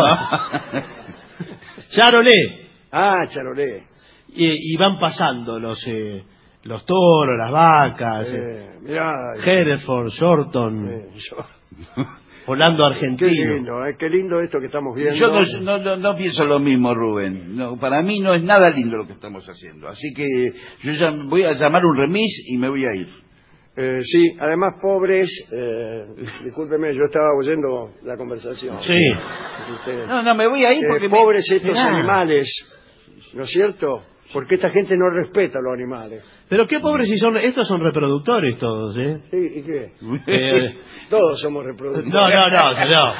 [SPEAKER 7] Charolais.
[SPEAKER 6] Ah, Charolais.
[SPEAKER 7] Y van pasando los toros, las vacas,
[SPEAKER 6] Mirá.
[SPEAKER 7] Hereford, Shorton, Holando
[SPEAKER 6] Qué
[SPEAKER 7] argentino.
[SPEAKER 6] lindo, qué lindo esto que estamos viendo.
[SPEAKER 8] Yo no pienso lo mismo, Rubén. No, para mí no es nada lindo lo que estamos haciendo. Así que yo ya voy a llamar un remis y me voy a ir.
[SPEAKER 6] Sí, además pobres, discúlpeme, yo estaba oyendo la conversación.
[SPEAKER 7] Sí.
[SPEAKER 6] Ustedes.
[SPEAKER 8] No, me voy a ir porque...
[SPEAKER 6] pobres estos
[SPEAKER 8] Ah.
[SPEAKER 6] animales, ¿no es cierto? Porque esta gente no respeta a los animales.
[SPEAKER 7] Pero qué pobres si son, estos son reproductores todos, ¿eh?
[SPEAKER 6] Sí, ¿y qué?
[SPEAKER 7] Eh,
[SPEAKER 6] Todos somos reproductores.
[SPEAKER 7] No, señor.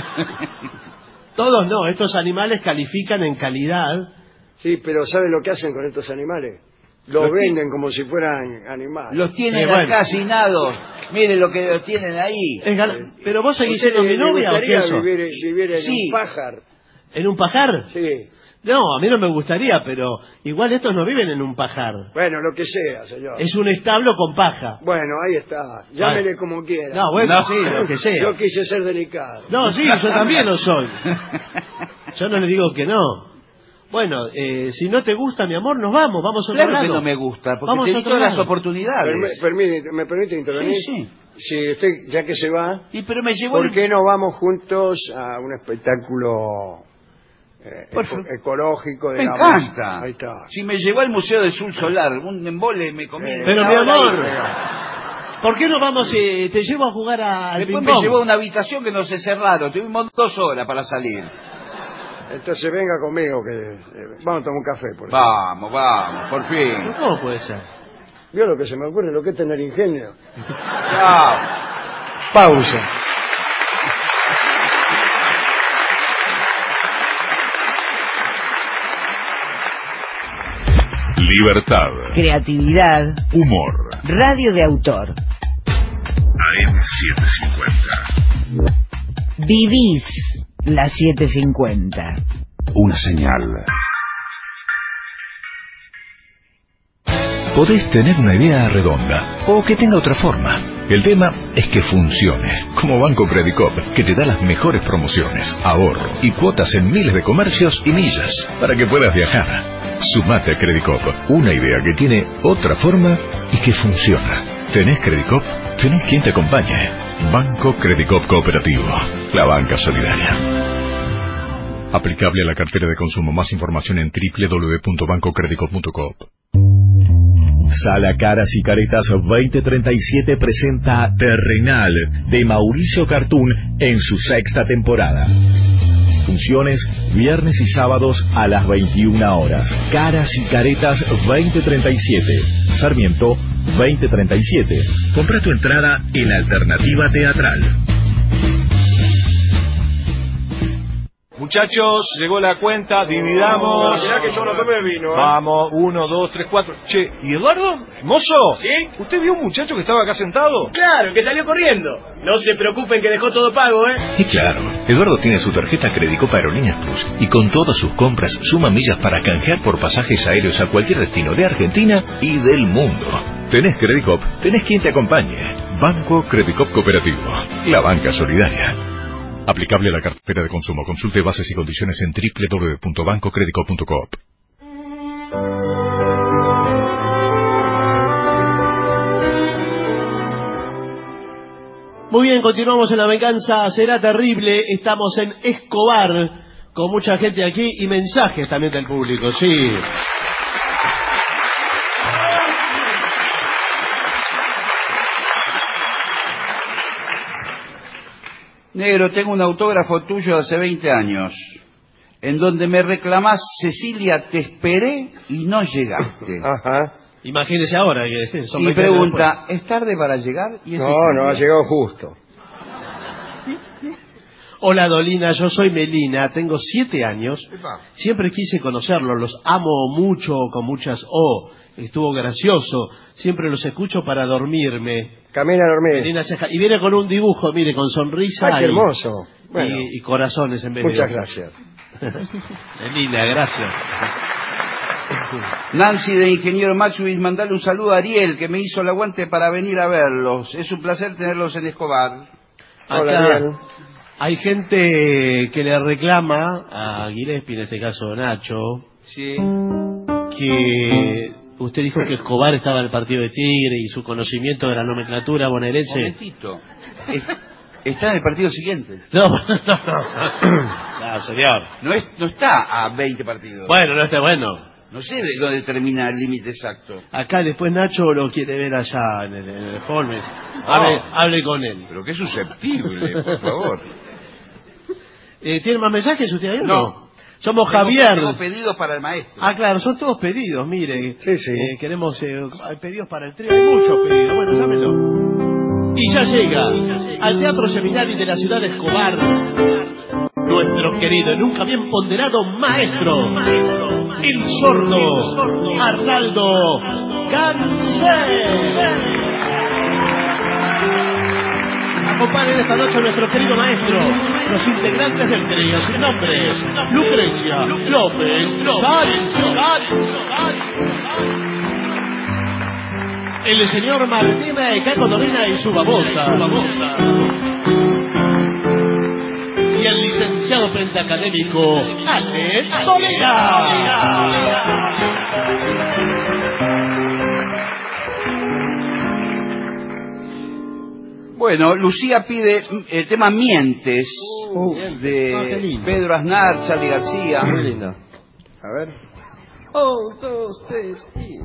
[SPEAKER 7] Todos no, estos animales califican en calidad.
[SPEAKER 6] Sí, pero ¿saben lo que hacen con estos animales? Los venden como si fueran animales.
[SPEAKER 8] Los tienen
[SPEAKER 7] bueno.
[SPEAKER 8] acá hacinados. Miren lo que los tienen ahí.
[SPEAKER 7] Pero vos seguís
[SPEAKER 6] ¿Usted
[SPEAKER 7] siendo mi
[SPEAKER 6] le
[SPEAKER 7] novia o qué
[SPEAKER 6] gustaría
[SPEAKER 7] sos?
[SPEAKER 6] vivir en
[SPEAKER 8] Sí.
[SPEAKER 6] un pájar?
[SPEAKER 7] ¿En un pajar?
[SPEAKER 6] Sí.
[SPEAKER 7] No, a mí no me gustaría, pero igual estos no viven en un pajar.
[SPEAKER 6] Bueno, lo que sea, señor.
[SPEAKER 7] Es un establo con paja.
[SPEAKER 6] Bueno, ahí está. Llámele como quiera.
[SPEAKER 7] No, bueno, sí, lo que sea.
[SPEAKER 6] Yo quise ser delicado.
[SPEAKER 7] No, sí, yo también lo soy. Yo no le digo que no. Bueno, si no te gusta, mi amor, nos vamos a otro
[SPEAKER 8] Claro
[SPEAKER 7] lado.
[SPEAKER 8] que no me gusta, porque
[SPEAKER 7] Vamos
[SPEAKER 8] te
[SPEAKER 7] a
[SPEAKER 8] di
[SPEAKER 7] otro
[SPEAKER 8] todas las
[SPEAKER 7] lado.
[SPEAKER 8] oportunidades.
[SPEAKER 6] ¿Me permite intervenir?
[SPEAKER 8] Sí.
[SPEAKER 6] Si usted, ya que se va,
[SPEAKER 8] Pero me llevó...
[SPEAKER 6] ¿por qué no vamos juntos a un espectáculo ecológico de
[SPEAKER 8] Me
[SPEAKER 6] la
[SPEAKER 8] encanta.
[SPEAKER 6] música? Ahí está.
[SPEAKER 8] Si me llevó al Museo del Sur Solar, un embole me comí.
[SPEAKER 7] Pero mi amor, ¿por qué no vamos, te llevo a jugar al
[SPEAKER 8] Después me
[SPEAKER 7] ping-pong?
[SPEAKER 8] llevó a una habitación que no se cerraron. Tuvimos 2 horas para salir.
[SPEAKER 6] Entonces venga conmigo, que vamos a tomar un café. Por
[SPEAKER 8] Vamos, por fin.
[SPEAKER 7] ¿Cómo puede ser?
[SPEAKER 6] ¿Vio lo que se me ocurre? Lo que es tener ingenio.
[SPEAKER 8] Chao.
[SPEAKER 6] Pausa.
[SPEAKER 2] Libertad.
[SPEAKER 1] Creatividad.
[SPEAKER 2] Humor.
[SPEAKER 1] Radio de autor.
[SPEAKER 2] AM750.
[SPEAKER 1] Vivís la 750.
[SPEAKER 2] Una señal.
[SPEAKER 3] Podés tener una idea redonda o que tenga otra forma. El tema es que funcione, como Banco Credicop, que te da las mejores promociones, ahorro y cuotas en miles de comercios y millas para que puedas viajar. Sumate a Credicop, una idea que tiene otra forma y que funciona. ¿Tenés Credicop? ¿Tenés quien te acompañe? Banco Credicop Cooperativo, la banca solidaria. Aplicable a la cartera de consumo. Más información en www.bancocredicop.coop.
[SPEAKER 14] Sala Caras y Caretas 2037 presenta Terrenal de Mauricio Cartún en su 6ª temporada. Funciones viernes y sábados a las 21 horas. Caras y Caretas 2037. Sarmiento 2037. Compra tu entrada en Alternativa Teatral.
[SPEAKER 9] Muchachos, llegó la cuenta, dividamos.
[SPEAKER 6] Mirá que yo no tomé vino, ¿eh?
[SPEAKER 9] Vamos, 1, 2, 3, 4. Che, ¿y Eduardo? ¿Mozo?
[SPEAKER 10] ¿Sí?
[SPEAKER 9] ¿Usted vio un muchacho que estaba acá sentado?
[SPEAKER 10] Claro, que salió corriendo. No se preocupen que dejó todo pago, ¿eh?
[SPEAKER 3] Y claro, Eduardo tiene su tarjeta Credicop Aerolíneas Plus y con todas sus compras suma millas para canjear por pasajes aéreos a cualquier destino de Argentina y del mundo. ¿Tenés Credicop? ¿Tenés quien te acompañe? Banco Credicop Cooperativo, la banca solidaria. Aplicable a la cartera de consumo. Consulte bases y condiciones en www.bancocredicop.coop.
[SPEAKER 7] Muy bien, continuamos en La Venganza Será Terrible. Estamos en Escobar, con mucha gente aquí y mensajes también del público, sí.
[SPEAKER 8] Negro, tengo un autógrafo tuyo de hace 20 años, en donde me reclamás: Cecilia, te esperé y no llegaste.
[SPEAKER 6] Ajá.
[SPEAKER 7] Imagínese ahora que son
[SPEAKER 8] Y
[SPEAKER 7] 20 años
[SPEAKER 8] pregunta, ¿es tarde para llegar? Y
[SPEAKER 6] No, ha llegado justo.
[SPEAKER 7] Hola Dolina, yo soy Melina, tengo 7 años. Siempre quise conocerlos, los amo mucho, con muchas O. Estuvo gracioso, siempre los escucho para dormirme.
[SPEAKER 6] Camina a dormir.
[SPEAKER 7] Melina y viene con un dibujo, mire, con sonrisa.
[SPEAKER 6] ¡Ay, qué hermoso! Bueno,
[SPEAKER 7] y corazones en vez
[SPEAKER 6] muchas
[SPEAKER 7] de...
[SPEAKER 6] gracias.
[SPEAKER 7] Melina, gracias.
[SPEAKER 8] Nancy de Ingeniero Maxwell, mandale un saludo a Ariel, que me hizo el aguante para venir a verlos. Es un placer tenerlos en Escobar.
[SPEAKER 6] Hola,
[SPEAKER 7] Acá
[SPEAKER 6] Ariel.
[SPEAKER 7] hay gente que le reclama a Gillespie, en este caso Nacho,
[SPEAKER 8] Sí.
[SPEAKER 7] que usted dijo que Escobar estaba en el partido de Tigre y su conocimiento de la nomenclatura bonaerense.
[SPEAKER 8] Momentito. Está en el partido siguiente.
[SPEAKER 7] No, señor.
[SPEAKER 8] No está a 20 partidos.
[SPEAKER 7] Bueno, no está bueno.
[SPEAKER 8] No sé de dónde termina el límite exacto.
[SPEAKER 7] Acá después Nacho lo quiere ver allá en el Holmes. Hable con él.
[SPEAKER 8] Pero qué susceptible, por favor.
[SPEAKER 7] ¿Tiene más mensajes usted ahí?
[SPEAKER 8] No.
[SPEAKER 7] Somos Javier.
[SPEAKER 8] Tengo pedidos para el maestro.
[SPEAKER 7] Ah, claro, son todos pedidos, mire.
[SPEAKER 6] Sí.
[SPEAKER 7] Queremos hay pedidos para el trío, hay muchos pedidos. Bueno, dámelo. Y ya llega al Teatro Seminari de la ciudad de Escobar nuestro querido y nunca bien ponderado maestro, el sordo Arnaldo Gansé. Acompañen esta noche a nuestro querido maestro, los integrantes del trío, sus nombres: Lucrecia López el señor Martín Caco Dolina y su babosa, y el licenciado pentacadémico Alex Dolina.
[SPEAKER 8] Bueno, Lucía pide el tema Mientes de Pedro Aznar, Charly García.
[SPEAKER 6] Muy lindo. A ver. 1, 2, 3 y...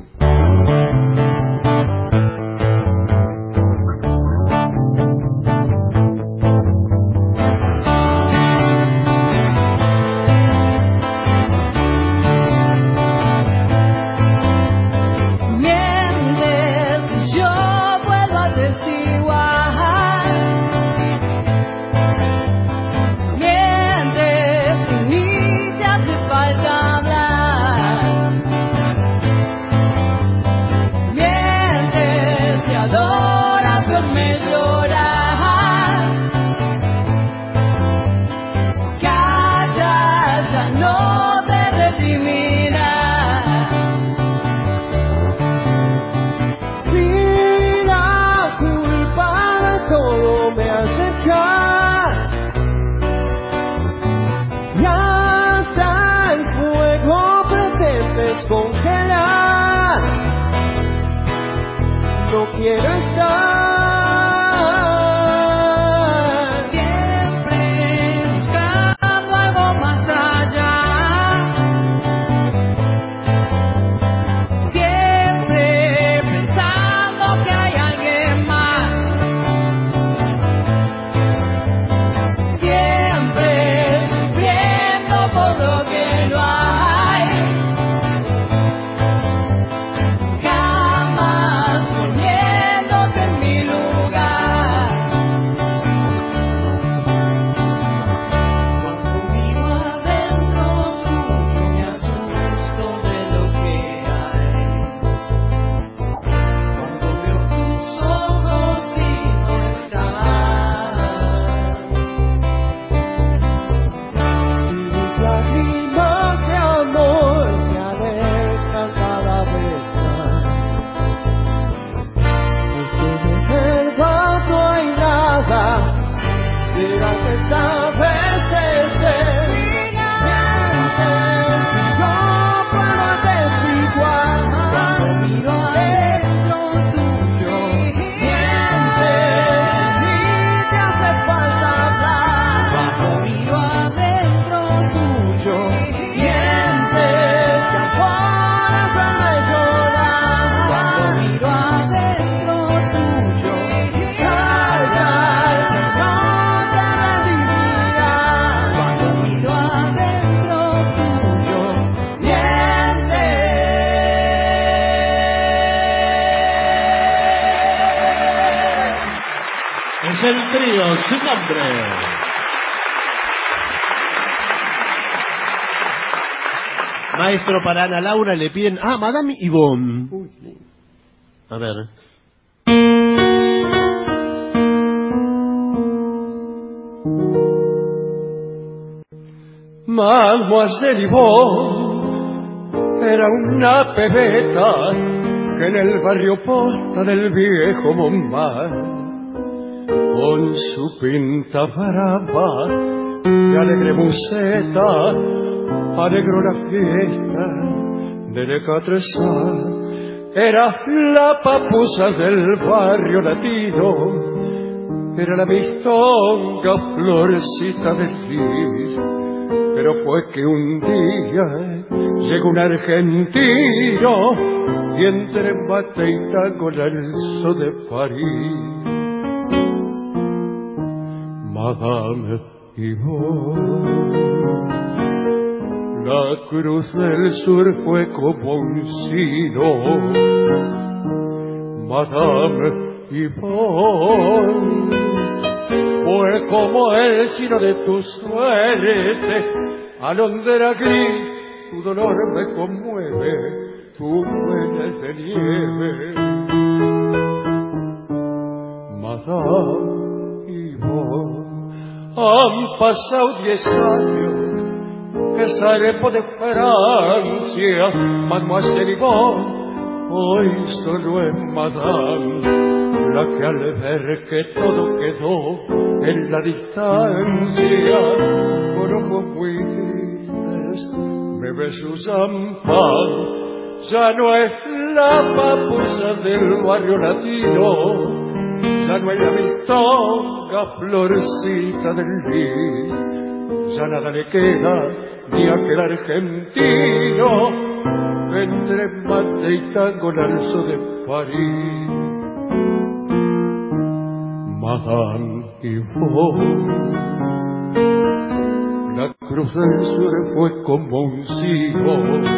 [SPEAKER 4] marchar y hasta el fuego pretendes congelar. No quiero estar
[SPEAKER 7] el trío Sin Nombre. Maestro, para Ana Laura le piden Madame Yvonne. A ver.
[SPEAKER 4] Mademoiselle Yvonne era una pebeta que en el barrio Posta del viejo Montmartre, con su pinta brava y alegre museta, alegró la fiesta de Le Quatre Sars. Era la papusa del barrio latino, era la mistonga florcita del gis. Pero fue que un día llegó un argentino y entre mate y tango la alzó de París. Madame Yvonne, la cruz del sur fue como un sino. Madame Yvonne, fue como el sino de tu suerte. Alondra gris, tu dolor me conmueve, tu pena es de nieve. Madame Yvonne, han pasado 10 años que salgo de Francia. Mademoiselle Yvonne, hoy solo es Madame la que al ver que todo quedó en la distancia, con ojos muy tristes me ve su champán. Ya no es la papusa del barrio latino, ya no es la mistonga florcita del lis, ya nada le queda ni a aquel argentino entre mate y tango la alzó de París. Madame Yvonne, la cruz del sur fue como un sigo.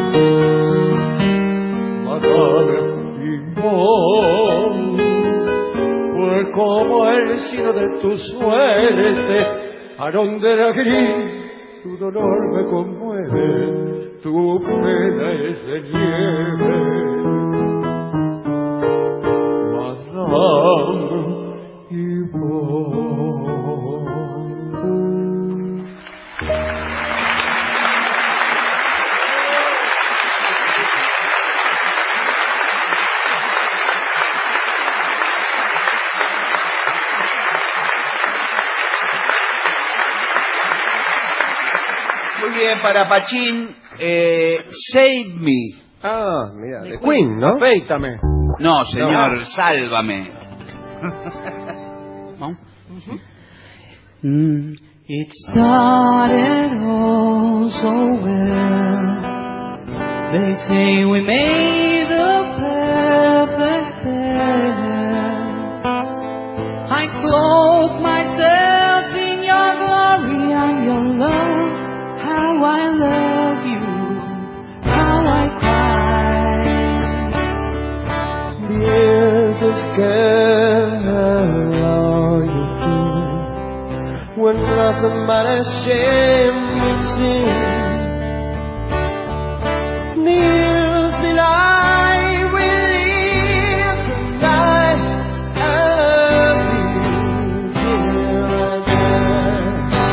[SPEAKER 4] Madame Yvonne, fue como el sino de tu suerte. Arondera gris, tu dolor me conmueve, tu pena es de nieve. Madame
[SPEAKER 8] bien, para Pachín, Save Me.
[SPEAKER 6] Ah, mira, de Queen, ¿no? Afeítame.
[SPEAKER 8] No, señor, no. Sálvame.
[SPEAKER 11] ¿No? It started all so well. They say we made the perfect pair. I clothe myself in your glory and your love. How I love you, how I cry.
[SPEAKER 4] Years of care loyalty, when nothing but a shame would seem. The years that I will live and I love you till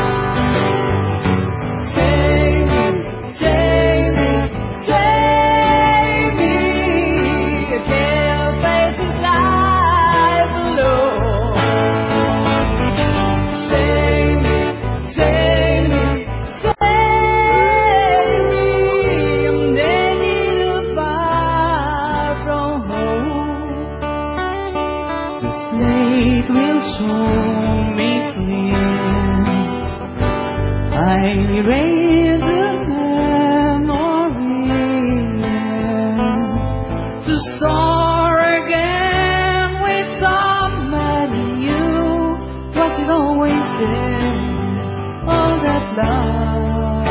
[SPEAKER 4] save me, save me, save me. I can't face this life alone. Save me, save me, save me. I'm begging far from home. The slate will show me clear. I erase the memory to start again with somebody new. Was it always there, all that love?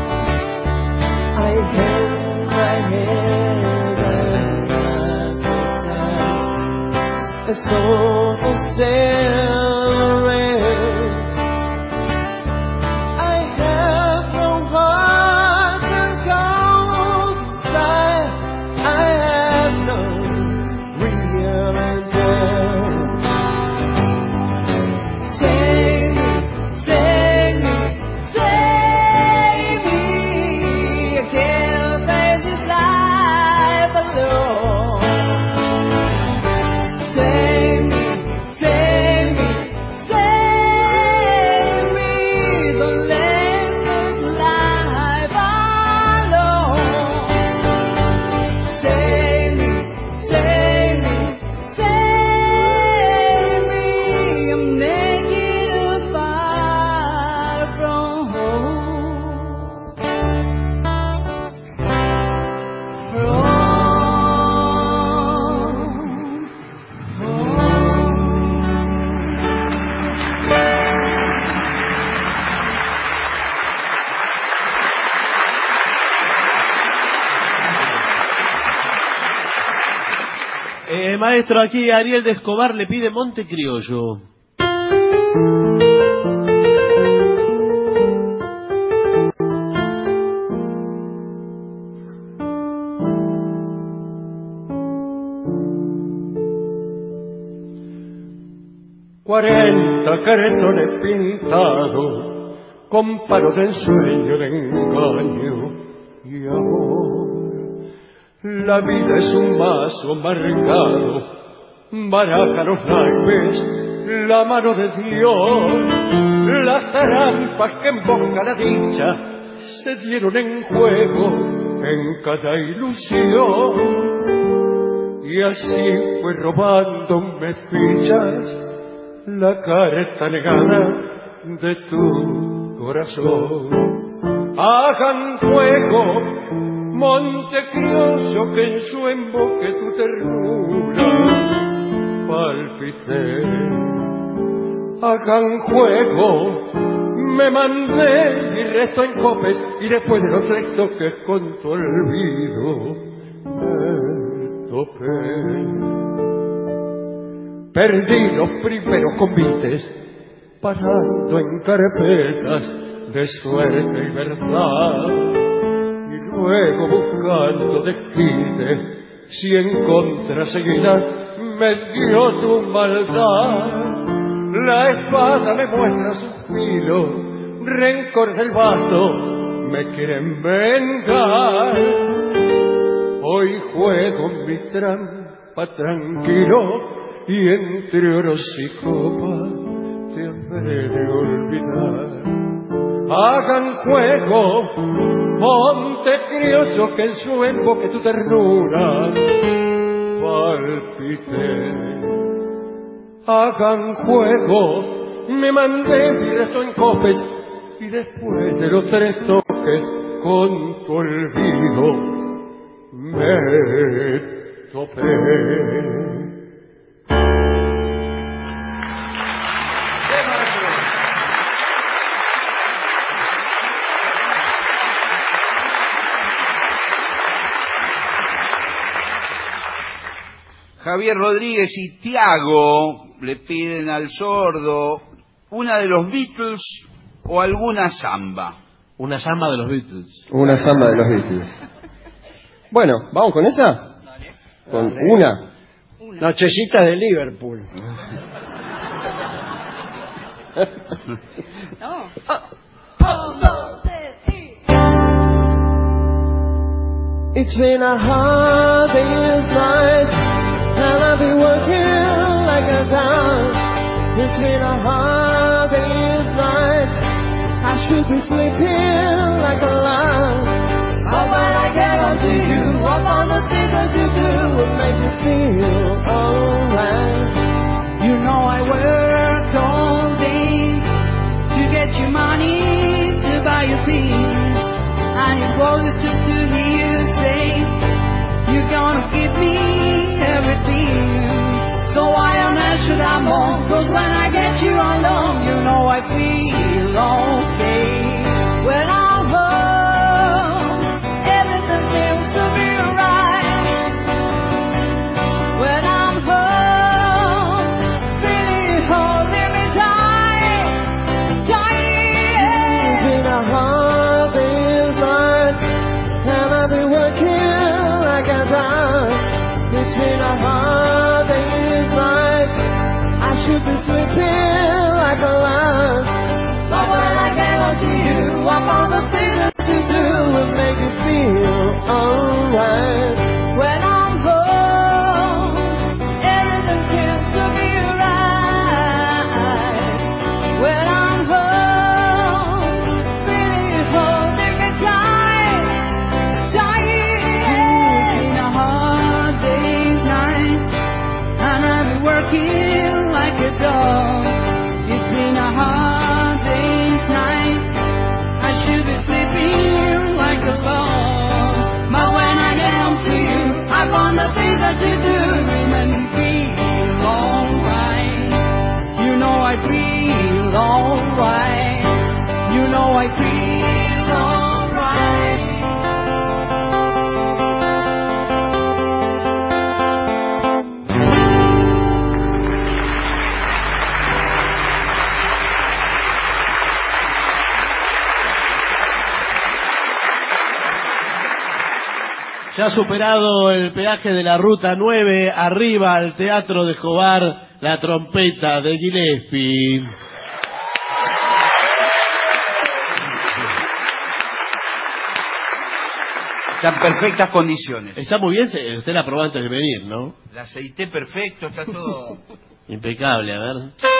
[SPEAKER 4] I held my head and a soulful cigarette. I have no heart and cold inside. I have no real intent. Save me, save me, save me. I can't face this life alone. Save me, save me, save me. Don't let this life alone. Save me, save me, save me. I'm naked far from home.
[SPEAKER 7] Maestro, aquí Ariel de Escobar le pide Monte Criollo.
[SPEAKER 4] Cuarenta cartones pintados con palos de ensueño, de engaño y amor. La vida es un vaso marcado, baraja los naipes, la mano de Dios. Las trampas que embosca la dicha se dieron en juego en cada ilusión. Y así fue robándome fichas la carta negada de tu corazón. Hagan fuego, monte criollo, que en su emboque tu ternura palpité. Hagan fuego, me mandé mi resto en copes y después de los 3 toques con tu olvido me topé. Perdí los primeros convites parando en carpetas de suerte y verdad, y luego buscando desquite si en contraseguida me dio tu maldad. La espada me muestra su filo, rencor del vaso me quieren vengar. Hoy juego mi trampa tranquilo y entre oros y copas te habré de olvidar. hagan juego, monte criollo, que en su emboque tu ternura palpite. Hagan juego, me mandé directo en copes, y después de los 3 toques, con tu olvido me topé.
[SPEAKER 8] Javier Rodríguez y Tiago le piden al sordo una de los Beatles o alguna samba.
[SPEAKER 7] Una samba de los Beatles.
[SPEAKER 4] Una samba de los Beatles. Bueno, ¿vamos con esa? Con una. Nochecita de Liverpool.
[SPEAKER 11] It's been a hard day's night, and I've been working like a dog. It's been a hard day's night, I should be sleeping like a lion. But when I get onto you, all on the things that you do will make me feel alright. You know I work all day to get you money to buy you things, and it was just to hear you say you're gonna give me everything. So why on earth should I mourn? 'Cause when I get you alone, you know I feel okay. When I'm home, everything seems to be right. When I'm home, really holding me tight, tight. It's been a hard day's night, and I've been working like a dog. It's been a hard day's night, I should be sleeping like a lion. But when I get on to you, I found the things that you do will make you feel alright. When I'm home, everything seems to be right. When I'm home, really holding me tight, tight. It's been a hard day's night, and I've been working like a dog. It's been a hard day's night, I should be sleeping like a log. But when I get home to you, I found the things that you do make me feel alright. You know I feel alright. You know I feel alright.
[SPEAKER 7] Ya ha superado el peaje de la Ruta 9, arriba al Teatro de Escobar, la trompeta de Gillespie.
[SPEAKER 8] Está en perfectas condiciones.
[SPEAKER 7] Está muy bien, usted la probó antes de venir, ¿no?
[SPEAKER 8] El aceite perfecto, está todo
[SPEAKER 7] impecable, a ver.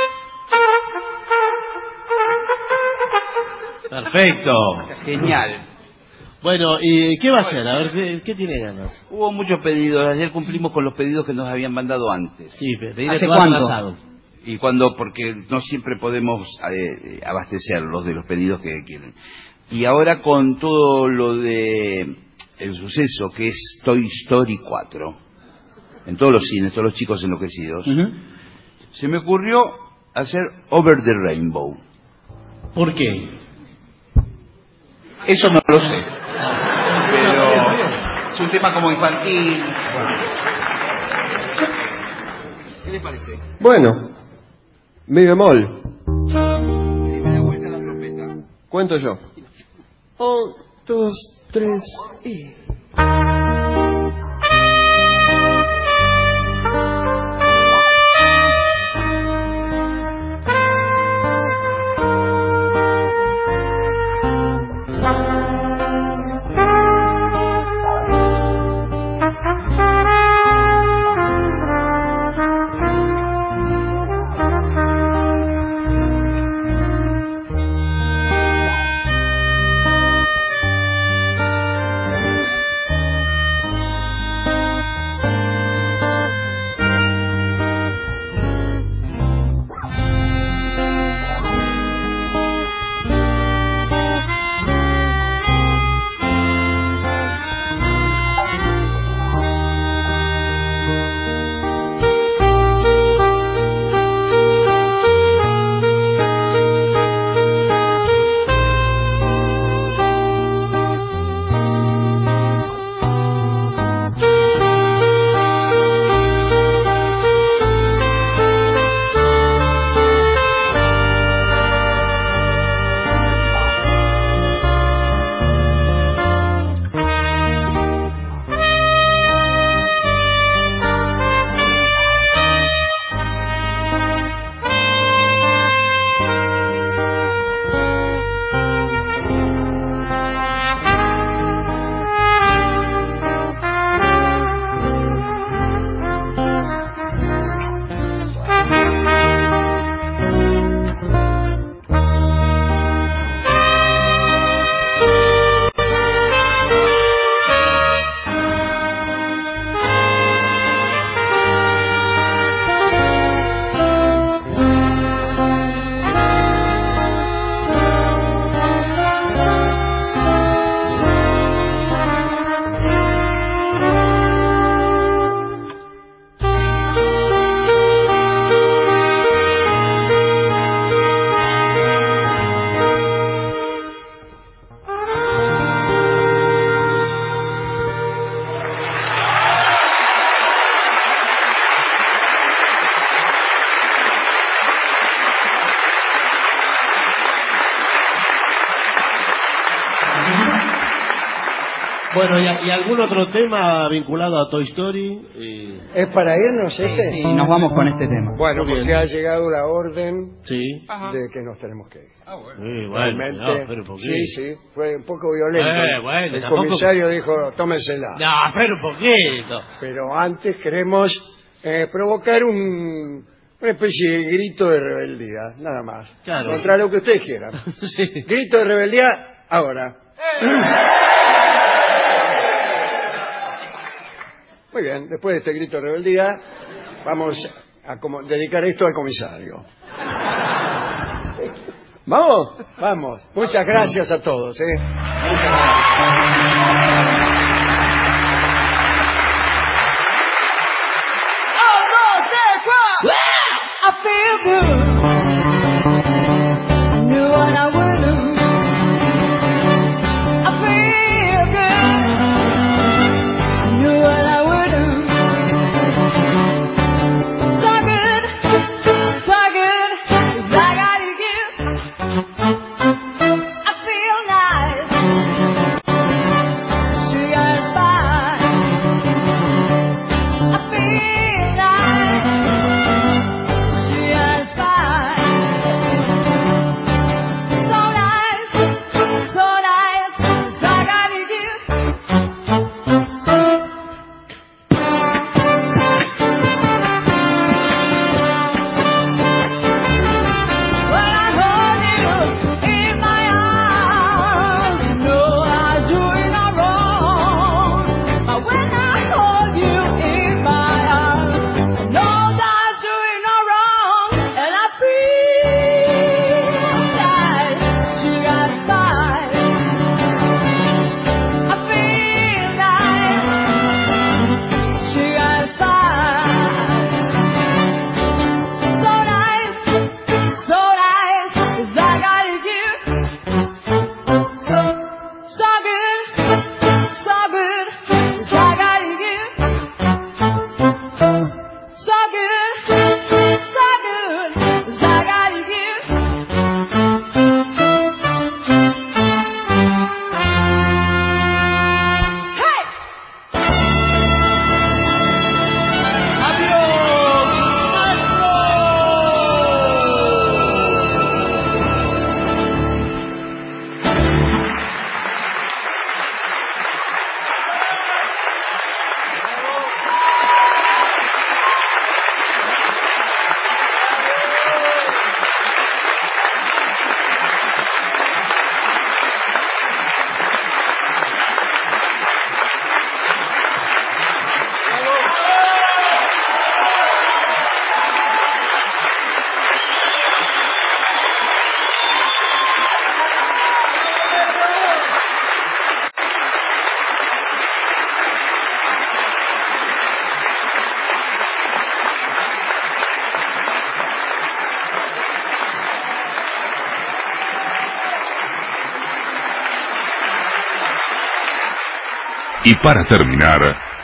[SPEAKER 7] Perfecto.
[SPEAKER 8] Genial.
[SPEAKER 7] Bueno, ¿y qué va a hacer? A ver, ¿qué tiene ganas?
[SPEAKER 8] Hubo muchos pedidos. Ayer cumplimos con los pedidos que nos habían mandado antes.
[SPEAKER 7] Sí,
[SPEAKER 8] ¿Hace cuánto? Y cuando, porque no siempre podemos abastecerlos de los pedidos que quieren. Y ahora con todo lo de el suceso que es Toy Story 4, en todos los cines, todos los chicos enloquecidos, se me ocurrió hacer Over the Rainbow.
[SPEAKER 7] ¿Por qué?
[SPEAKER 8] Eso no lo sé. Pero es un tema como infantil. ¿Qué le parece?
[SPEAKER 4] Bueno, mi bemol.
[SPEAKER 8] Primera vuelta a la trompeta.
[SPEAKER 4] Cuento yo. 1, 2, 3 y...
[SPEAKER 7] Bueno, ¿y algún otro tema vinculado a Toy Story?
[SPEAKER 6] ¿Es para irnos este?
[SPEAKER 11] Sí, nos vamos con este tema.
[SPEAKER 6] Bueno, porque ha llegado la orden
[SPEAKER 7] sí.
[SPEAKER 6] de que nos tenemos que ir.
[SPEAKER 7] Bueno,
[SPEAKER 6] realmente,
[SPEAKER 7] pero ¿por qué?
[SPEAKER 6] sí, fue un poco violento.
[SPEAKER 7] Bueno,
[SPEAKER 6] el
[SPEAKER 7] tampoco...
[SPEAKER 6] comisario dijo, tómensela.
[SPEAKER 7] No, pero un poquito.
[SPEAKER 6] Pero antes queremos provocar una especie de grito de rebeldía, nada más.
[SPEAKER 7] Claro.
[SPEAKER 6] Contra lo que ustedes quieran.
[SPEAKER 7] Sí.
[SPEAKER 6] Grito de rebeldía ahora. Muy bien, después de este grito de rebeldía, vamos a dedicar esto al comisario. ¿Vamos? Vamos. Muchas gracias a todos. Muchas gracias.
[SPEAKER 11] I feel good. Knew what I would do. I feel good. Knew what I would do. So good, 'cause I got you. I feel nice. Sugar and spice. I feel nice.
[SPEAKER 2] Y para terminar,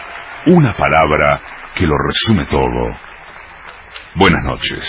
[SPEAKER 2] una palabra que lo resume todo. Buenas noches.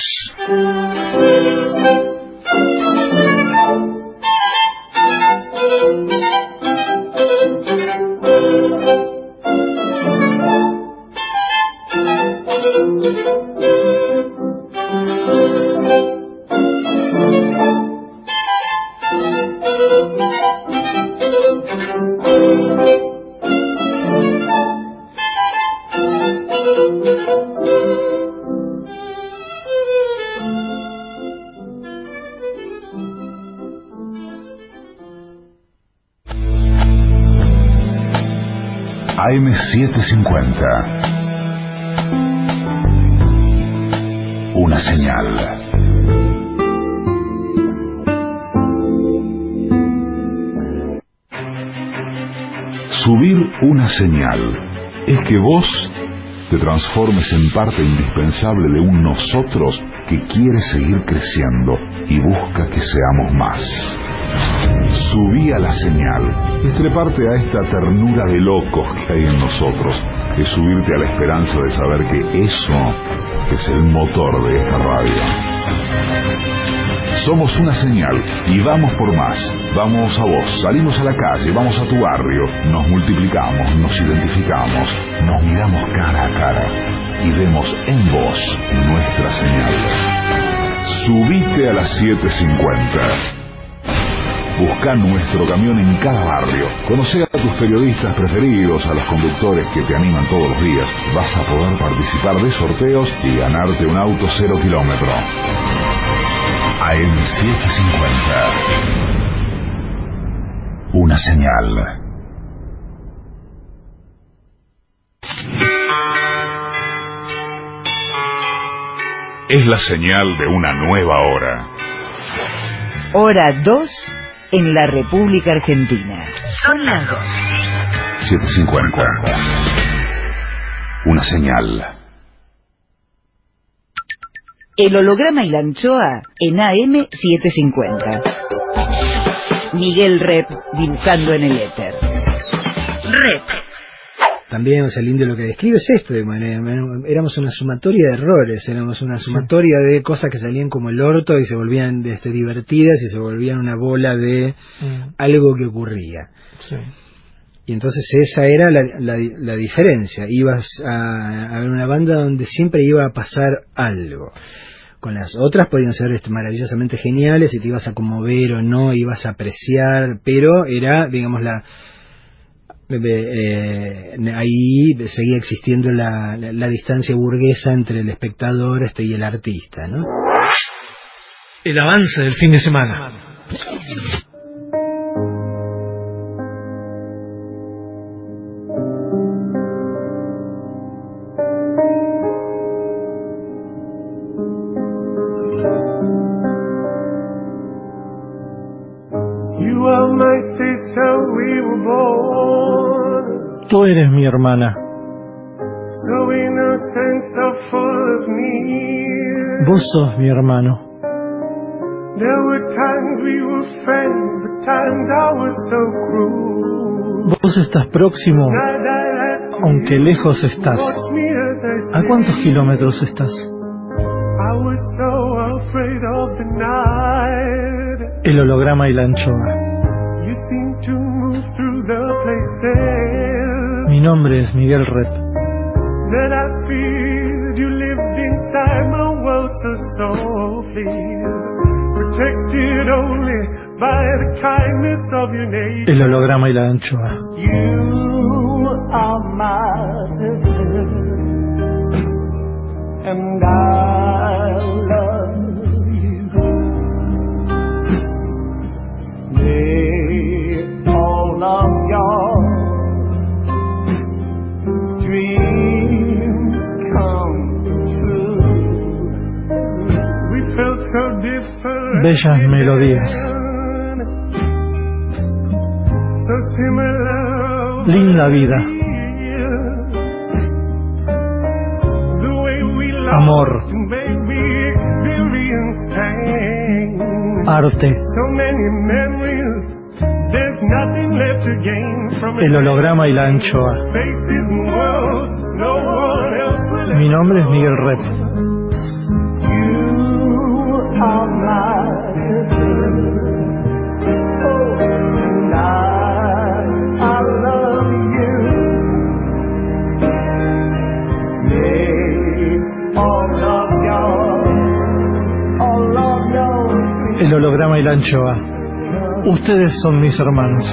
[SPEAKER 2] AM750. Una señal. Subir una señal es que vos te transformes en parte indispensable de un nosotros que quiere seguir creciendo y busca que seamos más. Subí a la señal, es treparte a esta ternura de locos que hay en nosotros, es subirte a la esperanza de saber que eso es el motor de esta radio. Somos una señal y vamos por más. Vamos a vos, salimos a la calle, vamos a tu barrio, nos multiplicamos, nos identificamos, nos miramos cara a cara y vemos en vos nuestra señal. Subite a las 7:50. Busca nuestro camión en cada barrio. Conoce a tus periodistas preferidos, a los conductores que te animan todos los días. Vas a poder participar de sorteos y ganarte un auto 0 kilómetro. AM 750. Una señal. Es la señal de una nueva hora.
[SPEAKER 1] Hora 2 en la República Argentina. Son las 2.
[SPEAKER 2] 750. Una señal.
[SPEAKER 1] El holograma y la anchoa en AM 750. Miguel Rep dibujando en el éter. Rep.
[SPEAKER 15] También, o sea, el indio lo que describe es esto, éramos una sumatoria de errores, éramos una sumatoria de cosas que salían como el orto y se volvían divertidas y se volvían una bola de algo que ocurría. Sí. Y entonces esa era la diferencia. Ibas a ver una banda donde siempre iba a pasar algo. Con las otras podían ser maravillosamente geniales y te ibas a conmover o no, ibas a apreciar, pero era, digamos, ahí seguía existiendo la distancia burguesa entre el espectador y el artista, ¿no?
[SPEAKER 16] El avance del fin de semana. Tú eres mi hermana. Vos sos mi hermano. Vos estás próximo, aunque lejos estás. ¿A cuántos kilómetros estás? El holograma y la anchoa. Mi nombre es Miguel Rep. El holograma y la anchoa. Bellas melodías, linda vida, amor, arte, el holograma y la anchoa. Mi nombre es Miguel Rep. El holograma y la anchoa. Ustedes son mis hermanos.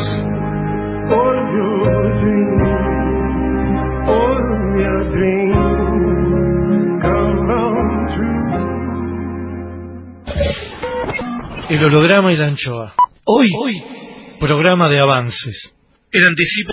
[SPEAKER 16] El holograma y la anchoa. Hoy, programa de avances. El anticipo